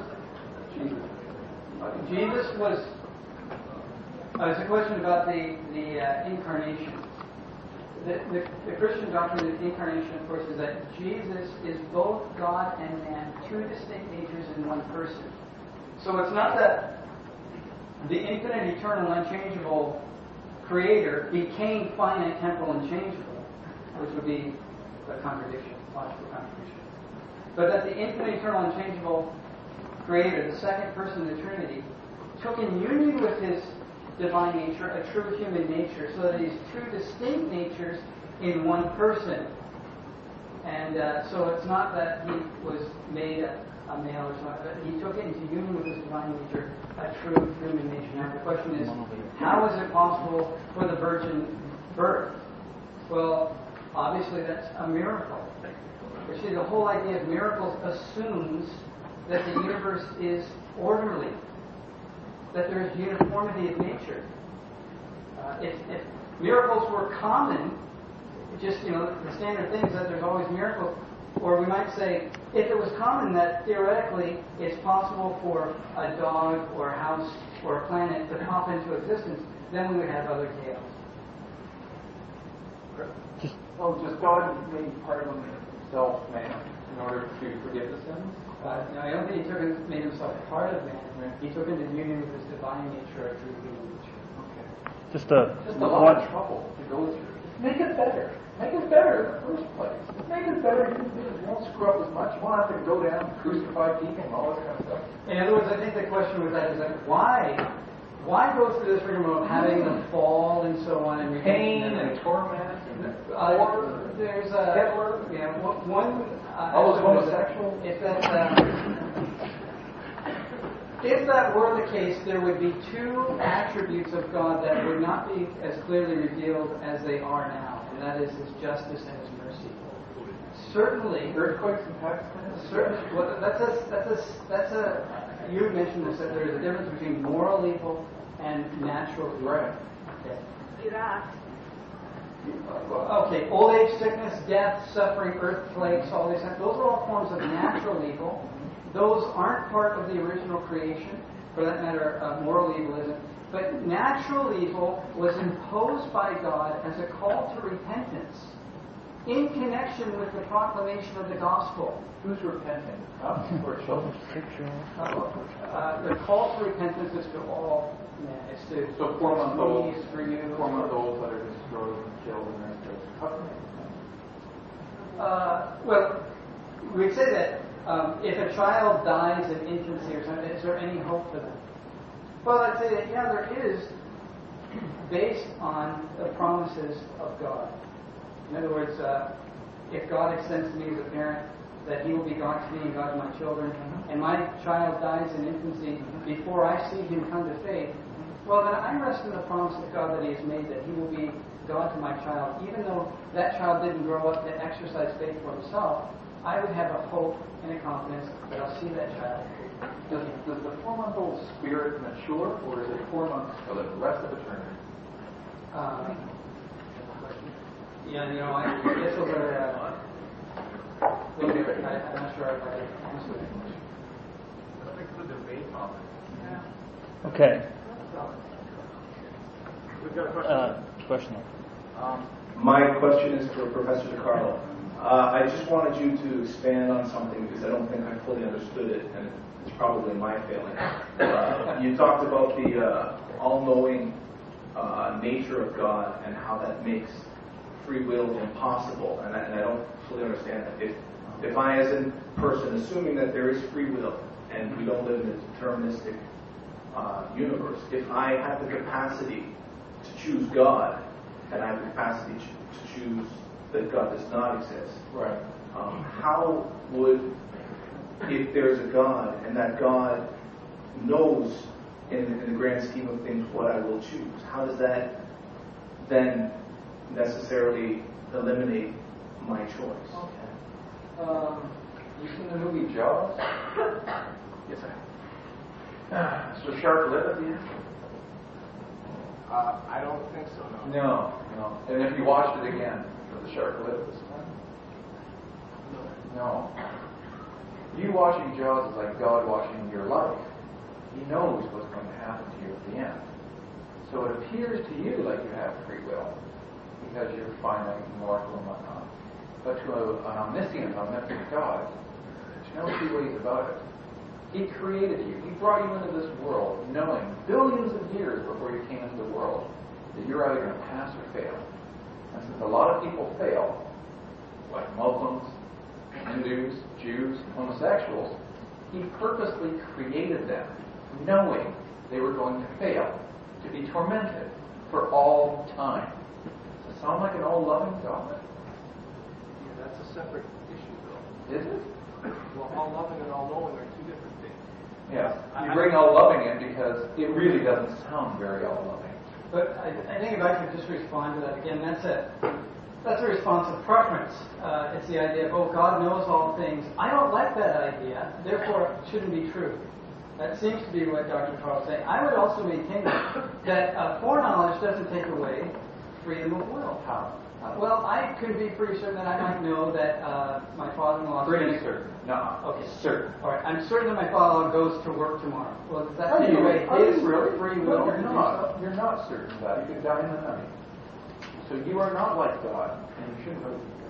Jesus was. It's a question about the incarnation. The Christian doctrine of the incarnation, of course, is that Jesus is both God and man, two distinct natures in one person. So it's not that the infinite, eternal, unchangeable Creator became finite, temporal, and changeable, which would be a contradiction, logical contradiction. But that the infinite, eternal, unchangeable Creator, the second person of the Trinity, took in union with His divine nature, a true human nature, so that He's two distinct natures in one person. And so it's not that He was made a male or something, but He took it into union with His divine nature, a true human nature. Now the question is, how is it possible for the virgin birth? Well, obviously that's a miracle. You see, the whole idea of miracles assumes that the universe is orderly, that there is uniformity of nature. If miracles were common, just, the standard thing is that there's always miracles, or we might say, if it was common that theoretically it's possible for a dog or a house or a planet to pop into existence, then we would have other tales. Just God made part of Himself man in order to forgive the sins? No, I don't think He made Himself part of man. He took into union with His divine nature, a true human nature. Okay. Just a lot of trouble to go through. Make it better. Make it better in the first place. Make it better. You won't screw up as much. You won't have to go down and crucify people and all this kind of stuff. In other words, I think the question with that is like, why go through this rigmarole of having the fall and so on and pain and torment and there's Hitler, one all those homosexuals. If that were the case, there would be two attributes of God that would not be as clearly revealed as they are now, and that is His justice and His mercy. Certainly, earthquakes in Pakistan. Certainly, well, that's a. You mentioned this, that there is a difference between moral evil and natural evil. Right. Okay. Iraq. Okay, old age, sickness, death, suffering, earthquakes, all these things. Those are all forms of natural evil. Those aren't part of the original creation. For that matter, moral evil isn't. But natural evil was imposed by God as a call to repentance in connection with the proclamation of the gospel. Who's repenting? Or children? The call to repentance is to all men. It's to so 4-month-olds, for you. 4-month-olds that are destroyed and killed and well, we'd say that if a child dies in infancy or something, is there any hope for them? Well, I'd say that, yeah, there is, based on the promises of God. In other words, if God extends to me as a parent that He will be God to me and God to my children, and my child dies in infancy before I see him come to faith, well, then I rest in the promise of God that He has made that He will be God to my child. Even though that child didn't grow up to exercise faith for himself, I would have a hope and a confidence that I'll see that child. Does the 4-month-old spirit mature, or is it 4 months for the rest of eternity? Yeah, I guess those are. I'm not sure if I can answer that question. It's a debate topic. Okay. We've got a question. Question. My question is for Professor DiCarlo. I just wanted you to expand on something because I don't think I fully understood it, and it's probably my failing. You talked about the all-knowing nature of God and how that makes free will impossible, and I don't fully understand that. If I, as a person, assuming that there is free will and we don't live in a deterministic universe, if I have the capacity to choose God, and I have the capacity to choose that God does not exist. Right. How would, if there's a God and that God knows in the grand scheme of things what I will choose, how does that then necessarily eliminate my choice? Okay. You seen the movie Jaws? Yes, I have. So shark live at the end? I don't think so, No. And if you watched it again, does the shark live this time? No. You watching Jaws is like God watching your life. He knows what's going to happen to you at the end. So it appears to you like you have free will because you're finite and mortal and whatnot. But to an omniscient, omnipotent God, there's no two ways about it. He created you. He brought you into this world knowing billions of years before you came into the world that you're either going to pass or fail. And since a lot of people fail, like Muslims, Hindus, Jews, homosexuals, He purposely created them knowing they were going to fail, to be tormented for all time. Does it sound like an all-loving God? Yeah, that's a separate issue, though. Is it? Well, all-loving and all-knowing are two different things. Yeah. You bring all-loving in because it really doesn't sound very all-loving. But I think if I could just respond to that again, that's a response of preference. It's the idea of, God knows all things. I don't like that idea, therefore it shouldn't be true. That seems to be what Dr. Carl is saying. I would also maintain that foreknowledge doesn't take away freedom of will. How? Well, I could be pretty certain that I might know that my father-in-law... Pretty certain. No. Okay. Certain. All right. I'm certain that my father-in-law goes to work tomorrow. Well, does that Are take you away his really? free will? No, you're not. You're not certain of that. You could die in the night. So you are not like God, and you shouldn't really be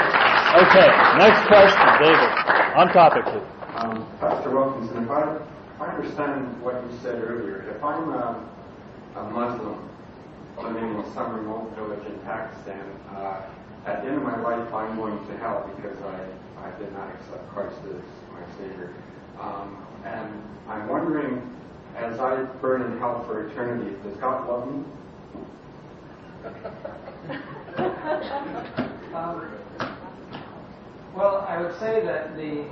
Okay, next question, David. On topic, please. Pastor Wilkinson, I understand what you said earlier. If I'm a Muslim living in some remote village in Pakistan, at the end of my life I'm going to hell because I did not accept Christ as my Savior. And I'm wondering, as I burn in hell for eternity, does God love me? Well, I would say that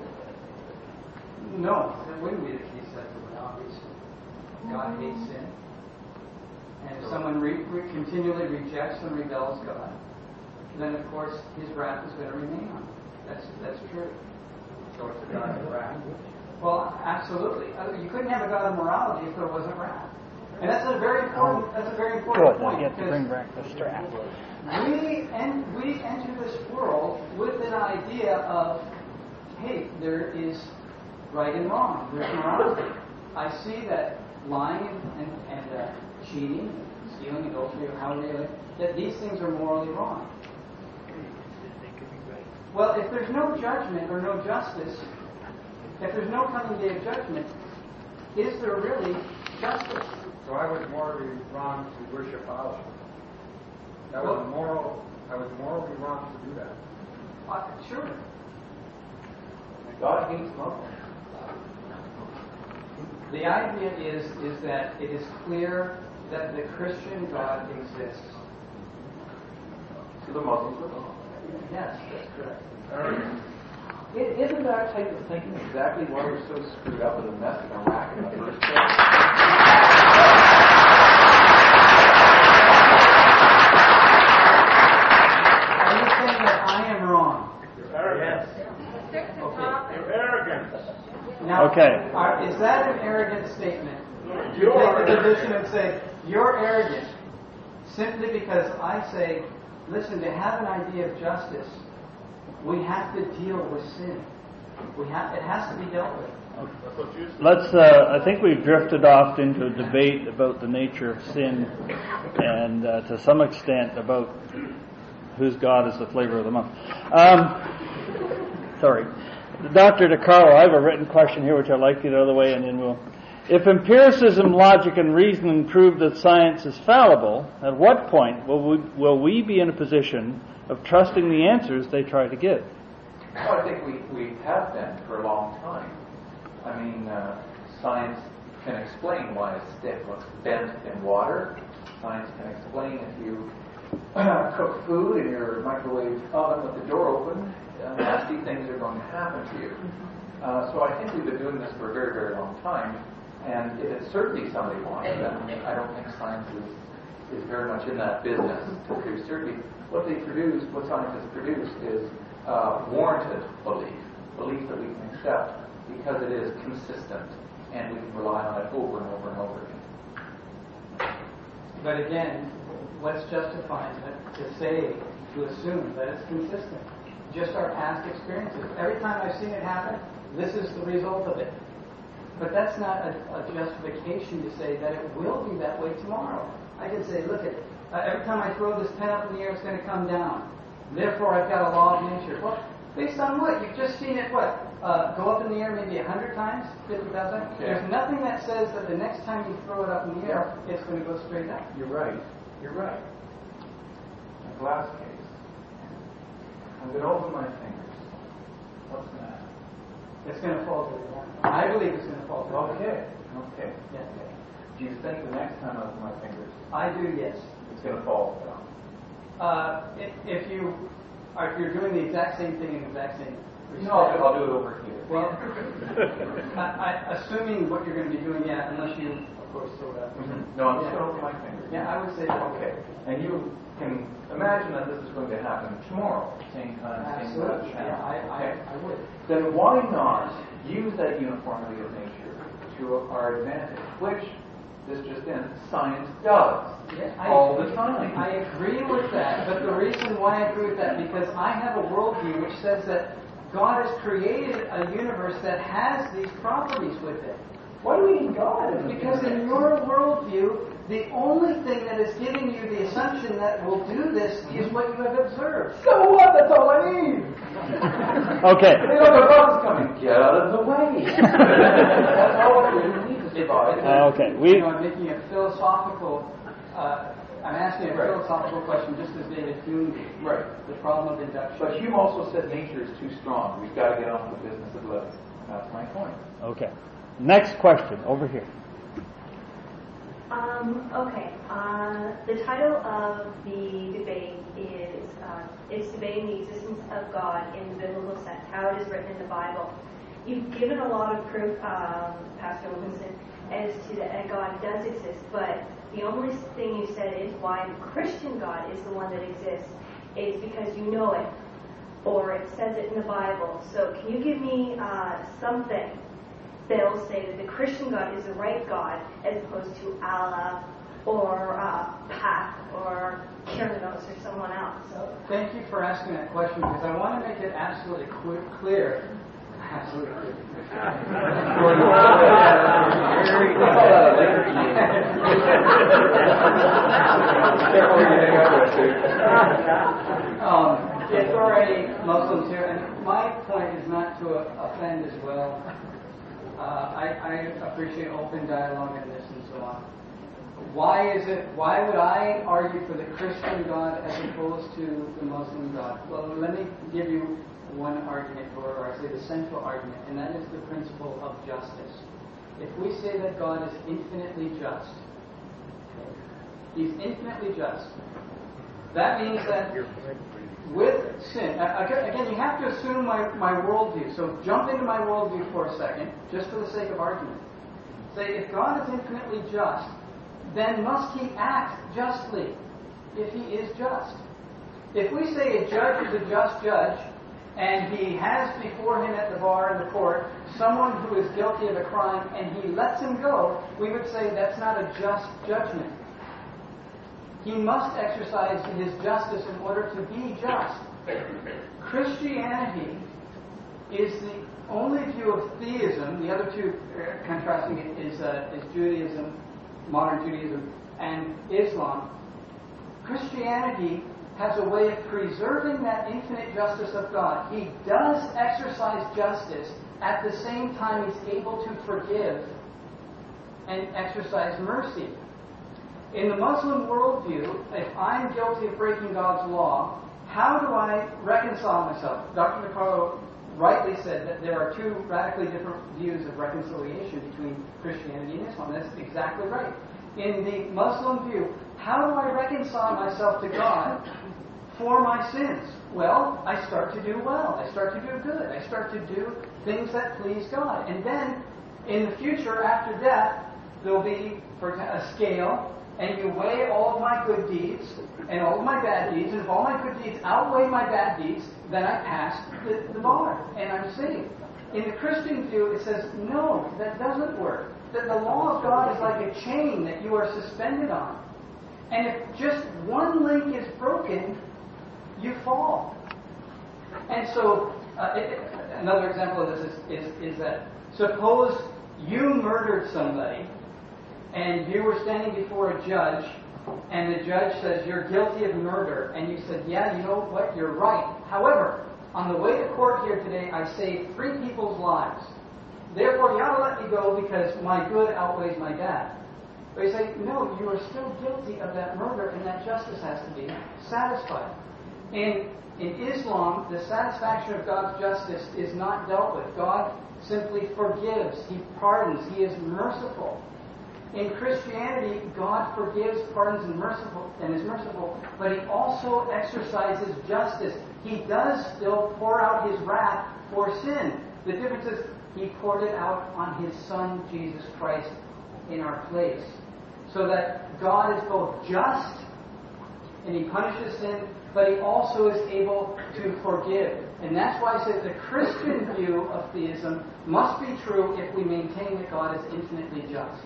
no, it wouldn't be the case that obviously God hates sin. And if someone continually rejects and rebels God, then of course his wrath is going to remain on them. That's true. So it's a God of wrath. Well, absolutely. You couldn't have a God of morality if there wasn't wrath. And that's a very important Good, point. I get to bring back the strap. We enter this world with an idea of, hey, there is right and wrong. There's morality. I see that lying and cheating, stealing, adultery, or however you live, that these things are morally wrong. Well, if there's no judgment or no justice, if there's no coming day of judgment, is there really justice? So I was morally wrong to worship Allah. I was morally wrong to do that. Sure. God hates Muslims. The idea is that it is clear that the Christian God exists. So the Muslims are wrong. Yes, that's correct. Isn't that type of thinking exactly why we're so screwed up with a mess in Iraq in the first place? Are you saying that I am wrong? You're arrogant. Yes. Okay. You're arrogant. Now, is that an arrogant statement? You take the position and say, you're arrogant, simply because I say, listen, to have an idea of justice, we have to deal with sin. It has to be dealt with. Let's. I think we've drifted off into a debate about the nature of sin, and to some extent about whose God is the flavor of the month. Sorry, Dr. DeCarlo, I have a written question here which I'd like you to get out of the way, and then we'll. If empiricism, logic, and reasoning prove that science is fallible, at what point will we be in a position of trusting the answers they try to give? Well, I think we have been for a long time. I mean, science can explain why a stick looks bent in water. Science can explain if you cook food in your microwave oven with the door open, nasty things are going to happen to you. So I think we've been doing this for a very, very long time. And if it's certainty somebody wants, then I don't think science is very much in that business to produce certainty. What scientists produce is warranted belief that we can accept because it is consistent and we can rely on it over and over and over again. But again, what's justifying it to say, to assume that it's consistent? Just our past experiences. Every time I've seen it happen, this is the result of it. But that's not a justification to say that it will be that way tomorrow. I can say, look, every time I throw this pen up in the air, it's going to come down. Therefore, I've got a law of nature. Well, based on what? You've just seen it, go up in the air maybe 100 times, 50,000? Okay. There's nothing that says that the next time you throw it up in the air, it's going to go straight up. You're right. A glass case. I'm going to open my fingers. What's going to happen? It's going to fall to the ground. I believe it's going to fall to the ground. Okay. Yeah. Do you think the next time I open my fingers, I do, yes. it's going to fall down? If you're doing the exact same thing in the exact same respect. No, I'll do it over here. Well, assuming what you're going to be doing, unless you, of course, throw it up. Mm-hmm. No, I'm just going to open my fingers. Yeah, I would say that. Okay. And you can imagine that this is going to happen tomorrow, same time, same Absolutely. channel. I would. Then why not use that uniformity of nature to our advantage, which this just in, science does all the time. I agree with that, but the reason why I agree with that, because I have a worldview which says that God has created a universe that has these properties with it. Why do we need God? Because in your worldview, the only thing that is giving you the assumption that will do this is what you have observed. So what? That's all I need. Okay. The God's coming. get out of the way. That's all we need to survive. Okay. I'm making a philosophical. I'm asking a philosophical question, just as David Hume did. Right. The problem of induction. But Hume also said nature is too strong. We've got to get on with the business of living. That's my point. Okay. Next question, over here. Okay. The title of the debate is debating the existence of God in the biblical sense, how it is written in the Bible. You've given a lot of proof, Pastor Wilkinson, as to that God does exist, but the only thing you said is why the Christian God is the one that exists is because you know it, or it says it in the Bible. So can you give me something that'll say that the Christian God is the right God as opposed to Allah or Path or Kyrios or someone else? So thank you for asking that question, because I want to make it absolutely clear. Absolutely clear. If there are any Muslims here, and my point is not to offend as well. I appreciate open dialogue in this and so on. Why would I argue for the Christian God as opposed to the Muslim God? Well, let me give you one argument, or I say the central argument, and that is the principle of justice. If we say that God is infinitely just, He's infinitely just, that means that with sin, again, you have to assume my worldview. So jump into my worldview for a second, just for the sake of argument. Say, if God is infinitely just, then must He act justly if He is just? If we say a judge is a just judge, and he has before him at the bar in the court someone who is guilty of a crime, and he lets him go, we would say that's not a just judgment. He must exercise his justice in order to be just. Christianity is the only view of theism. The other two, contrasting it, is Judaism, modern Judaism, and Islam. Christianity has a way of preserving that infinite justice of God. He does exercise justice, at the same time He's able to forgive and exercise mercy. In the Muslim worldview, if I'm guilty of breaking God's law, how do I reconcile myself? Dr. DiCarlo rightly said that there are two radically different views of reconciliation between Christianity and Islam. That's exactly right. In the Muslim view, how do I reconcile myself to God for my sins? Well, I start to do well. I start to do good. I start to do things that please God. And then, in the future, after death, there'll be a scale, and you weigh all of my good deeds and all of my bad deeds, and if all my good deeds outweigh my bad deeds, then I pass the bar, and I'm saved. In the Christian view, it says, no, that doesn't work. That the law of God is like a chain that you are suspended on. And if just one link is broken, you fall. And so, another example of this is that suppose you murdered somebody, and you were standing before a judge, and the judge says you're guilty of murder, and you said, yeah, you know what, you're right. However, on the way to court here today, I saved 3 people's lives. Therefore, you ought to let me go because my good outweighs my bad. But you say, no, you are still guilty of that murder, and that justice has to be satisfied. In Islam, the satisfaction of God's justice is not dealt with. God simply forgives. He pardons. He is merciful. In Christianity, God forgives, pardons, and is merciful, but He also exercises justice. He does still pour out His wrath for sin. The difference is He poured it out on His Son, Jesus Christ, in our place. So that God is both just, and He punishes sin, but He also is able to forgive. And that's why I say the Christian view of theism must be true if we maintain that God is infinitely just.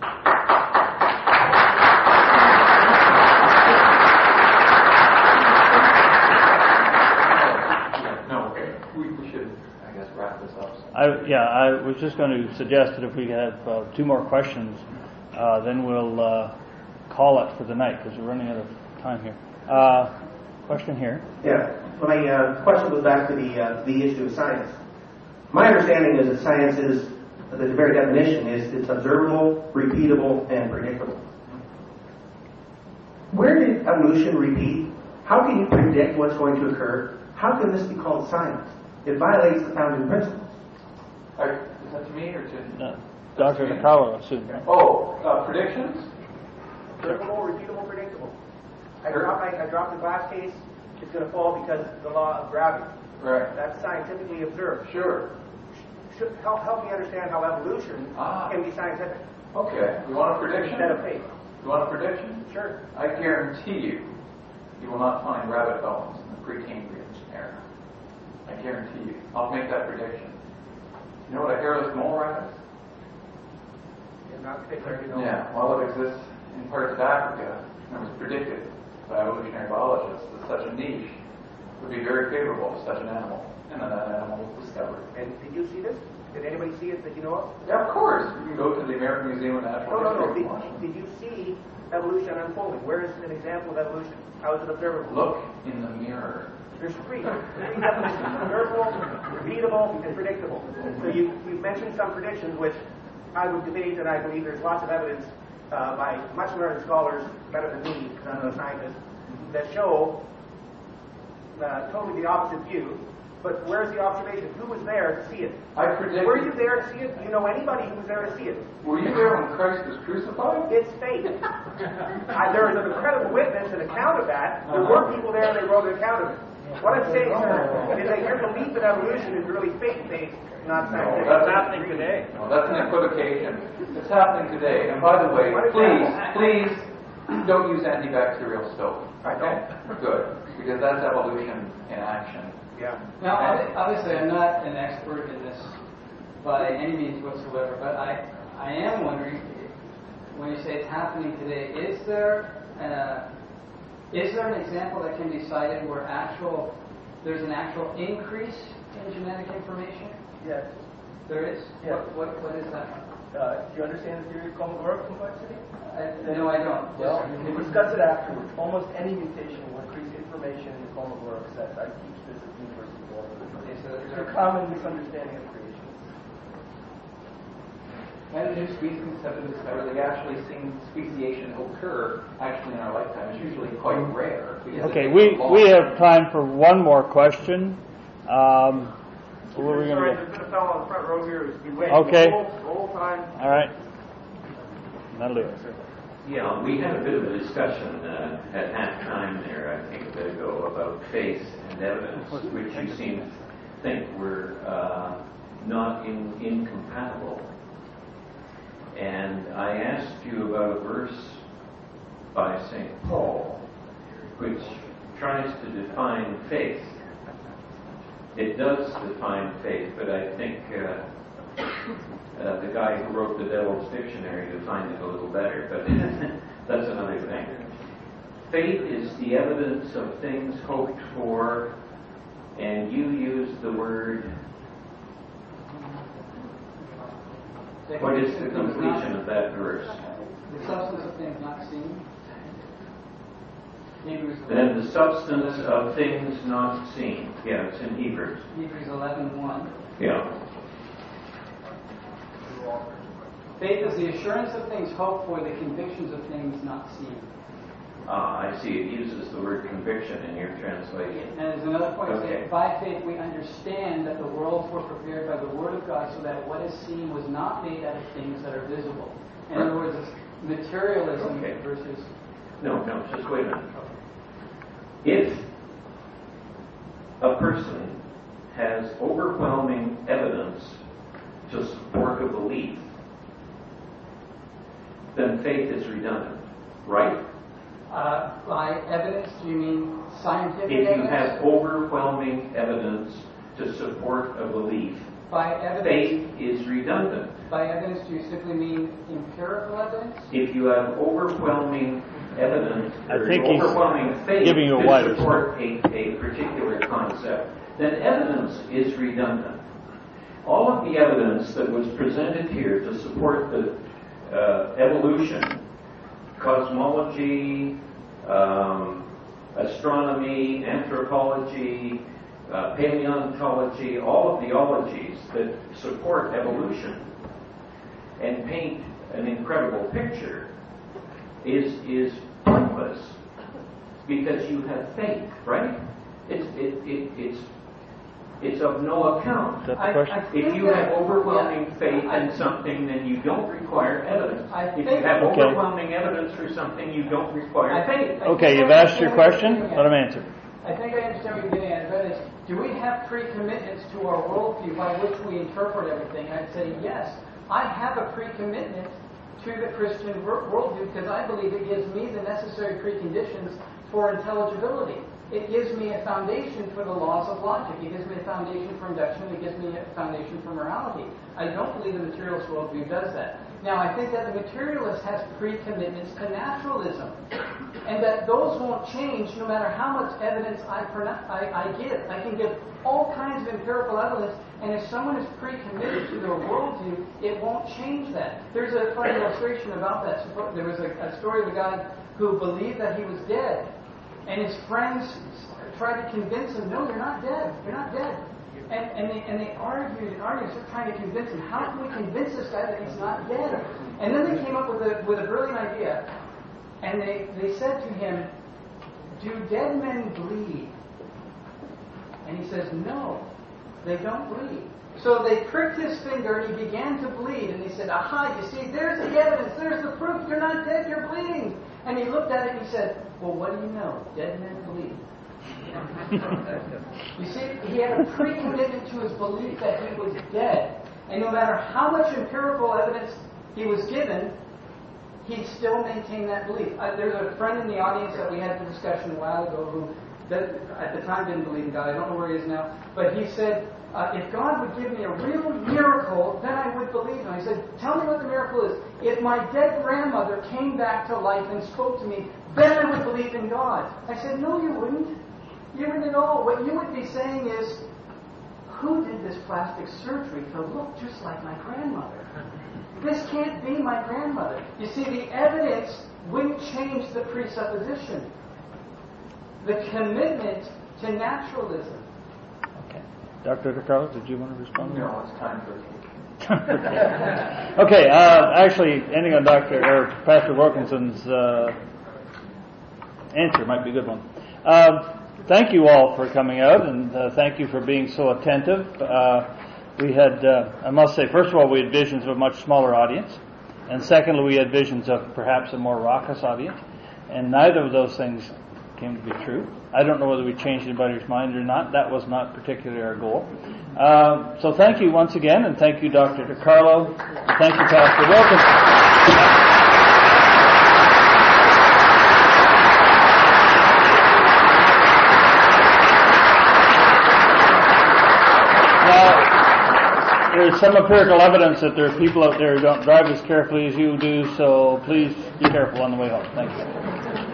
We should, I guess, wrap this up. I was just going to suggest that if we have 2 more questions, then we'll call it for the night because we're running out of time here. Question here. Yeah, my question goes back to the issue of science. My understanding is that science is, the very definition is, it's observable, repeatable, and predictable. Where did evolution repeat? How can you predict what's going to occur? How can this be called science? It violates the founding principles. Is that to me or to... No. Dr. DiCarlo, predictions? Observable, repeatable, predictable. I drop the glass case, it's going to fall because of the law of gravity. Right. That's scientifically observed. Sure. Help me understand how evolution can be scientific. Okay. You want a prediction? Instead of faith. You want a prediction? Sure. I guarantee you will not find rabbit bones in the Precambrian era. I guarantee you. I'll make that prediction. You know what a hairless mole rat is? Not particularly. Yeah, well, it exists in parts of Africa, and it was predicted by evolutionary biologists that such a niche would be very favorable to such an animal, and then that animal was discovered. And did you see this? Did anybody see it that you know of? Yeah, of course. You can go to the American Museum of Natural History. No. Did you see evolution unfolding? Where is an example of evolution? How is it observable? Look in the mirror. There's three definitions: observable, repeatable, and predictable. So you've mentioned some predictions, which I would debate, and I believe there's lots of evidence by much learned scholars, better than me, because I'm not a scientist, that show totally the opposite view. But where's the observation? Who was there to see it? I predict. Were you there to see it? Do you know anybody who was there to see it? Were you there when Christ was crucified? It's fake. There was an incredible witness, an account of that. There were people there, and they wrote an account of it. What I'm saying, sir, is that your belief in evolution is really faith-based, not scientific. No, that's happening today. No, that's an equivocation. It's happening today. And by the way, please don't use antibacterial soap. Okay? Good. Because that's evolution in action. Yeah. Now, obviously, I'm not an expert in this by any means whatsoever, but I am wondering, when you say it's happening today, is there an example that can be cited where there's an actual increase in genetic information? Yes. There is? Yes. What is that? Do you understand the theory of Kolmogorov complexity? No, I don't. Well, we'll discuss it afterwards. Almost any mutation will increase information in the Kolmogorov set. I teach this at the University of Walden. It's a common misunderstanding of creation. And new species have been discovered. They've actually seen speciation occur actually in our lifetime. It's usually quite rare. Okay, we have time for one more question. So what are we going to There's been a fellow on the front row here who's been waiting Okay. the whole time. All right. That'll do it. Yeah, we had a bit of a discussion at halftime there, I think a bit ago, about faith and evidence, which you seem to think were not incompatible. And I asked you about a verse by St. Paul, which tries to define faith. It does define faith, but I think the guy who wrote the Devil's Dictionary defined it a little better, but that's another thing. Faith is the evidence of things hoped for, and you use the word... What is the completion of that verse? The substance of things not seen. Then the substance of things not seen. Yeah, it's in Hebrews. Hebrews 11:1. Yeah. Faith is the assurance of things hoped for, the convictions of things not seen. I see. It uses the word conviction in your translation. And there's another point. Okay. By faith we understand that the worlds were prepared by the word of God, so that what is seen was not made out of things that are visible. In other words, it's materialism versus... No, just wait a minute. If a person has overwhelming evidence to support a belief, then faith is redundant, right? By evidence, do you mean scientific evidence? If you evidence? have overwhelming evidence to support a belief, by evidence, faith is redundant. By evidence, do you simply mean empirical evidence? If you have overwhelming evidence, or overwhelming faith giving you a to wider support a particular concept, then evidence is redundant. All of the evidence that was presented here to support the evolution, cosmology, astronomy, anthropology, paleontology, all of the ologies that support evolution and paint an incredible picture is pointless because you have faith, right? It's of no account. If you have overwhelming faith in something, then you don't require evidence. If you have overwhelming evidence for something, you don't require faith. Okay, you've asked your question. Let him answer. I think I understand what you're getting at. That is, do we have pre-commitments to our worldview by which we interpret everything? And I'd say yes. I have a pre-commitment to the Christian worldview because I believe it gives me the necessary preconditions for intelligibility. It gives me a foundation for the laws of logic. It gives me a foundation for induction. It gives me a foundation for morality. I don't believe the materialist worldview does that. Now, I think that the materialist has pre-commitments to naturalism, and that those won't change no matter how much evidence I give. I can give all kinds of empirical evidence, and if someone is pre-committed to their worldview, it won't change that. There's a funny illustration about that. There was a story of a guy who believed that he was dead, and his friends tried to convince him, no, you're not dead. You're not dead. And they argued, trying to convince him, how can we convince this guy that he's not dead? And then they came up with a brilliant idea. And they said to him, do dead men bleed? And he says, no, they don't bleed. So they pricked his finger and he began to bleed. And they said, aha, you see, there's the evidence, there's the proof, you're not dead, you're bleeding. And he looked at it and he said, well, what do you know? Dead men bleed. You see, he had a pre-commitment to his belief that he was dead. And no matter how much empirical evidence he was given, he still maintained that belief. There's a friend in the audience that we had the discussion a while ago who that at the time didn't believe in God. I don't know where he is now. But he said, if God would give me a real miracle, then I would believe him. I said, tell me what the miracle is. If my dead grandmother came back to life and spoke to me, then I would believe in God. I said, no, you wouldn't. You wouldn't at all. What you would be saying is, who did this plastic surgery to look just like my grandmother? This can't be my grandmother. You see, the evidence wouldn't change the presupposition. The commitment to naturalism. Okay. Dr. DeCarlo, did you want to respond? No, it's time for Okay, actually, ending on Pastor Wilkinson's answer might be a good one. Thank you all for coming out, and thank you for being so attentive. We had, I must say, first of all, we had visions of a much smaller audience, and secondly, we had visions of perhaps a more raucous audience, and neither of those things came to be true. I don't know whether we changed anybody's mind or not. That was not particularly our goal. So thank you once again, and thank you, Dr. DeCarlo. Thank you, Pastor Wilkinson. There's some empirical evidence that there are people out there who don't drive as carefully as you do, so please be careful on the way home. Thank you.